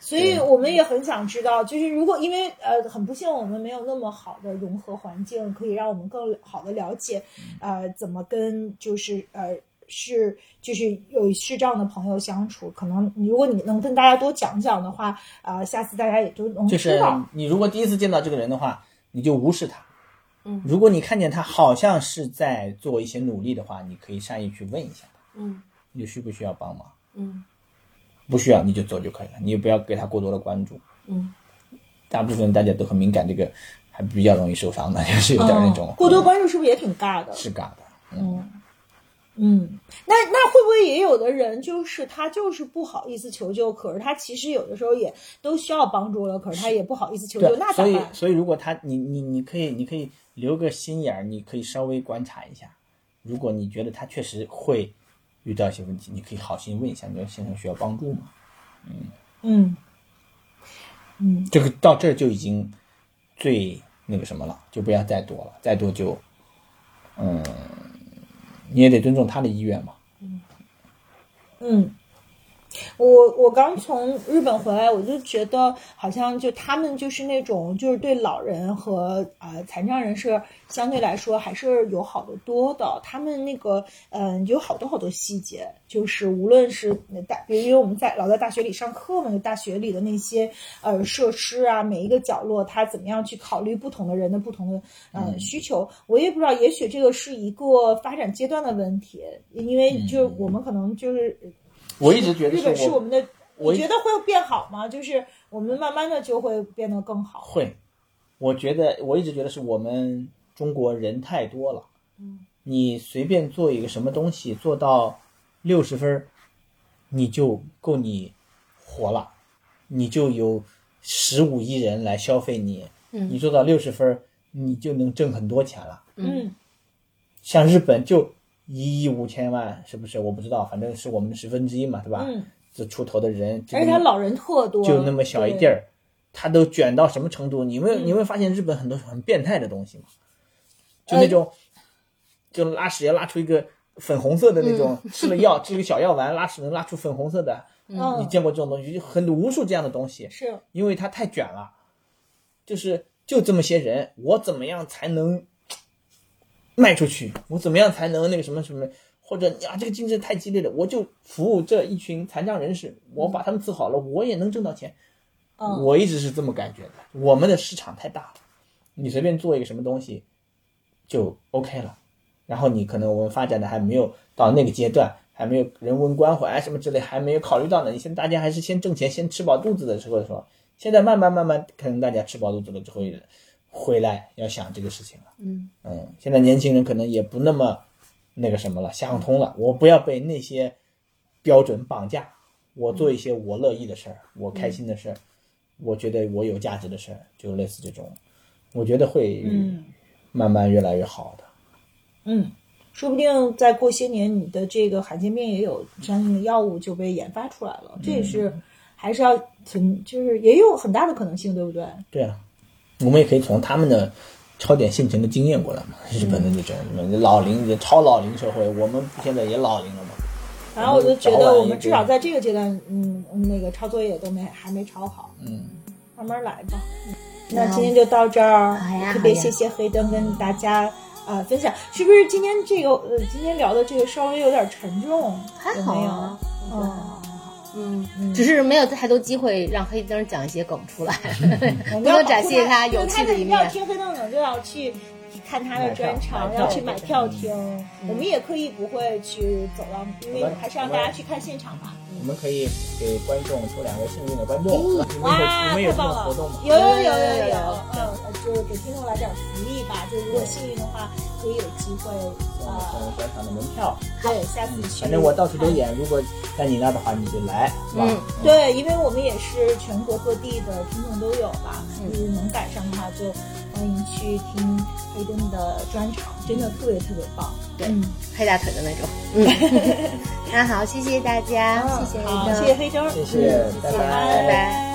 所以我们也很想知道，就是如果因为呃很不幸我们没有那么好的融合环境，可以让我们更好的了解，呃怎么跟就是呃是就是有视障的朋友相处。可能如果你能跟大家多讲讲的话，呃下次大家也就能知道。 就是你如果第一次见到这个人的话，你就无视他。 嗯， 如果你看见他好像是在做一些努力的话，你可以善意去问一下他， 嗯， 你需不需要帮忙？ 嗯， 不需要你就走就可以了，你也不要给他过多的关注。 嗯， 大部分大家都很敏感，这个还比较容易受伤的，就是有点那种、 嗯、过多关注是不是也挺尬的？ 是尬的。 嗯嗯，那那会不会也有的人就是他就是不好意思求救，可是他其实有的时候也都需要帮助了，可是他也不好意思求救，那咋办？ 所以所以如果他你你你可以你可以留个心眼儿，你可以稍微观察一下，如果你觉得他确实会遇到一些问题，你可以好心问一下，你说先生需要帮助吗？嗯嗯嗯， 这个到这儿就已经最那个什么了，就不要再多了，再多就嗯。你也得尊重他的意愿嘛。 嗯，嗯，我我刚从日本回来，我就觉得好像就他们就是那种就是对老人和呃残障人士相对来说还是友好的多的。他们那个嗯、呃、有好多好多细节，就是无论是大，比如因为我们在老在大学里上课嘛，就大学里的那些呃设施啊，每一个角落他怎么样去考虑不同的人的不同的呃、嗯、需求。我也不知道，也许这个是一个发展阶段的问题，因为就是我们可能就是。 我一直觉得日本是我们的， 你觉得会变好吗？就是我们慢慢的就会变得更好。 会，我觉得我一直觉得是我们中国人太多了。 嗯， 你随便做一个什么东西做到六十分，你就够你活了，你就有十五亿人来消费你。 嗯， 你做到六十分，你就能挣很多钱了。 嗯， 像日本就。一亿五千万是不是？我不知道，反正是我们的十分之一嘛，对吧？ 嗯， 这出头的人， 而且他老人特多， 就那么小一地儿，他都卷到什么程度？你会、嗯、你会发现日本很多很变态的东西嘛，就那种，呃、就拉屎要拉出一个粉红色的那种，嗯、吃了药吃一个小药丸，拉屎能拉出粉红色的。 嗯， 你见过这种东西？很无数这样的东西， 是因为它太卷了，就是就这么些人，我怎么样才能？卖出去，我怎么样才能那个什么什么？或者呀，这个竞争太激烈了，我就服务这一群残障人士，我把他们伺好了，我也能挣到钱。 嗯， 我一直是这么感觉的。我们的市场太大了，你随便做一个什么东西就 OK 了。然后你可能我们发展的还没有到那个阶段，还没有人文关怀什么之类，还没有考虑到呢。你现在大家还是先挣钱，先吃饱肚子的时候的时候，现在慢慢慢慢，可能大家吃饱肚子了之后。回来要想这个事情了， 嗯嗯，现在年轻人可能也不那么那个什么了，想通了，我不要被那些标准绑架，我做一些我乐意的事儿，我开心的事儿，我觉得我有价值的事儿，就类似这种，我觉得会慢慢越来越好的。 嗯，说不定再过些年，你的这个罕见病也有相应的药物就被研发出来了，这也是还是要很就是也有很大的可能性，对不对？ 对啊。我们也可以从他们的超典现成的经验过来嘛，日本的那种什么老龄超老龄社会，我们现在也老龄了嘛。 然后我就觉得我们至少在这个阶段，嗯，那个抄作业都没还没抄好， 嗯， 慢慢来吧。嗯、那今天就到这儿， 好呀， 特别谢谢黑灯跟大家呃分享，是不是今天这个呃今天聊的这个稍微有点沉重？ 还好啊， 有没有？ 嗯。嗯，只是没有太多机会让黑灯讲一些梗出来， 不能展现他有趣的一面。 要听黑灯梗就要去看他的专场，要去买票听。 嗯、 我们也刻意不会去走到，因为还是让大家去看现场吧。 我们可以给观众抽两个幸运的观众，你们有你们有这种活动吗？ 有有有有有，嗯，就是给听众来点福利吧。就如果幸运的话，可以有机会呃送专场的门票。 对，下次去。 反正我到处都演，如果在你那的话，你就来，是吧？ 嗯，对，因为我们也是全国各地的听众都有吧，就是能赶上的话，就欢迎去听黑灯的专场，真的特别特别棒。 对，嗯、黑大腿的那种。嗯，那好，谢谢大家， 嗯、 谢谢黑灯， 谢谢谢黑灯， 谢谢， 拜拜拜拜。